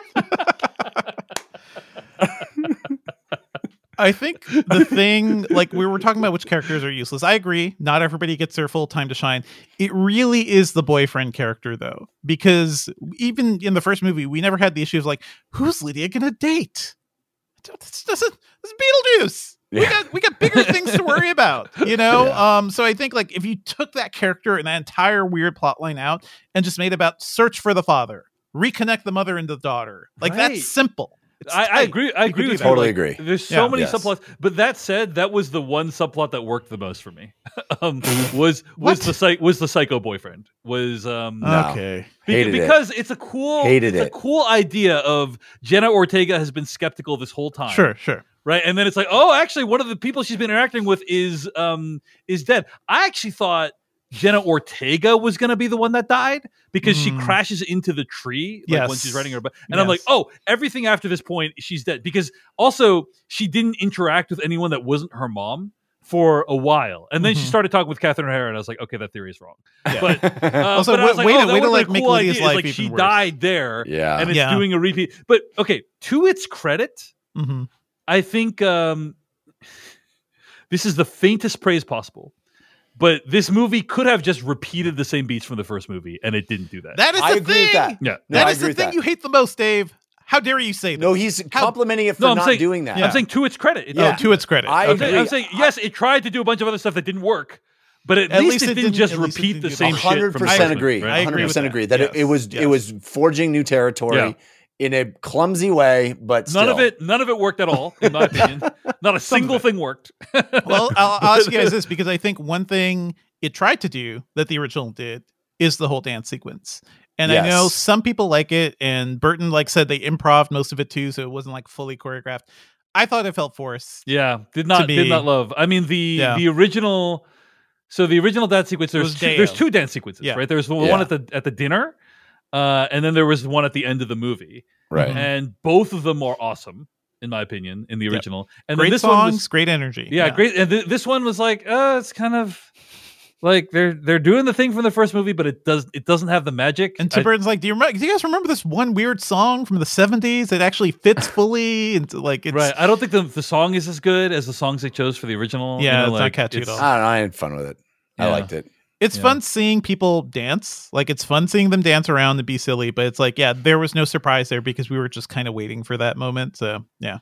Speaker 5: I think the thing, like we were talking about which characters are useless. I agree. Not everybody gets their full time to shine. It really is the boyfriend character, though, because even in the first movie, we never had the issue of like, who's Lydia going to date? This doesn't. This is Beetlejuice. We
Speaker 6: Yeah.
Speaker 5: got we got bigger things to worry about, you know. Um, so I think like if you took that character and that entire weird plot line out and just made about search for the father, reconnect the mother and the daughter, like
Speaker 4: Right.
Speaker 5: that's simple. It's
Speaker 4: I, I
Speaker 5: tight.
Speaker 4: agree. I
Speaker 5: You could
Speaker 4: agree
Speaker 5: do
Speaker 4: with
Speaker 5: that.
Speaker 4: you.
Speaker 6: Totally
Speaker 4: Like,
Speaker 6: agree.
Speaker 4: There's so
Speaker 5: Yeah.
Speaker 4: many
Speaker 6: Yes.
Speaker 4: subplots, but that said, that was the one subplot that worked the most for me. um, was was
Speaker 5: What?
Speaker 4: the psych was the psycho boyfriend was um
Speaker 6: No.
Speaker 5: Okay.
Speaker 4: Beca-
Speaker 6: Hated it.
Speaker 4: because it's a cool
Speaker 6: Hated
Speaker 4: it's
Speaker 6: it.
Speaker 4: a cool idea of Jenna Ortega has been skeptical this whole time.
Speaker 5: Sure, sure.
Speaker 4: Right. And then it's like, oh, actually, one of the people she's been interacting with is um is dead. I actually thought Jenna Ortega was gonna be the one that died because she
Speaker 5: Mm.
Speaker 4: crashes into the tree like when
Speaker 5: Yes.
Speaker 4: she's riding her bike. And I'm like,
Speaker 5: Yes.
Speaker 4: oh, everything after this point, she's dead. Because also she didn't interact with anyone that wasn't her mom for a while. And then she
Speaker 5: Mhm.
Speaker 4: started talking with Catherine O'Hara, and I was like, okay, that theory is wrong.
Speaker 5: Yeah.
Speaker 4: But uh,
Speaker 5: Also,
Speaker 4: but I
Speaker 5: way-
Speaker 4: was like,
Speaker 5: way
Speaker 4: oh,
Speaker 5: to-
Speaker 4: that
Speaker 5: way to,
Speaker 4: would've
Speaker 5: like,
Speaker 4: been a
Speaker 5: make
Speaker 4: cool
Speaker 5: Lydia's
Speaker 4: idea. It's
Speaker 5: life
Speaker 4: like
Speaker 5: even
Speaker 4: she
Speaker 5: worse.
Speaker 4: died there,
Speaker 6: Yeah.
Speaker 4: and it's
Speaker 5: Yeah.
Speaker 4: doing a repeat. But okay, to its credit,
Speaker 5: Mm-hmm.
Speaker 4: I think um, this is the faintest praise possible. But this movie could have just repeated the same beats from the first movie, and it didn't do that.
Speaker 5: That is
Speaker 6: I
Speaker 5: the
Speaker 6: agree
Speaker 5: thing.
Speaker 6: with that.
Speaker 4: Yeah.
Speaker 6: No,
Speaker 5: that
Speaker 6: I
Speaker 5: is
Speaker 6: agree
Speaker 5: the
Speaker 6: with
Speaker 5: thing
Speaker 6: that.
Speaker 5: you hate the most, Dave. How dare you say that?
Speaker 6: No, he's
Speaker 5: How-
Speaker 6: complimenting it for
Speaker 4: No, I'm
Speaker 6: not
Speaker 4: saying,
Speaker 6: doing that.
Speaker 4: I'm saying to its credit. It
Speaker 5: Oh,
Speaker 6: Yeah.
Speaker 5: to its credit.
Speaker 6: I
Speaker 4: I'm
Speaker 6: agree.
Speaker 4: saying, I'm saying yes, it tried to do a bunch of other stuff that didn't work, but at,
Speaker 5: At
Speaker 4: least,
Speaker 5: least
Speaker 4: it
Speaker 5: it
Speaker 4: didn't
Speaker 5: didn't-
Speaker 4: just
Speaker 5: at least it
Speaker 4: repeat
Speaker 5: didn't
Speaker 4: the
Speaker 5: do
Speaker 4: same
Speaker 5: that.
Speaker 4: shit. from
Speaker 6: hundred
Speaker 4: the
Speaker 6: percent
Speaker 4: first
Speaker 6: agree.
Speaker 4: movie,
Speaker 5: I
Speaker 4: right?
Speaker 5: agree
Speaker 6: hundred
Speaker 5: with
Speaker 6: percent
Speaker 5: that.
Speaker 6: agree that it, it
Speaker 5: Yes,
Speaker 6: was
Speaker 5: yes.
Speaker 6: it was forging new territory
Speaker 4: Yeah.
Speaker 6: in a clumsy way, but
Speaker 4: None
Speaker 6: still.
Speaker 4: of it, none of it worked at all, in my opinion. Not a single thing worked.
Speaker 5: Well, I'll, I'll ask you guys this because I think one thing it tried to do that the original did is the whole dance sequence. And I know
Speaker 6: Yes.
Speaker 5: some people like it, and Burton like said they improv most of it too, so it wasn't like fully choreographed. I thought it felt forced.
Speaker 4: Yeah, did not
Speaker 5: To
Speaker 4: did
Speaker 5: me-
Speaker 4: not love. I mean the
Speaker 5: Yeah.
Speaker 4: the original. So the original dance sequence. There's
Speaker 5: was
Speaker 4: two,
Speaker 5: Deo.
Speaker 4: there's two dance sequences,
Speaker 5: Yeah.
Speaker 4: right? There's the
Speaker 6: Yeah.
Speaker 4: one at the at the dinner, uh, and then there was one at the end of the movie,
Speaker 6: Right.
Speaker 4: and both of them are awesome in my opinion in the
Speaker 5: Yep.
Speaker 4: original. And then
Speaker 5: Great
Speaker 4: this
Speaker 5: songs,
Speaker 4: one was
Speaker 5: great energy.
Speaker 4: yeah, great. And th- this one was like, uh, it's kind of like they're they're doing the thing from the first movie, but it does it doesn't have the magic.
Speaker 5: And Tim
Speaker 4: I-
Speaker 5: Burton's like, do you remember? Do you guys remember this one weird song from the seventies that actually fits fully? And like, it's
Speaker 4: right. I don't think the the song is as good as the songs they chose for the original.
Speaker 5: Yeah,
Speaker 4: you know,
Speaker 5: it's not
Speaker 4: like,
Speaker 5: catchy at
Speaker 4: it's-
Speaker 5: all.
Speaker 6: I don't know. I had fun with it. I
Speaker 4: Yeah.
Speaker 6: liked it.
Speaker 5: It's
Speaker 4: Yeah.
Speaker 5: fun seeing people dance. Like, it's fun seeing them dance around and be silly. But it's like, yeah, there was no surprise there because we were just kind of waiting for that moment. So yeah,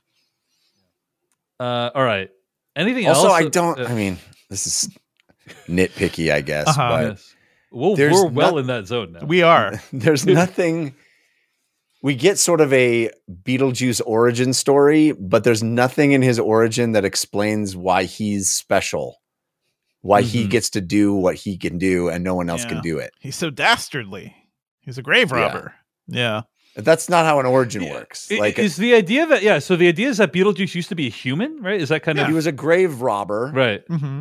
Speaker 4: Uh, all right. Anything
Speaker 6: Also,
Speaker 4: else?
Speaker 6: I
Speaker 4: that-
Speaker 6: don't.
Speaker 4: uh,
Speaker 6: I mean, this is nitpicky, I guess,
Speaker 5: Uh-huh.
Speaker 6: but
Speaker 4: yes. Well,
Speaker 6: there's
Speaker 4: we're well
Speaker 6: not-
Speaker 4: in that zone now.
Speaker 5: we are.
Speaker 6: there's nothing. We get sort of a Beetlejuice origin story, but there's nothing in his origin that explains why he's special, why he
Speaker 4: Mhm.
Speaker 6: gets to do what he can do and no one else
Speaker 5: Yeah.
Speaker 6: can do it.
Speaker 5: He's so dastardly. He's a grave
Speaker 6: Yeah.
Speaker 5: robber. Yeah.
Speaker 6: That's not how an origin
Speaker 4: Yeah.
Speaker 6: works.
Speaker 4: I-
Speaker 6: Like
Speaker 4: is the idea that yeah? So the idea is that Beetlejuice used to be a human, right? Is that kind
Speaker 6: he
Speaker 4: of
Speaker 6: was a grave robber,
Speaker 4: right?
Speaker 5: Mm-hmm.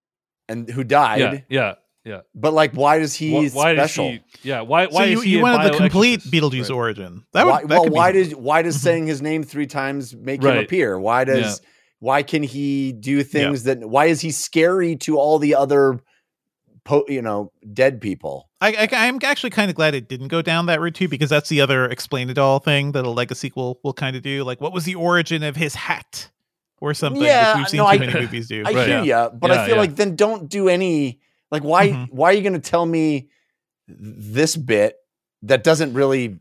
Speaker 6: and who died.
Speaker 4: Yeah, yeah, yeah.
Speaker 6: But like, why does he
Speaker 4: Wh- why
Speaker 6: special?
Speaker 4: does he? Yeah, why? Why
Speaker 5: so you,
Speaker 4: is he
Speaker 5: you
Speaker 4: a
Speaker 5: wanted the complete
Speaker 4: bioexorcist?
Speaker 5: Beetlejuice
Speaker 4: Right.
Speaker 5: origin. That would,
Speaker 6: why,
Speaker 5: that
Speaker 6: well,
Speaker 5: could be-
Speaker 6: why does why does
Speaker 5: Mhm.
Speaker 6: saying his name three times make him
Speaker 4: Right.
Speaker 6: appear? Why does why can he do things that? Why is he scary to all the other, po- you know, dead people?
Speaker 5: I, I, I'm actually kind of glad it didn't go down that route too, because that's the other explain it all thing that a Legacy sequel will kind of do. Like, what was the origin of his hat or something?
Speaker 6: Yeah,
Speaker 5: which we've seen
Speaker 6: no,
Speaker 5: too
Speaker 6: I-
Speaker 5: many movies do.
Speaker 6: I
Speaker 4: Right.
Speaker 6: hear
Speaker 4: Yeah.
Speaker 6: ya, but
Speaker 4: Yeah,
Speaker 6: I feel
Speaker 4: yeah.
Speaker 6: like then don't do any. Like, why?
Speaker 5: Mhm.
Speaker 6: Why are you going to tell me this bit that doesn't really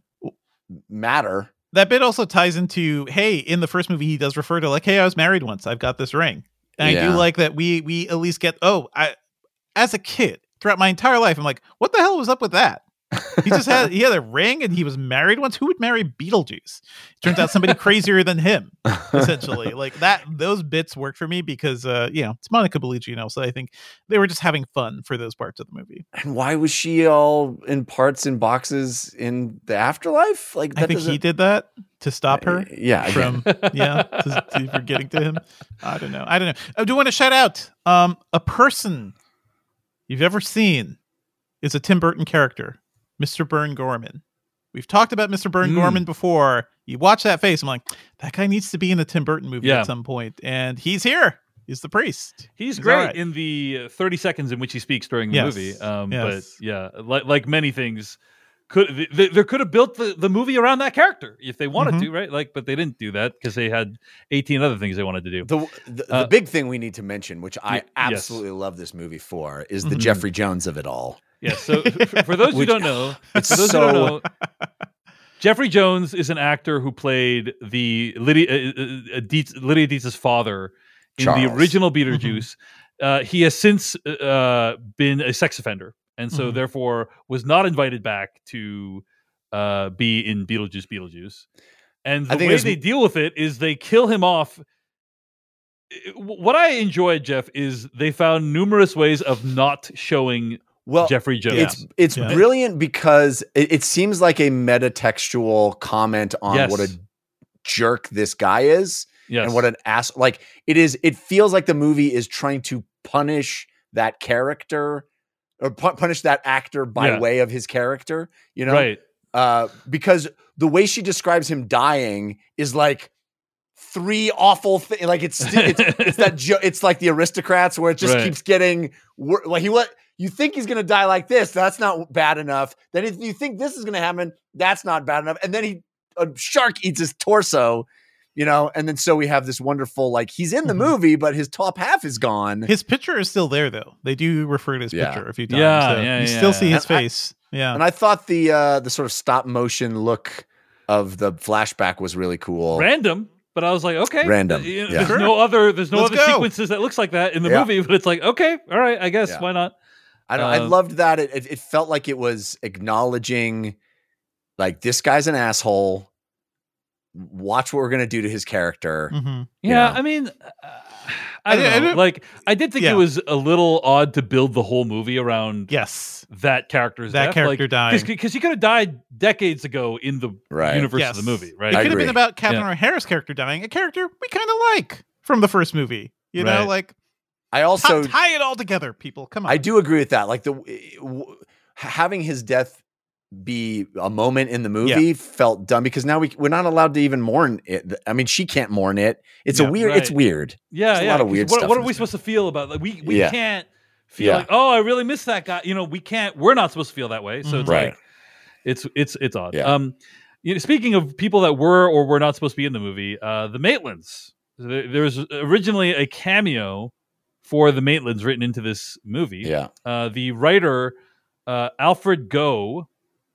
Speaker 6: matter?
Speaker 5: That bit also ties into, hey, in the first movie, he does refer to like, hey, I was married once. I've got this ring. And I
Speaker 6: Yeah.
Speaker 5: do like that we we at least get, oh, I as a kid, throughout my entire life, I'm like, what the hell was up with that? He just had he had a ring and he was married once. Who would marry Beetlejuice? Turns out somebody crazier than him, essentially. Like that, those bits work for me because uh, you know, it's Monica Bellucci, you know, so I think they were just having fun for those parts of the movie.
Speaker 6: And why was she all in parts and boxes in the afterlife? Like that
Speaker 5: I think he
Speaker 6: doesn't-
Speaker 5: did that to stop her.
Speaker 6: Yeah,
Speaker 5: From yeah, to, to, for getting to him. I don't know. I don't know. I do want to shout out um a person you've ever seen is a Tim Burton character, Mister Burn Gorman. We've talked about Mister Burn
Speaker 4: Mm.
Speaker 5: Gorman before. You watch that face, I'm like, that guy needs to be in a Tim Burton movie
Speaker 4: Yeah.
Speaker 5: at some point, and he's here. He's the priest.
Speaker 4: He's
Speaker 5: He's
Speaker 4: great
Speaker 5: all right.
Speaker 4: in the uh, thirty seconds in which he speaks during the
Speaker 5: Yes.
Speaker 4: movie. Um,
Speaker 5: Yes.
Speaker 4: But yeah, like like many things, could th- th- they could have built the, the movie around that character if they wanted
Speaker 5: Mhm.
Speaker 4: to, right? Like, but they didn't do that because they had eighteen other things they wanted to do.
Speaker 6: The the,
Speaker 4: Uh,
Speaker 6: the big thing we need to mention, which I
Speaker 4: y- yes.
Speaker 6: absolutely love this movie for, is the
Speaker 5: Mhm.
Speaker 6: Jeffrey Jones of it all.
Speaker 4: Yeah. So f- for those who
Speaker 6: Which-
Speaker 4: don't know,
Speaker 6: it's
Speaker 4: for those
Speaker 6: so-
Speaker 4: who don't know, Jeffrey Jones is an actor who played the Lydia uh, uh, Dietz, Lydia Dietz's father in the
Speaker 6: Charles.
Speaker 4: original Beetlejuice. Uh, he has since uh, been a sex offender, and so
Speaker 5: Mhm.
Speaker 4: therefore was not invited back to uh, be in Beetlejuice. Beetlejuice, and
Speaker 6: I
Speaker 4: the
Speaker 6: think
Speaker 4: way
Speaker 6: it's-
Speaker 4: they deal with it is they kill him off. What I enjoyed, Jeff, is they found numerous ways of not showing
Speaker 6: Well,
Speaker 4: Jeffrey Jones.
Speaker 6: it's it's
Speaker 5: Yeah.
Speaker 6: brilliant because it, it seems like a metatextual comment on
Speaker 4: Yes.
Speaker 6: what a jerk this guy is
Speaker 4: yes.
Speaker 6: and what an ass. Like it is. It feels like the movie is trying to punish that character or pu- punish that actor by
Speaker 4: Yeah.
Speaker 6: way of his character. You know,
Speaker 4: right.
Speaker 6: uh, because the way she describes him dying is like three awful things. Like it's it's, it's that jo- it's like the Aristocrats where it just
Speaker 4: Right.
Speaker 6: keeps getting wor- like he what you think he's gonna die like this. That's not bad enough. Then if you think this is gonna happen, that's not bad enough. And then he a shark eats his torso. You know, and then so we have this wonderful, like, he's in the
Speaker 5: Mhm.
Speaker 6: movie, but his top half is gone.
Speaker 5: His picture is still there, though. They do refer to his
Speaker 6: Yeah.
Speaker 5: picture a few times.
Speaker 4: Yeah,
Speaker 5: so
Speaker 4: yeah,
Speaker 5: you
Speaker 4: yeah,
Speaker 5: still see
Speaker 4: yeah.
Speaker 5: his
Speaker 6: And I-
Speaker 5: face. yeah.
Speaker 6: And I thought the uh, the sort of stop motion look of the flashback was really cool.
Speaker 4: Random, but I was like, okay,
Speaker 6: Random,
Speaker 4: uh, you know,
Speaker 6: yeah.
Speaker 4: There's
Speaker 5: Sure.
Speaker 4: no other. There's no
Speaker 5: Let's
Speaker 4: other
Speaker 5: go.
Speaker 4: sequences that looks like that in the
Speaker 6: Yeah.
Speaker 4: movie, but it's like, okay, all right, I guess
Speaker 6: Yeah.
Speaker 4: why not?
Speaker 6: I don't, I
Speaker 4: Uh,
Speaker 6: loved that. It, it it felt like it was acknowledging, like, this guy's an asshole. Watch what we're gonna do to his character.
Speaker 5: Mhm.
Speaker 6: you
Speaker 4: Yeah,
Speaker 6: know?
Speaker 4: I mean, uh, I
Speaker 5: I-
Speaker 4: don't
Speaker 5: I
Speaker 4: know.
Speaker 5: don't-
Speaker 4: Like, I did think
Speaker 5: Yeah.
Speaker 4: it was a little odd to build the whole movie around
Speaker 5: Yes.
Speaker 4: that character's
Speaker 5: That
Speaker 4: death.
Speaker 5: character
Speaker 4: like,
Speaker 5: dying.
Speaker 4: because he could have died decades ago in the
Speaker 6: Right.
Speaker 4: universe
Speaker 5: Yes.
Speaker 4: of the movie, right?
Speaker 5: It
Speaker 6: I
Speaker 5: could have been
Speaker 6: agree.
Speaker 5: about Catherine
Speaker 4: Yeah.
Speaker 5: O'Hara's character dying, a character we kind of like from the first movie. You know,
Speaker 4: Right.
Speaker 5: like
Speaker 6: I also
Speaker 5: tie, tie it all together, people. Come on.
Speaker 6: I do agree with that. Like the w- having his death be a moment in the movie felt dumb because now we we're not allowed to even mourn it. I mean, she can't mourn it. It's
Speaker 5: Yeah,
Speaker 6: a weird. It's
Speaker 4: right.
Speaker 6: weird.
Speaker 4: Yeah,
Speaker 6: There's a
Speaker 4: yeah.
Speaker 6: lot of
Speaker 4: 'cause
Speaker 6: weird
Speaker 4: what,
Speaker 6: stuff
Speaker 4: what
Speaker 6: in
Speaker 4: are we
Speaker 6: this
Speaker 4: supposed to feel about? Like, we we
Speaker 6: Yeah.
Speaker 4: can't feel
Speaker 6: Yeah.
Speaker 4: like, oh, I really miss that guy. You know, we can't. We're not supposed to feel that way. So it's
Speaker 6: Right.
Speaker 4: like, it's it's it's odd.
Speaker 6: Yeah.
Speaker 4: Um, you know, speaking of people that were or were not supposed to be in the movie, uh, the Maitlands. There there was originally a cameo for the Maitlands written into this movie.
Speaker 6: Yeah.
Speaker 4: Uh, the writer uh, Alfred Goh,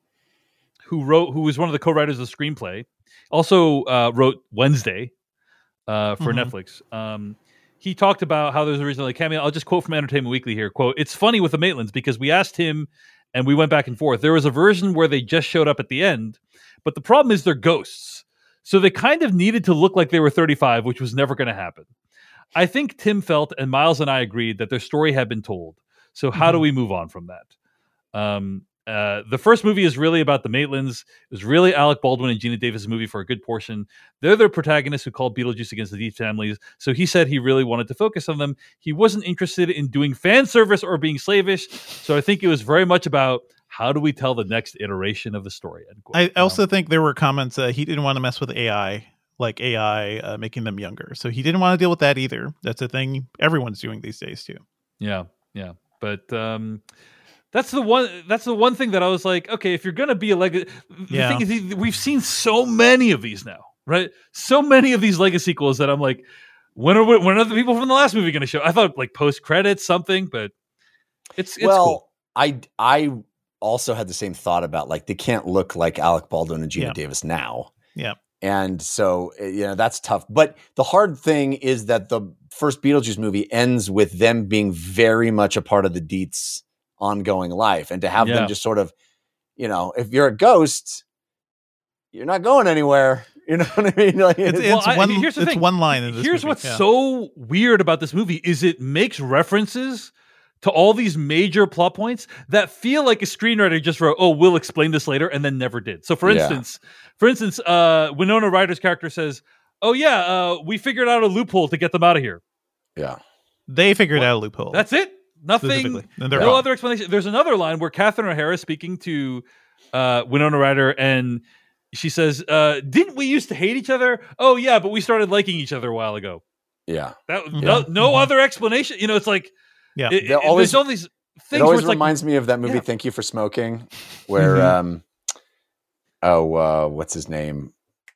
Speaker 4: who wrote, who was one of the co-writers of the screenplay, also uh, wrote Wednesday uh, for
Speaker 5: Mhm.
Speaker 4: Netflix. Um, he talked about how there was originally a cameo. I'll just quote from Entertainment Weekly here. Quote, "It's funny with the Maitlands because we asked him and we went back and forth. There was a version where they just showed up at the end, but the problem is they're ghosts. So they kind of needed to look like they were thirty-five, which was never going to happen. I think Tim felt and Miles and I agreed that their story had been told. So how do we move on from that?" Um, uh, the first movie is really about the Maitlands. It was really Alec Baldwin and Gina Davis' movie for a good portion. They're the protagonists who called Beetlejuice against the Deeds families. So he said he really wanted to focus on them. He wasn't interested in doing fan service or being slavish. So I think it was very much about how do we tell the next iteration of the story. End quote.
Speaker 5: I also think there were comments uh, he didn't want to mess with A I, like A I uh, making them younger. So he didn't want to deal with that either. That's a thing everyone's doing these days too.
Speaker 4: Yeah, yeah, but um, that's the one. That's the one thing that I was like, okay, if you're gonna be a legacy, the
Speaker 5: Yeah.
Speaker 4: thing is, he- we've seen so many of these now, right? So many of these legacy sequels that I'm like, when are we, when are the people from the last movie gonna show? I thought like post credits something, but it's it's
Speaker 6: well,
Speaker 4: cool.
Speaker 6: I I also had the same thought about, like, they can't look like Alec Baldwin and Gina
Speaker 5: Yeah.
Speaker 6: Davis now.
Speaker 5: Yeah.
Speaker 6: And so, uh, you know, that's tough. But the hard thing is that the first Beetlejuice movie ends with them being very much a part of the Dietz ongoing life. And to have
Speaker 4: Yeah.
Speaker 6: them just sort of, you know, if you're a ghost, you're not going anywhere. You know what I mean? Like,
Speaker 5: It's,
Speaker 6: it's-
Speaker 5: it's
Speaker 4: I-
Speaker 5: one.
Speaker 4: here's the
Speaker 5: it's
Speaker 4: thing.
Speaker 5: one line in this
Speaker 4: Here's
Speaker 5: movie.
Speaker 4: what's
Speaker 5: Yeah.
Speaker 4: so weird about this movie is it makes references to all these major plot points that feel like a screenwriter just wrote, oh, we'll explain this later, and then never did. So for
Speaker 6: Yeah.
Speaker 4: instance, for instance, uh, Winona Ryder's character says, oh yeah, uh, we figured out a loophole to get them out of here.
Speaker 6: yeah.
Speaker 5: They figured out a loophole.
Speaker 4: That's it. Nothing.
Speaker 5: Specifically. And they're
Speaker 4: No
Speaker 5: out.
Speaker 4: other explanation. There's another line where Catherine O'Hara is speaking to uh, Winona Ryder, and she says, uh, didn't we used to hate each other? Oh yeah, but we started liking each other a while ago.
Speaker 6: Yeah.
Speaker 4: That
Speaker 5: Mhm.
Speaker 4: no, no
Speaker 5: Mhm.
Speaker 4: other explanation. You know, it's like
Speaker 5: Yeah.
Speaker 4: it,
Speaker 6: They're
Speaker 4: it-
Speaker 6: always-
Speaker 4: there's all these
Speaker 6: It
Speaker 4: things where
Speaker 6: always
Speaker 4: it's like
Speaker 6: reminds me of that movie,
Speaker 4: Yeah.
Speaker 6: Thank You for Smoking, where,
Speaker 5: Mhm.
Speaker 6: um, oh, uh, what's his name?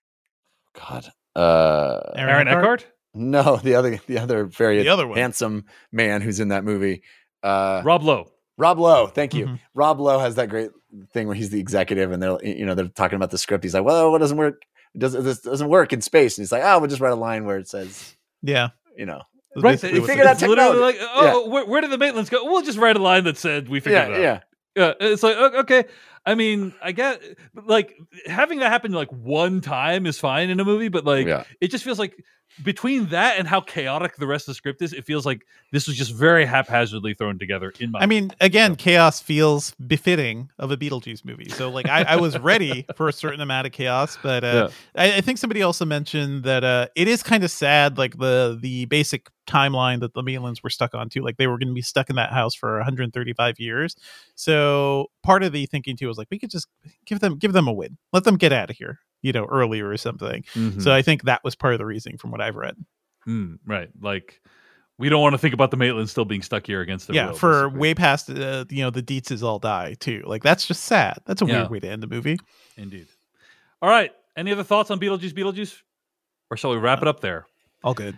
Speaker 6: God. Uh,
Speaker 4: Aaron Eckhart,
Speaker 6: no, the other, the other very
Speaker 5: The other one.
Speaker 6: handsome man who's in that movie. Uh,
Speaker 4: Rob Lowe.
Speaker 6: Rob Lowe. Thank you.
Speaker 5: Mhm.
Speaker 6: Rob Lowe has that great thing where he's the executive and they're, you know, they're talking about the script. He's like, well, what doesn't work? It doesn't, this doesn't work in space. And he's like, oh, we'll just write a line where it says,
Speaker 5: Yeah.
Speaker 6: you know,
Speaker 5: That's
Speaker 4: Right,
Speaker 5: basically
Speaker 6: they
Speaker 5: what
Speaker 6: figured
Speaker 5: it
Speaker 6: out
Speaker 5: is.
Speaker 4: It's literally like,
Speaker 6: technology.
Speaker 4: oh, where, where did the Maitlands go? We'll just write a line that said we figured
Speaker 6: yeah,
Speaker 4: it out.
Speaker 6: yeah.
Speaker 4: Yeah, it's like o- okay. I mean, I get like having that happen like one time is fine in a movie, but like
Speaker 6: Yeah.
Speaker 4: it just feels like between that and how chaotic the rest of the script is, it feels like this was just very haphazardly thrown together. In my,
Speaker 5: I mean, again, chaos feels befitting of a Beetlejuice movie. So, like, I, I was ready for a certain amount of chaos, but uh, I, I think somebody also mentioned that uh, it is kind of sad, like the the basic timeline that the Maitlands were stuck onto. Like, they were going to be stuck in that house for one hundred thirty-five years. So, part of the thinking too was like, we could just give them give them a win, let them get out of here, you know, earlier or something.
Speaker 4: Mhm.
Speaker 5: So, I think that was part of the reasoning from what I've read.
Speaker 4: Mm, right, like we don't want to think about the Maitlands still being stuck here against their
Speaker 5: Yeah,
Speaker 4: will,
Speaker 5: for
Speaker 4: basically.
Speaker 5: way past uh, you know the Dietzes all die too. Like that's just sad. That's a
Speaker 4: Yeah.
Speaker 5: weird way to end the movie.
Speaker 4: Indeed. All right. Any other thoughts on Beetlejuice? Beetlejuice? or shall we wrap it up there?
Speaker 5: All good.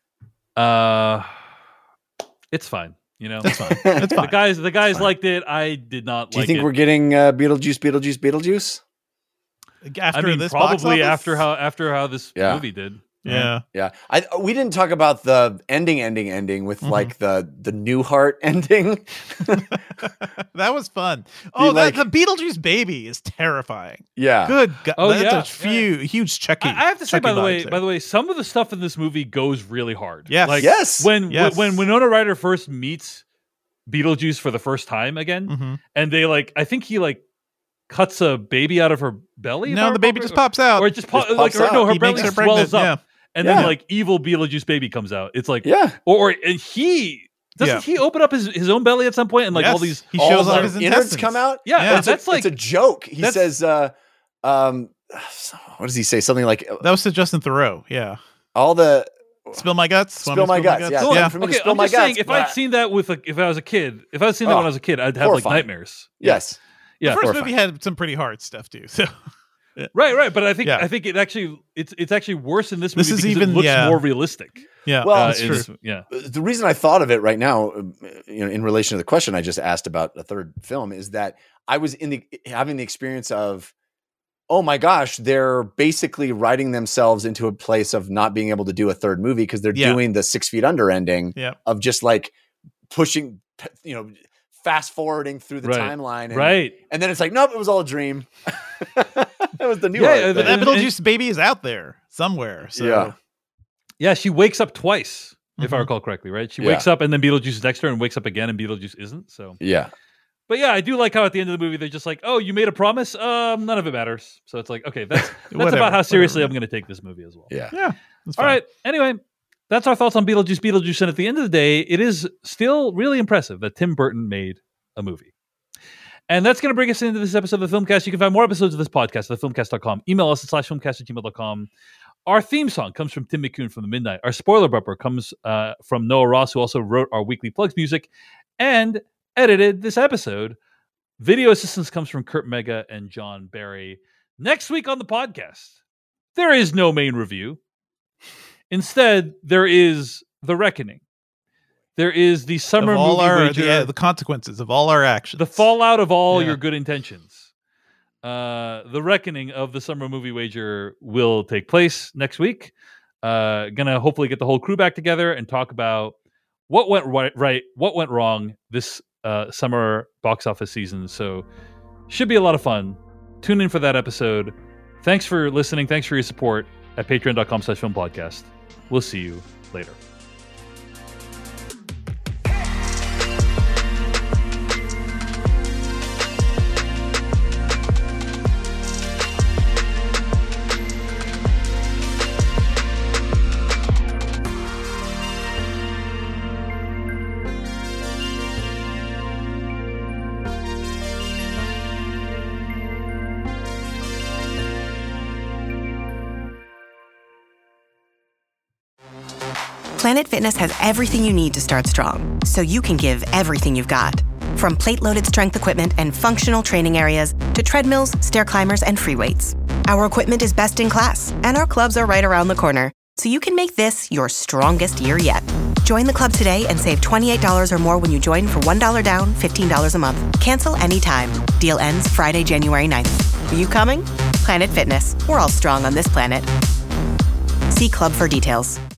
Speaker 4: Uh, it's fine. You know,
Speaker 5: it's fine. It's fine.
Speaker 4: The guys, the guys liked it. I did not.
Speaker 6: Do you
Speaker 4: like
Speaker 6: think
Speaker 4: it.
Speaker 6: we're getting uh, Beetlejuice, Beetlejuice, Beetlejuice?
Speaker 5: After
Speaker 4: I mean,
Speaker 5: this box
Speaker 4: probably
Speaker 5: office?
Speaker 4: after how after how this
Speaker 6: Yeah.
Speaker 4: movie did.
Speaker 5: Yeah.
Speaker 6: Yeah. I we didn't talk about the ending, ending, ending with
Speaker 5: Mm-hmm.
Speaker 6: like the the Newhart ending.
Speaker 5: That was fun. Oh,
Speaker 6: like-
Speaker 5: that, the Beetlejuice baby is terrifying.
Speaker 6: Yeah.
Speaker 5: Good God.
Speaker 4: Oh,
Speaker 5: That's
Speaker 4: yeah.
Speaker 5: a few, huge Chucky.
Speaker 4: I I have to say,
Speaker 5: Chucky
Speaker 4: by the
Speaker 5: vibes
Speaker 4: way,
Speaker 5: there.
Speaker 4: by the way, some of the stuff in this movie goes really hard.
Speaker 5: Yes.
Speaker 4: like
Speaker 6: Yes.
Speaker 4: when
Speaker 5: Yes.
Speaker 4: when Winona Ryder first meets Beetlejuice for the first time again,
Speaker 5: Mhm.
Speaker 4: and they like, I think he like cuts a baby out of her belly. if I
Speaker 5: No, the baby
Speaker 4: remember-
Speaker 5: just pops out.
Speaker 4: or it just, po-
Speaker 6: Just
Speaker 4: like
Speaker 6: pops
Speaker 4: her, no,
Speaker 6: out.
Speaker 4: her
Speaker 5: He
Speaker 4: belly
Speaker 5: makes her
Speaker 4: swells
Speaker 5: pregnant,
Speaker 4: up, and then
Speaker 6: Yeah.
Speaker 4: like evil Beetlejuice baby comes out. It's like,
Speaker 6: Yeah.
Speaker 4: or, or and he doesn't
Speaker 5: Yeah.
Speaker 4: he open up his, his own belly at some point, and like all
Speaker 5: Yes.
Speaker 4: these
Speaker 5: He
Speaker 6: All
Speaker 5: shows
Speaker 6: the
Speaker 5: off his
Speaker 6: innards
Speaker 5: intestines.
Speaker 6: come out.
Speaker 4: yeah,
Speaker 5: Yeah.
Speaker 6: It's
Speaker 4: that's
Speaker 6: a,
Speaker 4: like
Speaker 6: it's a joke. He
Speaker 4: that's-
Speaker 6: says, uh, um, what does he say? Something like
Speaker 5: That was to Justin Thoreau. Yeah.
Speaker 6: all the
Speaker 5: Spill my guts. Want me
Speaker 6: Spill
Speaker 5: to
Speaker 6: my guts. Yeah.
Speaker 4: Well,
Speaker 5: Yeah.
Speaker 6: For me to
Speaker 4: okay,
Speaker 6: spill
Speaker 4: I'm
Speaker 6: my
Speaker 4: just saying,
Speaker 6: guts.
Speaker 4: if I'd
Speaker 6: Blah.
Speaker 4: seen that with, a, if I was a kid, if I'd seen that
Speaker 6: Oh,
Speaker 4: when I was a kid, I'd have like
Speaker 6: horrifying.
Speaker 4: nightmares.
Speaker 6: Yes.
Speaker 4: Yeah,
Speaker 5: The first
Speaker 6: horrifying.
Speaker 5: movie had some pretty hard stuff too. So
Speaker 4: right, right. But I think
Speaker 5: Yeah.
Speaker 4: I think it actually it's it's actually worse in this
Speaker 5: This
Speaker 4: movie
Speaker 5: is
Speaker 4: because
Speaker 5: even-
Speaker 4: it looks
Speaker 5: yeah.
Speaker 4: more realistic.
Speaker 5: yeah,
Speaker 6: Well,
Speaker 4: Uh,
Speaker 5: that's
Speaker 4: in
Speaker 5: true.
Speaker 4: this- yeah,
Speaker 6: The reason I thought of it right now, uh, you know, in relation to the question I just asked about a third film, is that I was in the having the experience of, oh my gosh, they're basically writing themselves into a place of not being able to do a third movie because they're
Speaker 5: Yeah.
Speaker 6: doing the Six Feet Under ending
Speaker 5: Yeah.
Speaker 6: of just like pushing, you know, fast forwarding through the
Speaker 4: Right.
Speaker 6: timeline, and,
Speaker 4: right.
Speaker 6: And then it's like, nope, it was all a dream. That was the new.
Speaker 4: Yeah,
Speaker 6: art
Speaker 4: yeah,
Speaker 6: thing.
Speaker 4: but
Speaker 5: That
Speaker 4: And-
Speaker 5: Beetlejuice baby is out there somewhere. So
Speaker 6: Yeah.
Speaker 4: Yeah, she wakes up twice, if I
Speaker 5: Mhm.
Speaker 4: recall correctly. Right, she
Speaker 6: Yeah.
Speaker 4: wakes up and then Beetlejuice is next to her and wakes up again and Beetlejuice isn't. So,
Speaker 6: yeah.
Speaker 4: but yeah, I do like how at the end of the movie they're just like, "Oh, you made a promise. Um, none of it matters." So it's like, okay, that's that's
Speaker 5: Whatever,
Speaker 4: about how seriously
Speaker 5: whatever.
Speaker 4: I'm going to take this movie as well.
Speaker 6: Yeah.
Speaker 5: yeah. That's
Speaker 4: All
Speaker 5: fine.
Speaker 4: right. Anyway, that's our thoughts on Beetlejuice, Beetlejuice, and at the end of the day, it is still really impressive that Tim Burton made a movie. And that's going to bring us into this episode of the Filmcast. You can find more episodes of this podcast at the filmcast dot com. Email us at slash filmcast at gmail dot com. Our theme song comes from Tim McCune from The Midnight. Our spoiler bumper comes uh, from Noah Ross, who also wrote our weekly plugs music and edited this episode. Video assistance comes from Kurt Mega and John Barry. Next week on the podcast, there is no main review. Instead, there is The Reckoning. There is the summer
Speaker 5: Of all
Speaker 4: movie
Speaker 5: our
Speaker 4: wager,
Speaker 5: the, uh, the consequences of all our actions.
Speaker 4: the fallout of all
Speaker 5: Yeah.
Speaker 4: your good intentions. Uh, the reckoning of the summer movie wager will take place next week. Uh, gonna hopefully get the whole crew back together and talk about what went right, right what went wrong this uh, summer box office season. So should be a lot of fun. Tune in for that episode. Thanks for listening. Thanks for your support at patreon dot com slash film podcast. We'll see you later.
Speaker 15: Planet Fitness has everything you need to start strong, so you can give everything you've got. From plate-loaded strength equipment and functional training areas to treadmills, stair climbers, and free weights. Our equipment is best in class, and our clubs are right around the corner, so you can make this your strongest year yet. Join the club today and save twenty-eight dollars or more when you join for one dollar down, fifteen dollars a month. Cancel anytime. Deal ends Friday, January ninth. Are you coming? Planet Fitness. We're all strong on this planet. See club for details.